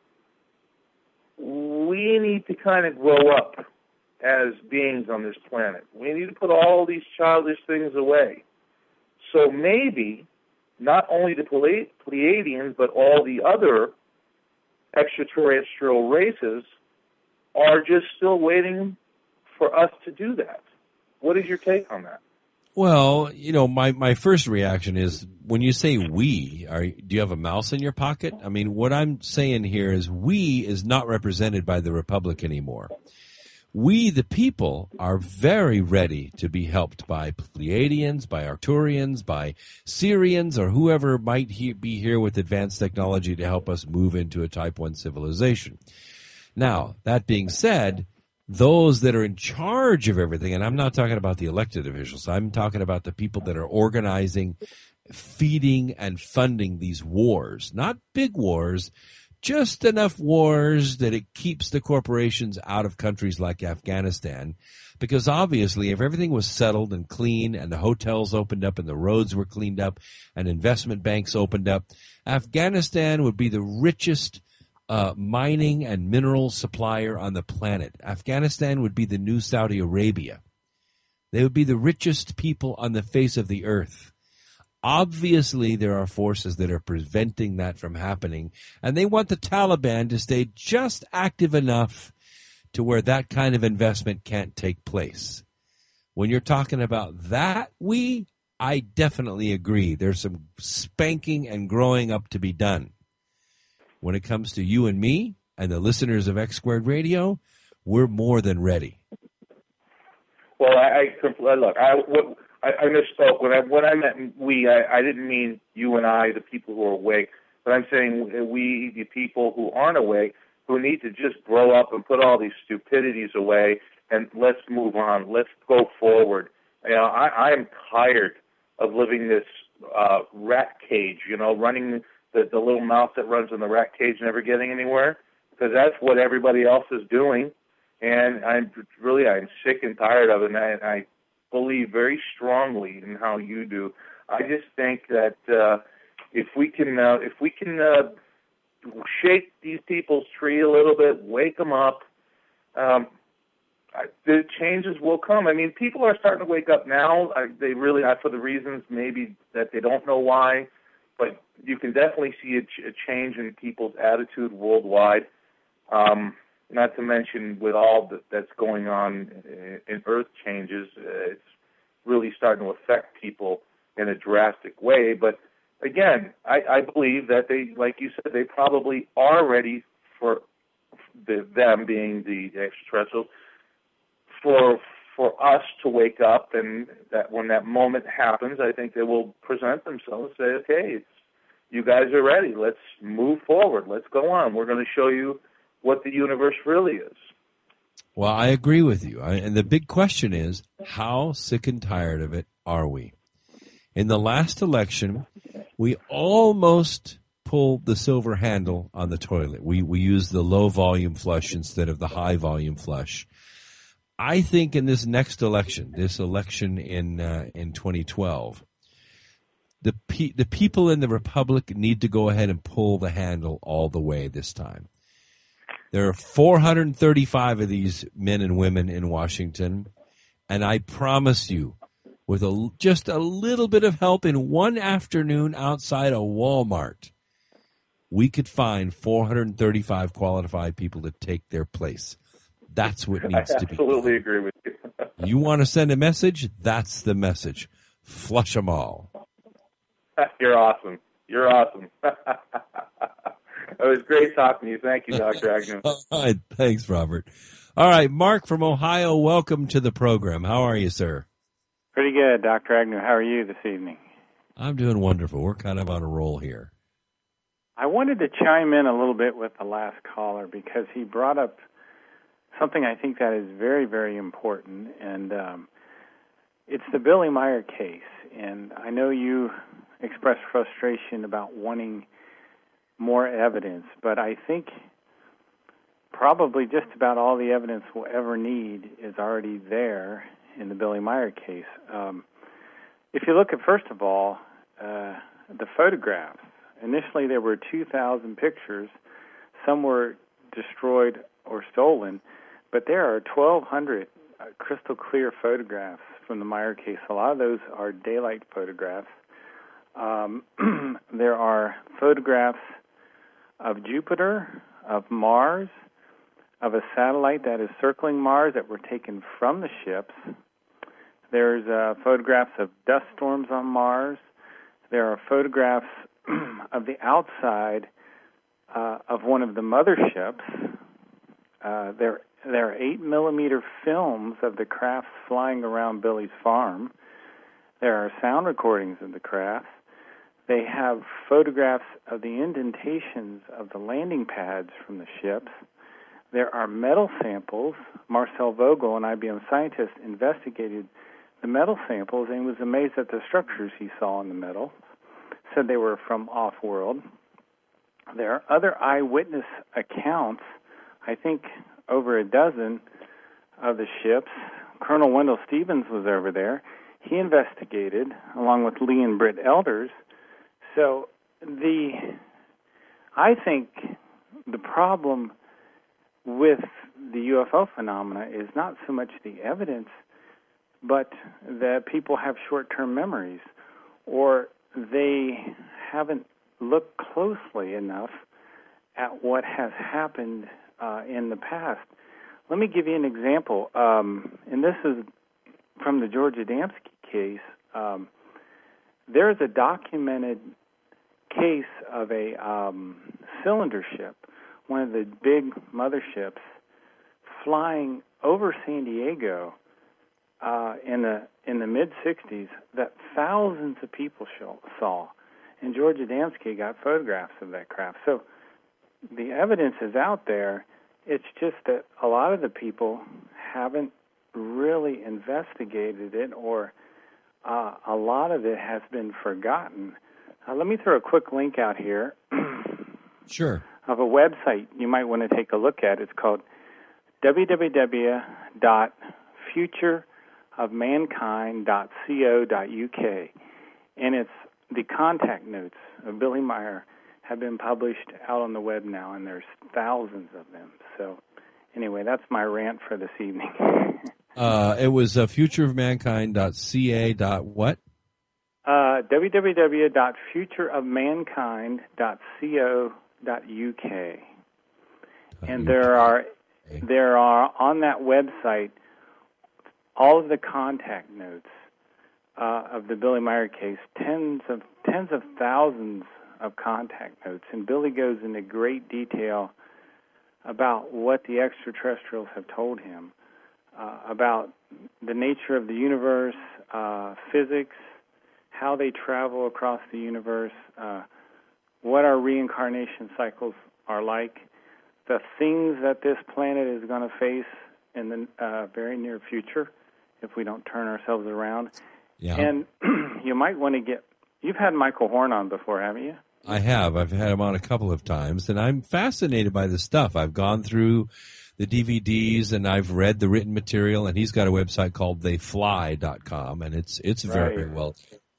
we need to kind of grow up as beings on this planet. We need to put all these childish things away. So maybe not only the Pleiadians, but all the other extraterrestrial races are just still waiting for us to do that. What is your take on that? Well, you know, my, my first reaction is when you say we, are, do you have a mouse in your pocket? I mean, what I'm saying here is we is not represented by the Republic anymore. We, the people, are very ready to be helped by Pleiadians, by Arcturians, by Syrians, or whoever might he, be here with advanced technology to help us move into a Type one civilization. Now, that being said, those that are in charge of everything, and I'm not talking about the elected officials, I'm talking about the people that are organizing, feeding, and funding these wars. Not big wars, just enough wars that it keeps the corporations out of countries like Afghanistan. Because obviously, if everything was settled and clean and the hotels opened up and the roads were cleaned up and investment banks opened up, Afghanistan would be the richest uh, mining and mineral supplier on the planet. Afghanistan would be the new Saudi Arabia. They would be the richest people on the face of the earth. Obviously, there are forces that are preventing that from happening, and they want the Taliban to stay just active enough to where that kind of investment can't take place. When you're talking about that, we, I definitely agree. There's some spanking and growing up to be done. When it comes to you and me and the listeners of X Squared Radio, we're more than ready. Well, I, I look, I, what, I, I misspoke. When I, when I meant we, I, I didn't mean you and I, the people who are awake, but I'm saying we, the people who aren't awake, who need to just grow up and put all these stupidities away and let's move on. Let's go forward. You know, I, I am tired of living this uh, rat cage, you know, running the, the little mouse that runs in the rat cage, never getting anywhere, because that's what everybody else is doing. And I'm really, I'm sick and tired of it, and I, I believe very strongly in how you do. I just think that uh, if we can, uh, if we can uh, shake these people's tree a little bit, wake them up, um, I, the changes will come. I mean, people are starting to wake up now. I, they really, not for the reasons maybe that they don't know why, but you can definitely see a, ch- a change in people's attitude worldwide. Um, Not to mention with all that, that's going on in, in Earth changes, uh, it's really starting to affect people in a drastic way. But again, I, I believe that they, like you said, they probably are ready for the, them being the extraterrestrials for for us to wake up, and that when that moment happens, I think they will present themselves and say, "Okay, it's, you guys are ready. Let's move forward. Let's go on. We're going to show you what the universe really is." Well, I agree with you. I, and the big question is, how sick and tired of it are we? In the last election, we almost pull the silver handle on the toilet. We we use the low volume flush instead of the high volume flush. I think in this next election, this election in uh, in twenty twelve, the pe- the people in the Republic need to go ahead and pull the handle all the way this time. There are four hundred thirty-five of these men and women in Washington, and I promise you, with a, just a little bit of help in one afternoon outside a Walmart, we could find four hundred thirty-five qualified people to take their place. That's what needs to be. I absolutely agree with you. You want to send a message? That's the message. Flush them all. You're awesome. You're awesome. It was great talking to you. Thank you, Doctor Agnew. All right. Thanks, Robert. All right. Mark from Ohio, welcome to the program. How are you, sir? Pretty good, Doctor Agnew. How are you this evening? I'm doing wonderful. We're kind of on a roll here. I wanted to chime in a little bit with the last caller because he brought up something I think that is very, very important, and um, it's the Billy Meier case. And I know you expressed frustration about wanting more evidence, but I think probably just about all the evidence we'll ever need is already there in the Billy Meier case. Um, if you look at, first of all, uh, the photographs, initially there were two thousand pictures. Some were destroyed or stolen, but there are twelve hundred uh, crystal clear photographs from the Meier case. A lot of those are daylight photographs. Um, there are photographs of Jupiter, of Mars, of a satellite that is circling Mars that were taken from the ships. There's uh, photographs of dust storms on Mars. There are photographs of the outside uh, of one of the motherships. Uh, there, there are eight millimeter films of the crafts flying around Billy's farm. There are sound recordings of the crafts. They have photographs of the indentations of the landing pads from the ships. There are metal samples. Marcel Vogel, an I B M scientist, investigated the metal samples and was amazed at the structures he saw in the metal. Said they were from off-world. There are other eyewitness accounts, I think over a dozen of the ships. Colonel Wendell Stevens was over there. He investigated, along with Lee and Britt Elders. So the, I think the problem with the U F O phenomena is not so much the evidence, but that people have short-term memories, or they haven't looked closely enough at what has happened uh, in the past. Let me give you an example, um, and this is from the George Adamski case. Um, there is a documented case of a um, cylinder ship, one of the big motherships, flying over San Diego uh, in the in the mid sixties that thousands of people show, saw, and George Adamski got photographs of that craft. So the evidence is out there. It's just that a lot of the people haven't really investigated it, or uh, a lot of it has been forgotten. Uh, let me throw a quick link out here. Sure. Of a website you might want to take a look at. It's called w w w dot future of mankind dot co dot u k, and it's the contact notes of Billy Meier have been published out on the web now, and there's thousands of them. So anyway, that's my rant for this evening. uh, it was uh, future of mankind dot c a dot what? Uh, w w w dot future of mankind dot co dot u k. And there are there are on that website all of the contact notes uh, of the Billy Meier case, tens of tens of thousands of contact notes, and Billy goes into great detail about what the extraterrestrials have told him uh, about the nature of the universe, uh, physics, how they travel across the universe, uh, what our reincarnation cycles are like, the things that this planet is going to face in the uh, very near future if we don't turn ourselves around. Yeah. And you might want to get, you've had Michael Horn on before, haven't you? I have. I've had him on a couple of times, and I'm fascinated by the stuff. I've gone through the D V Ds, and I've read the written material, and he's got a website called they fly dot com, and it's it's very, Right. very well.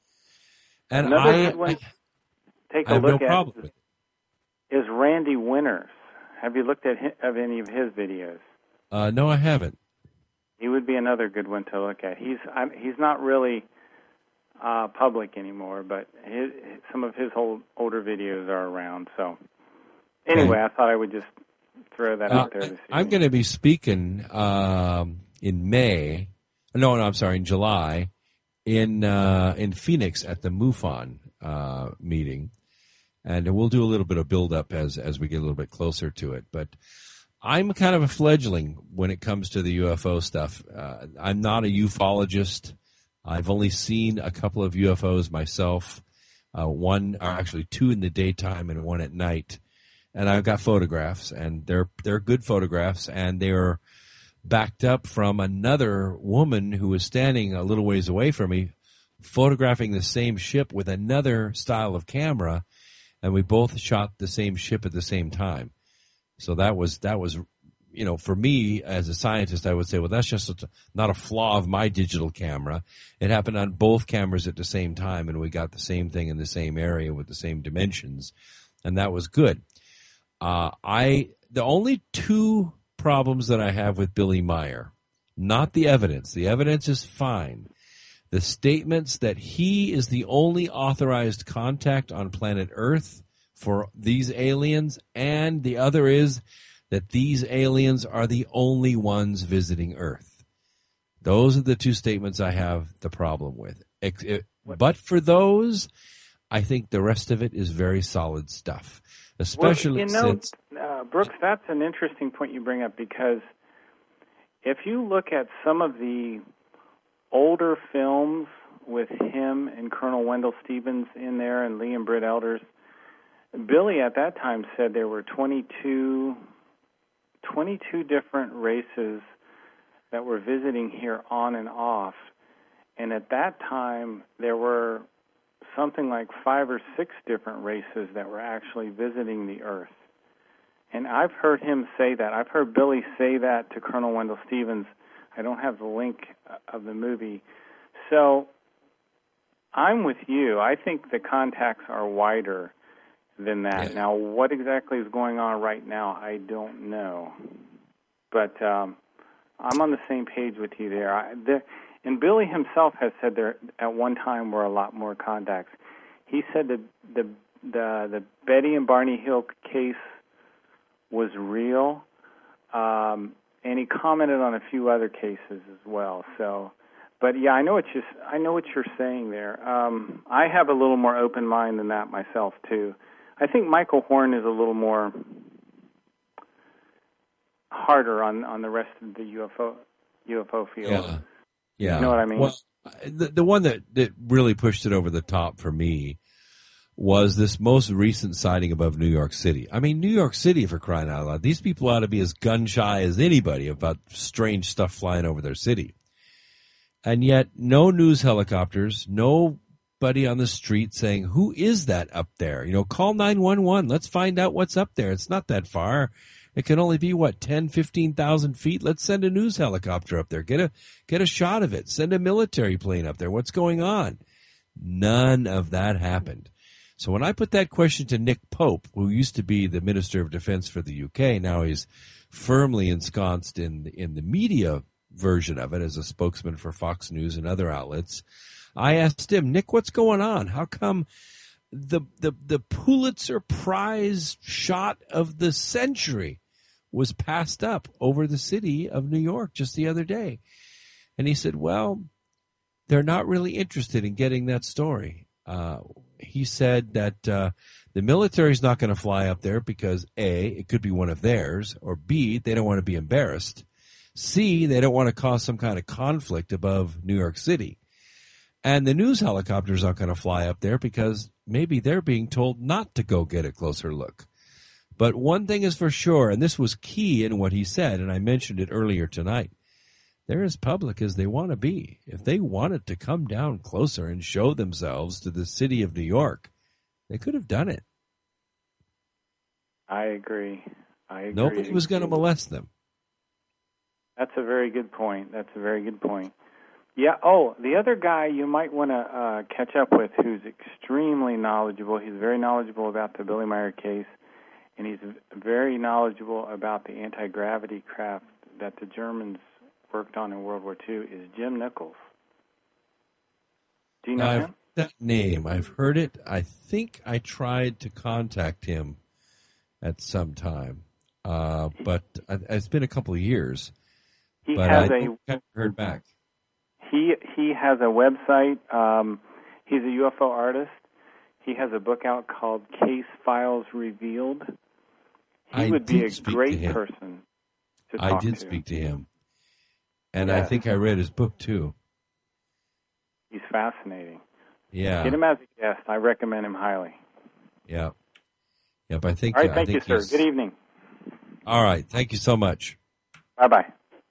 And Another I, good one I, to take I a have look no at problem with it. is Randy Winters. Have you looked at hi- of any of his videos? Uh, no, I haven't. He would be another good one to look at. He's I'm, he's not really uh, public anymore, but his, some of his old, older videos are around. So anyway, I thought I would just throw that Uh, out there. This I'm going to be speaking um, in May. No, no, I'm sorry, in July, in uh, in Phoenix at the MUFON uh, meeting, and we'll do a little bit of build up as as we get a little bit closer to it. But I'm kind of a fledgling when it comes to the U F O stuff. Uh, I'm not a ufologist. I've only seen a couple of U F Os myself. Uh, one, or actually two in the daytime and one at night. And I've got photographs, and they're they're good photographs, and they're backed up from another woman who was standing a little ways away from me, photographing the same ship with another style of camera, and we both shot the same ship at the same time. So that was that was, you know, for me as a scientist, I would say, well, that's just a, not a flaw of my digital camera. It happened on both cameras at the same time, and we got the same thing in the same area with the same dimensions, and that was good. Uh, I the only two problems that I have with Billy Meyer, not the evidence. The evidence is fine. The statements that he is the only authorized contact on planet Earth for these aliens, and the other is that these aliens are the only ones visiting Earth. Those are the two statements I have the problem with. But for those, I think the rest of it is very solid stuff. Especially well, you know, since uh, Brooks, that's an interesting point you bring up, because if you look at some of the older films with him and Colonel Wendell Stevens in there and Lee and Britt Elders, Billy at that time said there were twenty-two, twenty-two different races that were visiting here on and off, and at that time there were something like five or six different races that were actually visiting the Earth. And I've heard him say that. I've heard Billy say that to Colonel Wendell Stevens. I don't have the link of the movie. So I'm with you. I think the contacts are wider than that. Yeah. Now, what exactly is going on right now, I don't know. But um, I'm on the same page with you there. I, there And Billy himself has said there at one time were a lot more contacts. He said that the the the Betty and Barney Hill case was real, um, and he commented on a few other cases as well. So, but yeah, I know what you I know what you're saying there. Um, I have a little more open mind than that myself too. I think Michael Horn is a little more harder on, on the rest of the U F O U F O field. Yeah. Yeah. You know what I mean? Well, the, the one that, that really pushed it over the top for me was this most recent sighting above New York City. I mean, New York City, for crying out loud. These people ought to be as gun-shy as anybody about strange stuff flying over their city. And yet, no news helicopters, nobody on the street saying, who is that up there? You know, call nine one one. Let's find out what's up there. It's not that far. It can only be, what, ten, fifteen thousand feet? Let's send a news helicopter up there. Get a get a shot of it. Send a military plane up there. What's going on? None of that happened. So when I put that question to Nick Pope, who used to be the Minister of Defense for the U K, now he's firmly ensconced in, in the media version of it as a spokesman for Fox News and other outlets, I asked him, Nick, what's going on? How come the the, the Pulitzer Prize shot of the century was passed up over the city of New York just the other day? And he said, well, they're not really interested in getting that story. Uh, he said that uh, the military's not going to fly up there because, A, it could be one of theirs, or B, they don't want to be embarrassed. C, they don't want to cause some kind of conflict above New York City. And the news helicopters aren't going to fly up there because maybe they're being told not to go get a closer look. But one thing is for sure, and this was key in what he said, and I mentioned it earlier tonight, they're as public as they want to be. If they wanted to come down closer and show themselves to the city of New York, they could have done it. I agree. I agree. Nobody was going to molest them. That's a very good point. That's a very good point. Yeah. Oh, the other guy you might want to uh, catch up with, who's extremely knowledgeable. He's very knowledgeable about the Billy Meyer case, and he's very knowledgeable about the anti-gravity craft that the Germans worked on in World War Two, is Jim Nichols. Do you know I've him? That name, I've heard it. I think I tried to contact him at some time, uh, but it's been a couple of years. He but has I a haven't heard back. He he has a website. Um, he's a U F O artist. He has a book out called Case Files Revealed. He I would be did a speak great to him. person to I talk did to. speak to him, and Yeah. I think I read his book too. He's fascinating. Yeah. Get him as a guest. I recommend him highly. Yeah. Yep. I think. All right. I Thank think you, sir. he's- Good evening. All right. Thank you so much. Bye-bye.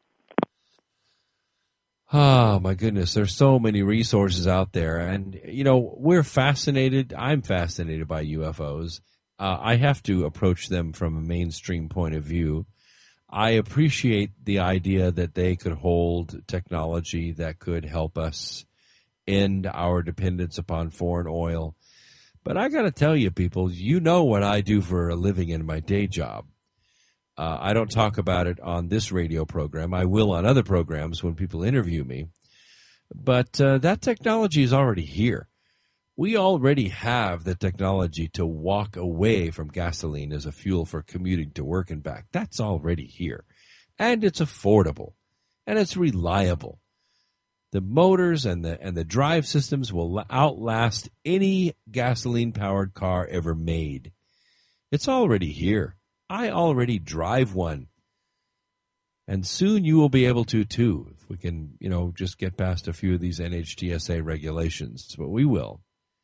Oh, my goodness. There's so many resources out there. And, you know, we're fascinated. I'm fascinated by U F Os. Uh, I have to approach them from a mainstream point of view. I appreciate the idea that they could hold technology that could help us end our dependence upon foreign oil. But I got to tell you, people, you know what I do for a living in my day job. Uh, I don't talk about it on this radio program. I will on other programs when people interview me. But uh, that technology is already here. We already have the technology to walk away from gasoline as a fuel for commuting to work and back. That's already here. And it's affordable. And it's reliable. The motors and the and the drive systems will outlast any gasoline-powered car ever made. It's already here. I already drive one. And soon you will be able to too, if we can, you know, just get past a few of these N H T S A regulations. But we will.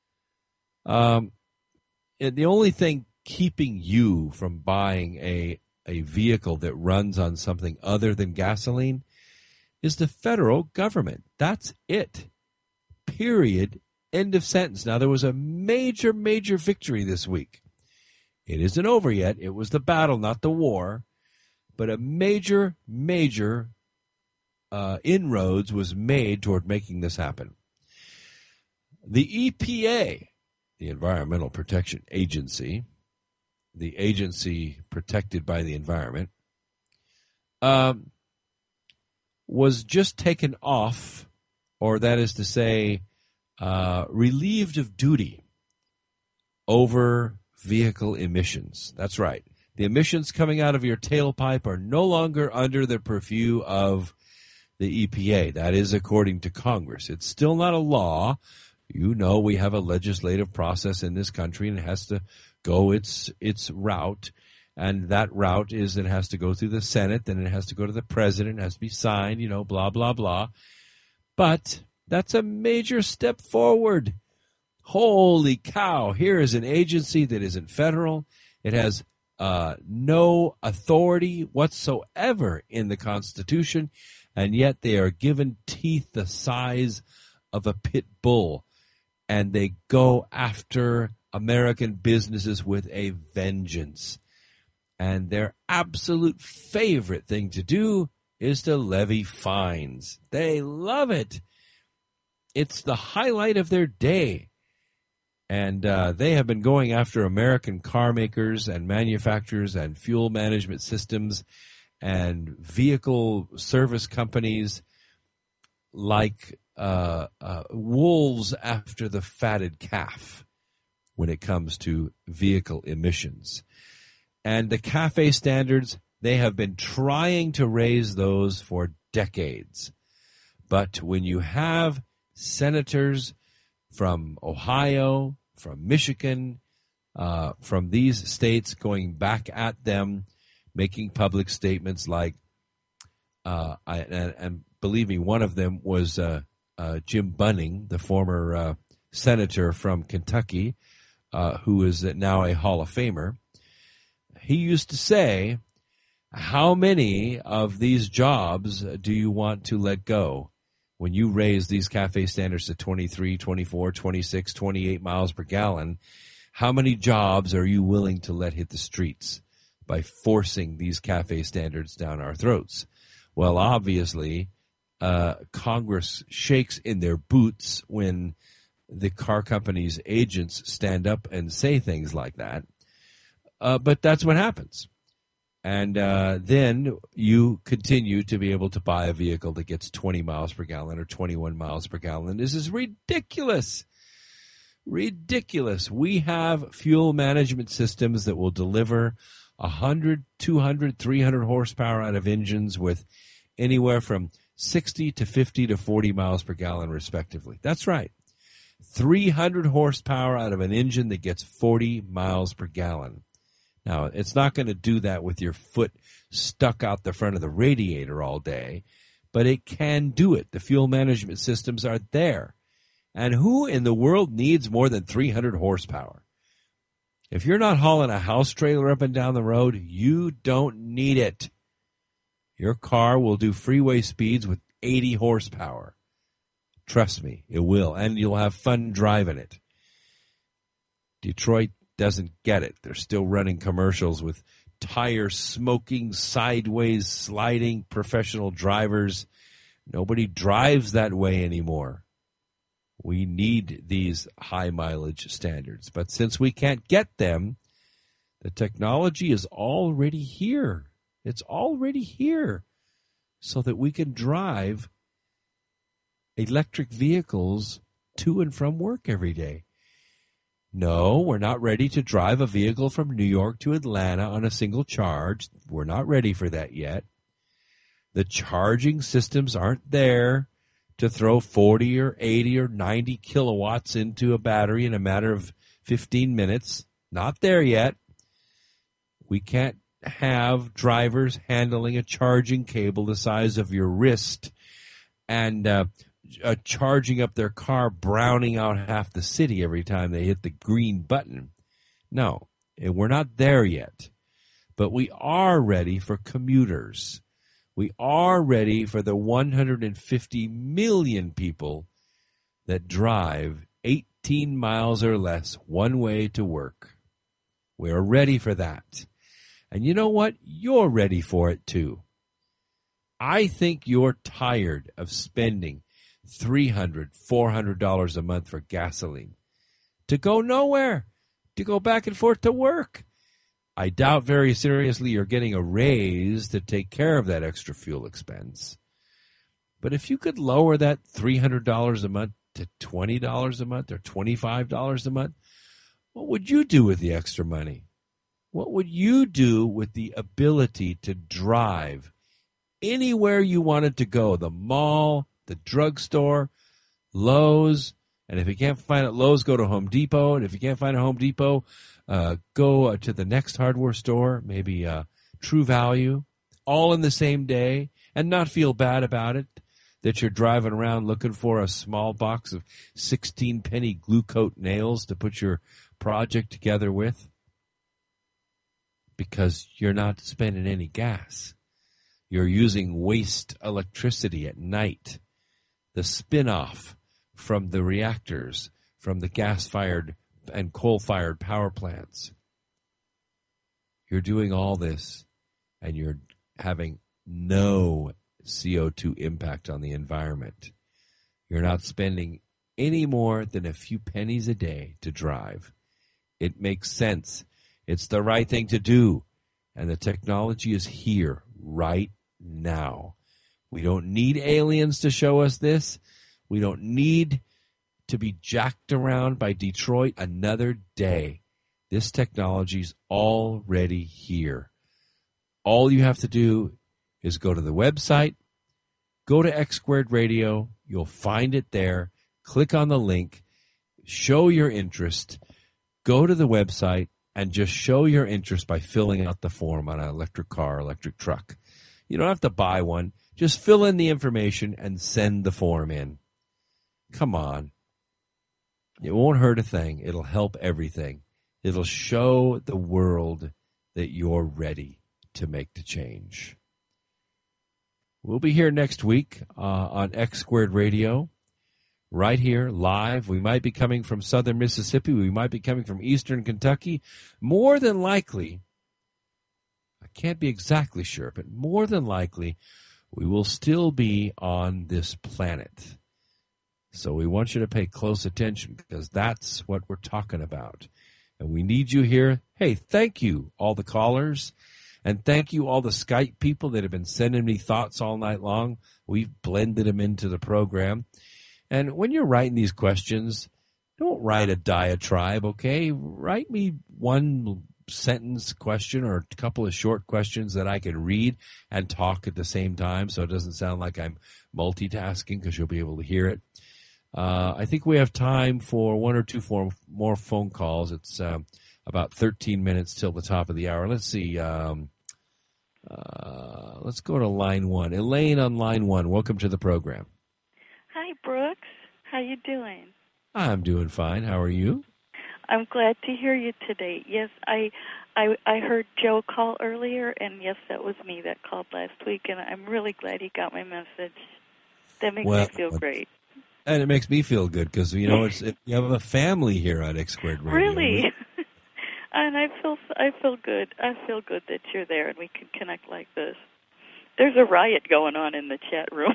Um, and the only thing keeping you from buying a a vehicle that runs on something other than gasoline is the federal government. That's it. Period. End of sentence. Now, there was a major, major victory this week. It isn't over yet. It was the battle, not the war. But a major, major uh, inroads was made toward making this happen. The E P A, the Environmental Protection Agency, the agency protected by the environment, um, was just taken off, or that is to say, uh, relieved of duty over vehicle emissions. That's right. The emissions coming out of your tailpipe are no longer under the purview of the E P A. That is according to Congress. It's still not a law. You know we have a legislative process in this country, and it has to go its its route. And that route is it has to go through the Senate, then it has to go to the president, it has to be signed, you know, blah, blah, blah. But that's a major step forward. Holy cow, here is an agency that isn't federal. It has uh, no authority whatsoever in the Constitution, and yet they are given teeth the size of a pit bull, and they go after American businesses with a vengeance. And their absolute favorite thing to do is to levy fines. They love it. It's the highlight of their day. And uh, they have been going after American car makers and manufacturers and fuel management systems and vehicle service companies like uh, uh, wolves after the fatted calf when it comes to vehicle emissions. And the CAFE standards, they have been trying to raise those for decades. But when you have senators from Ohio, from Michigan, uh, from these states going back at them, making public statements like, uh, I, and, and believe me, one of them was uh, uh, Jim Bunning, the former uh, senator from Kentucky, uh, who is now a Hall of Famer. He used to say, how many of these jobs do you want to let go when you raise these CAFE standards to twenty-three, twenty-four, twenty-six, twenty-eight miles per gallon? How many jobs are you willing to let hit the streets? by forcing these CAFE standards down our throats? Well, obviously, uh, Congress shakes in their boots when the car companies' agents stand up and say things like that. Uh, but that's what happens. And uh, then you continue to be able to buy a vehicle that gets twenty miles per gallon or twenty-one miles per gallon. This is ridiculous. Ridiculous. We have fuel management systems that will deliver one hundred, two hundred, three hundred horsepower out of engines with anywhere from sixty to fifty to forty miles per gallon, respectively. That's right. three hundred horsepower out of an engine that gets forty miles per gallon. Now, it's not going to do that with your foot stuck out the front of the radiator all day, but it can do it. The fuel management systems are there. And who in the world needs more than three hundred horsepower? If you're not hauling a house trailer up and down the road, you don't need it. Your car will do freeway speeds with eighty horsepower. Trust me, it will, and you'll have fun driving it. Detroit doesn't get it. They're still running commercials with tire smoking, sideways sliding professional drivers. Nobody drives that way anymore. We need these high mileage standards. But since we can't get them, the technology is already here. It's already here so that we can drive electric vehicles to and from work every day. No, we're not ready to drive a vehicle from New York to Atlanta on a single charge. We're not ready for that yet. The charging systems aren't there to throw forty or eighty or ninety kilowatts into a battery in a matter of fifteen minutes. Not there yet. We can't have drivers handling a charging cable the size of your wrist and uh, uh, charging up their car, browning out half the city every time they hit the green button. No, we're not there yet. But we are ready for commuters. We are ready for the one hundred fifty million people that drive eighteen miles or less one way to work. We're ready for that. And you know what? You're ready for it too. I think you're tired of spending three hundred dollars, four hundred dollars a month for gasoline to go nowhere, to go back and forth to work. I doubt very seriously you're getting a raise to take care of that extra fuel expense. But if you could lower that three hundred dollars a month to twenty dollars a month or twenty-five dollars a month, what would you do with the extra money? What would you do with the ability to drive anywhere you wanted to go? The mall, the drugstore, Lowe's. And if you can't find it at Lowe's, go to Home Depot. And if you can't find a Home Depot, uh, go uh, to the next hardware store, maybe uh, True Value, all in the same day, and not feel bad about it that you're driving around looking for a small box of sixteen penny glue coat nails to put your project together with, because you're not spending any gas. You're using waste electricity at night. The spin-off from the reactors, from the gas-fired and coal-fired power plants. You're doing all this, and you're having no C O two impact on the environment. You're not spending any more than a few pennies a day to drive. It makes sense. It's the right thing to do, and the technology is here right now. We don't need aliens to show us this. We don't need to be jacked around by Detroit another day. This technology's already here. All you have to do is go to the website, go to X Squared Radio. You'll find it there. Click on the link, show your interest, go to the website, and just show your interest by filling out the form on an electric car, electric truck. You don't have to buy one. Just fill in the information and send the form in. Come on. It won't hurt a thing. It'll help everything. It'll show the world that you're ready to make the change. We'll be here next week uh, on X Squared Radio, right here, live. We might be coming from southern Mississippi. We might be coming from eastern Kentucky. More than likely, can't be exactly sure, but more than likely, we will still be on this planet. So we want you to pay close attention because that's what we're talking about. And we need you here. Hey, thank you, all the callers. And thank you, all the Skype people that have been sending me thoughts all night long. We've blended them into the program. And when you're writing these questions, don't write a diatribe, okay? Write me one sentence question or a couple of short questions that I can read and talk at the same time so it doesn't sound like I'm multitasking because you'll be able to hear it. Uh, I think we have time for one or two for more phone calls. It's um, about thirteen minutes till the top of the hour. Let's see. Um, uh, let's go to line one. Elaine on line one. Welcome to the program. Hi, Brooks. How you doing? I'm doing fine. How are you? I'm glad to hear you today. Yes, I, I, I heard Joe call earlier, and yes, that was me that called last week, and I'm really glad he got my message. That makes well, me feel great. And it makes me feel good because, you know, it's it, you have a family here at X Squared Radio. Really? And I feel I feel good. I feel good that you're there and we can connect like this. There's a riot going on in the chat room.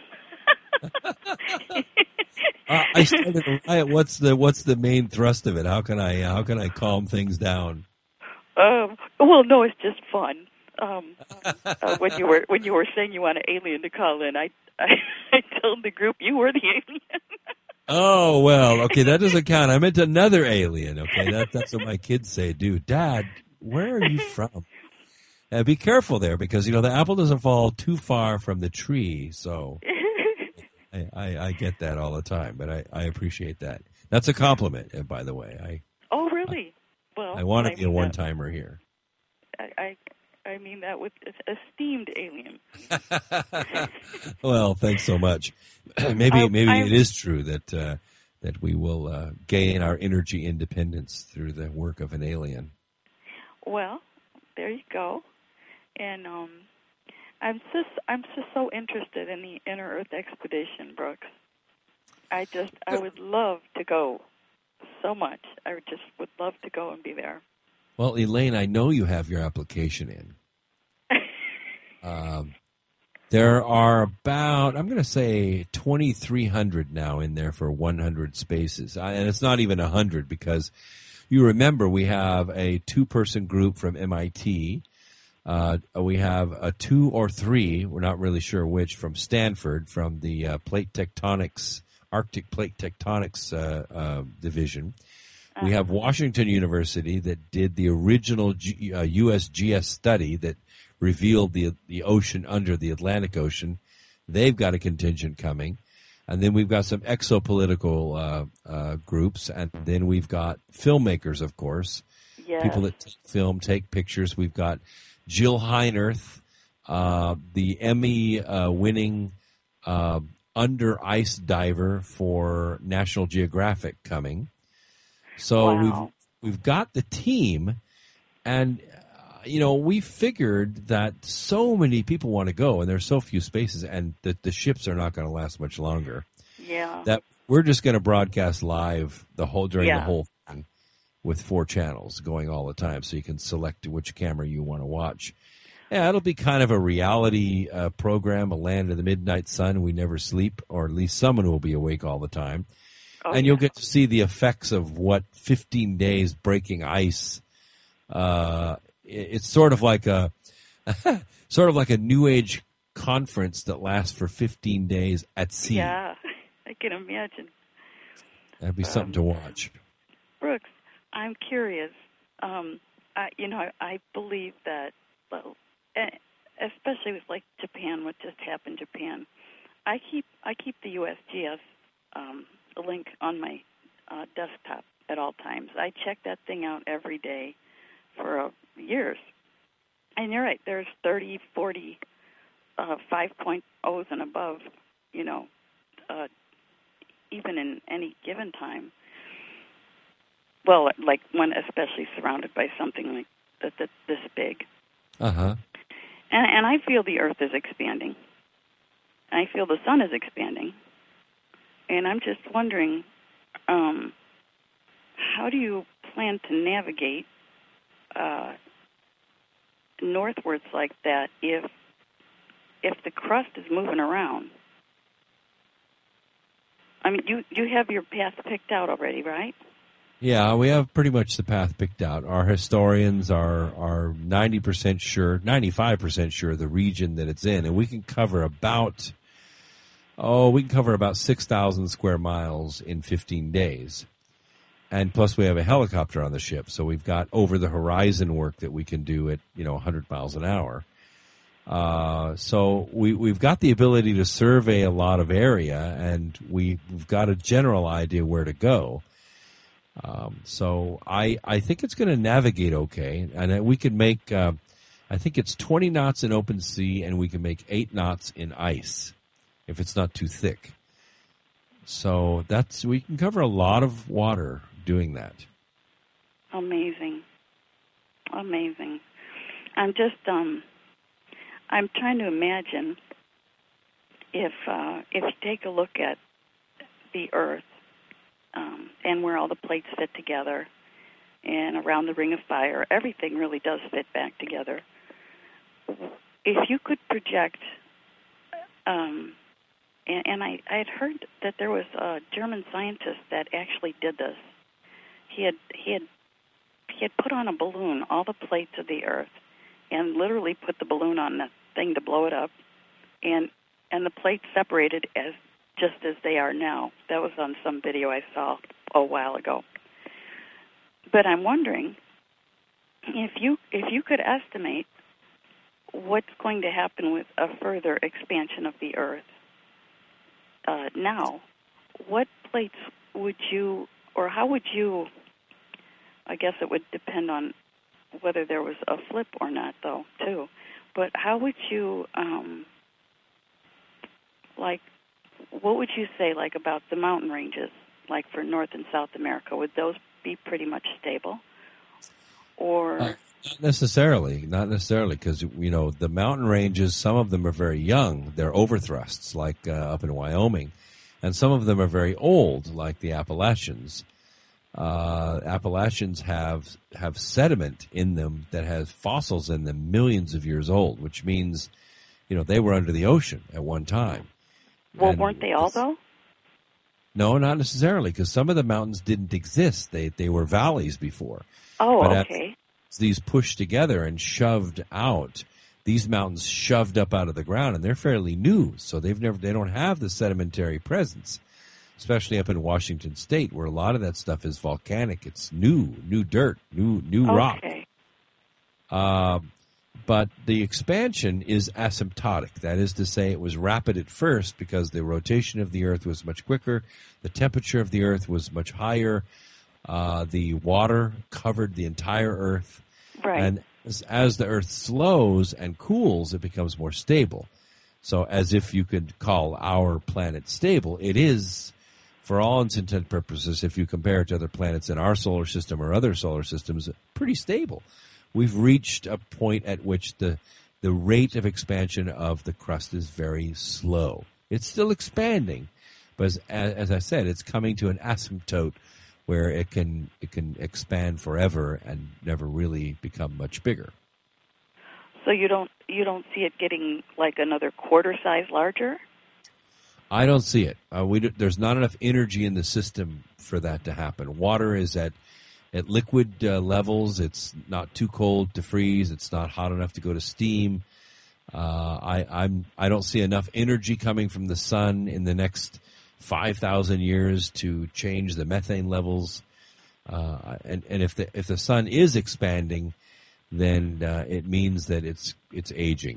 uh, I started a riot. What's the what's the main thrust of it? How can I how can I calm things down? Um, well, no, it's just fun. Um, uh, when you were when you were saying you want an alien to call in, I I, I told the group you were the alien. Oh, well, okay, that doesn't count. I meant another alien, okay? That, that's what my kids say, dude. Dad, where are you from? Uh, be careful there because, you know, the apple doesn't fall too far from the tree, so I, I, I get that all the time, but I, I appreciate that. That's a compliment, uh, by the way. I Oh, really? I, Well, I want to I be a one-timer here. I, I I mean that with esteemed alien. Well, thanks so much. maybe I, maybe I, it is true that uh, that we will uh, gain our energy independence through the work of an alien. Well, there you go. And um, I'm just I'm just so interested in the Inner Earth expedition, Brooks. I just I would love to go so much. I just would love to go and be there. Well, Elaine, I know you have your application in. um, there are about, I'm going to say, twenty-three hundred now in there for one hundred spaces. I, and it's not even one hundred because you remember we have a two-person group from M I T. Uh, we have a two or three, we're not really sure which, from Stanford, from the uh, plate tectonics, Arctic plate tectonics uh, uh, division. We have Washington University that did the original G, uh, U S G S study that revealed the the ocean under the Atlantic Ocean. They've got a contingent coming. And then we've got some exopolitical uh, uh, groups. And then we've got filmmakers, of course. Yes. People that take film, take pictures. We've got Jill Heinerth, uh, the Emmy-winning uh, uh, under ice diver for National Geographic coming. So wow. we've we've got the team, and uh, you know we figured that so many people want to go, and there's so few spaces, and that the ships are not going to last much longer. Yeah. That we're just going to broadcast live the whole during yeah. the whole thing with four channels going all the time, so you can select which camera you want to watch. Yeah, it'll be kind of a reality uh, program, a land of the midnight sun. We never sleep, or at least someone will be awake all the time. Oh, and you'll yeah. get to see the effects of what fifteen days breaking ice. Uh, it's sort of like a sort of like a New Age conference that lasts for fifteen days at sea. Yeah, I can imagine. That'd be something um, to watch. Brooks, I'm curious. Um, I, you know, I, I believe that, well, especially with like Japan, what just happened in Japan. I keep I keep the U S G S. Um, a link on my uh, desktop at all times. I check that thing out every day for uh, years. And you're right, there's thirty, forty, uh, five point ohs and above, you know, uh, even in any given time. Well, like when especially surrounded by something like that, that this big. Uh-huh. And, and I feel the Earth is expanding. I feel the sun is expanding. And I'm just wondering, um, how do you plan to navigate uh, northwards like that if if the crust is moving around? I mean, you you have your path picked out already, right? Yeah, we have pretty much the path picked out. Our historians are are ninety percent sure, ninety-five percent sure the region that it's in, and we can cover about oh, we can cover about six thousand square miles in fifteen days. And plus we have a helicopter on the ship, so we've got over the horizon work that we can do at, you know, one hundred miles an hour. Uh, so we, we've got the ability to survey a lot of area, and we, we've got a general idea where to go. Um, so I I think it's going to navigate okay, and we can make uh, I think it's twenty knots in open sea, and we can make eight knots in ice if it's not too thick. So that's we can cover a lot of water doing that. Amazing, amazing. I'm just um, I'm trying to imagine if uh, if you take a look at the Earth. Um, and where all the plates fit together, and around the ring of fire, everything really does fit back together. If you could project, um, and, and I, I had heard that there was a German scientist that actually did this. He had he had he had put on a balloon all the plates of the Earth, and literally put the balloon on the thing to blow it up, and and the plates separated as just as they are now. That was on some video I saw a while ago. But I'm wondering if you if you could estimate what's going to happen with a further expansion of the Earth uh, now, what plates would you, or how would you, I guess it would depend on whether there was a flip or not, though, too. But how would you, um, like, what would you say, like, about the mountain ranges, like for North and South America? Would those be pretty much stable? Or uh, not necessarily, not necessarily, because, you know, the mountain ranges, some of them are very young. They're overthrusts, like uh, up in Wyoming. And some of them are very old, like the Appalachians. Uh, Appalachians have have sediment in them that has fossils in them millions of years old, which means, you know, they were under the ocean at one time. Well, and weren't they all, though? No, not necessarily, because some of the mountains didn't exist. They they were valleys before. Oh, but okay. As these pushed together and shoved out, these mountains shoved up out of the ground, and they're fairly new, so they've never they don't have the sedimentary presence, especially up in Washington State, where a lot of that stuff is volcanic. It's new, new dirt, new new rock. Okay. Uh, but the expansion is asymptotic. That is to say, it was rapid at first because the rotation of the Earth was much quicker, the temperature of the Earth was much higher, uh, the water covered the entire Earth, right. and as, as the Earth slows and cools, it becomes more stable. So as if you could call our planet stable, it is, for all intents and purposes, if you compare it to other planets in our solar system or other solar systems, pretty stable. We've reached a point at which the the rate of expansion of the crust is very slow. It's still expanding, but as, as I said, it's coming to an asymptote where it can it can expand forever and never really become much bigger. So you don't you don't see it getting like another quarter size larger? I don't see it. Uh, we do, there's not enough energy in the system for that to happen. Water is at At liquid uh, levels. It's not too cold to freeze. It's not hot enough to go to steam. Uh, I, I'm, I don't see enough energy coming from the sun in the next five thousand years to change the methane levels. Uh, and, and if the if the sun is expanding, then uh, it means that it's it's aging.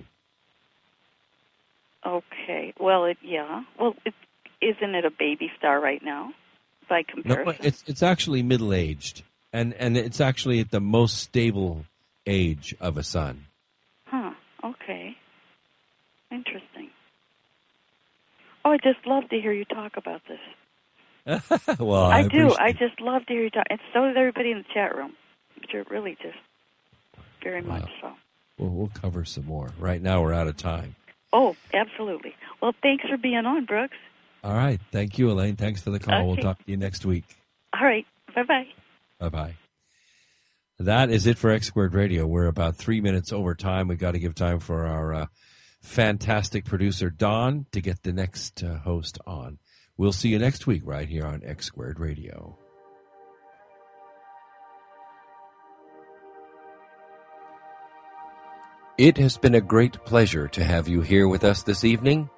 Okay. Well, it yeah. Well, it, isn't it a baby star right now, by comparison? No, it's it's actually middle aged. And and it's actually at the most stable age of a sun. Huh. Okay. Interesting. Oh, I just love to hear you talk about this. well, I, I do. I it. just love to hear you talk. And so does everybody in the chat room. But you're really just very wow. much so. Well, we'll cover some more. Right now, we're out of time. Oh, absolutely. Well, thanks for being on, Brooks. All right. Thank you, Elaine. Thanks for the call. Okay. We'll talk to you next week. All right. Bye-bye. Bye-bye. That is it for X Squared Radio. We're about three minutes over time. We've got to give time for our uh, fantastic producer, Don, to get the next uh, host on. We'll see you next week right here on X Squared Radio. It has been a great pleasure to have you here with us this evening.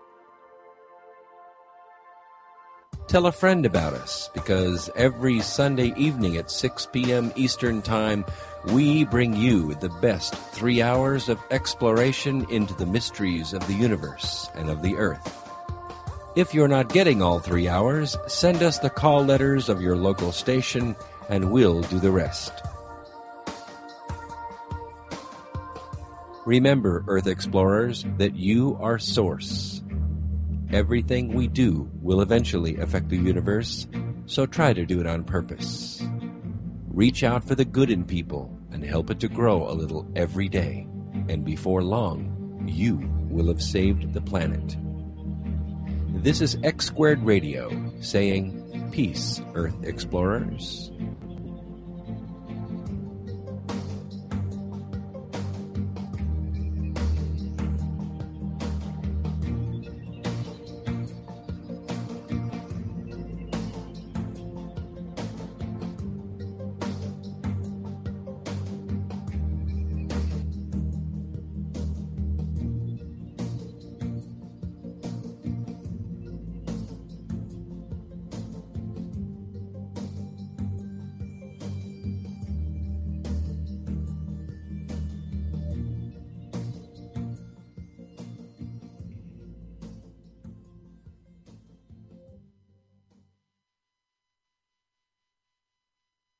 Tell a friend about us, because every Sunday evening at six p.m. Eastern Time, we bring you the best three hours of exploration into the mysteries of the universe and of the earth. If you're not getting all three hours, send us the call letters of your local station, and we'll do the rest. Remember, Earth Explorers, that you are Source. Everything we do will eventually affect the universe, so try to do it on purpose. Reach out for the good in people and help it to grow a little every day, and before long, you will have saved the planet. This is X Squared Radio saying, peace, Earth Explorers.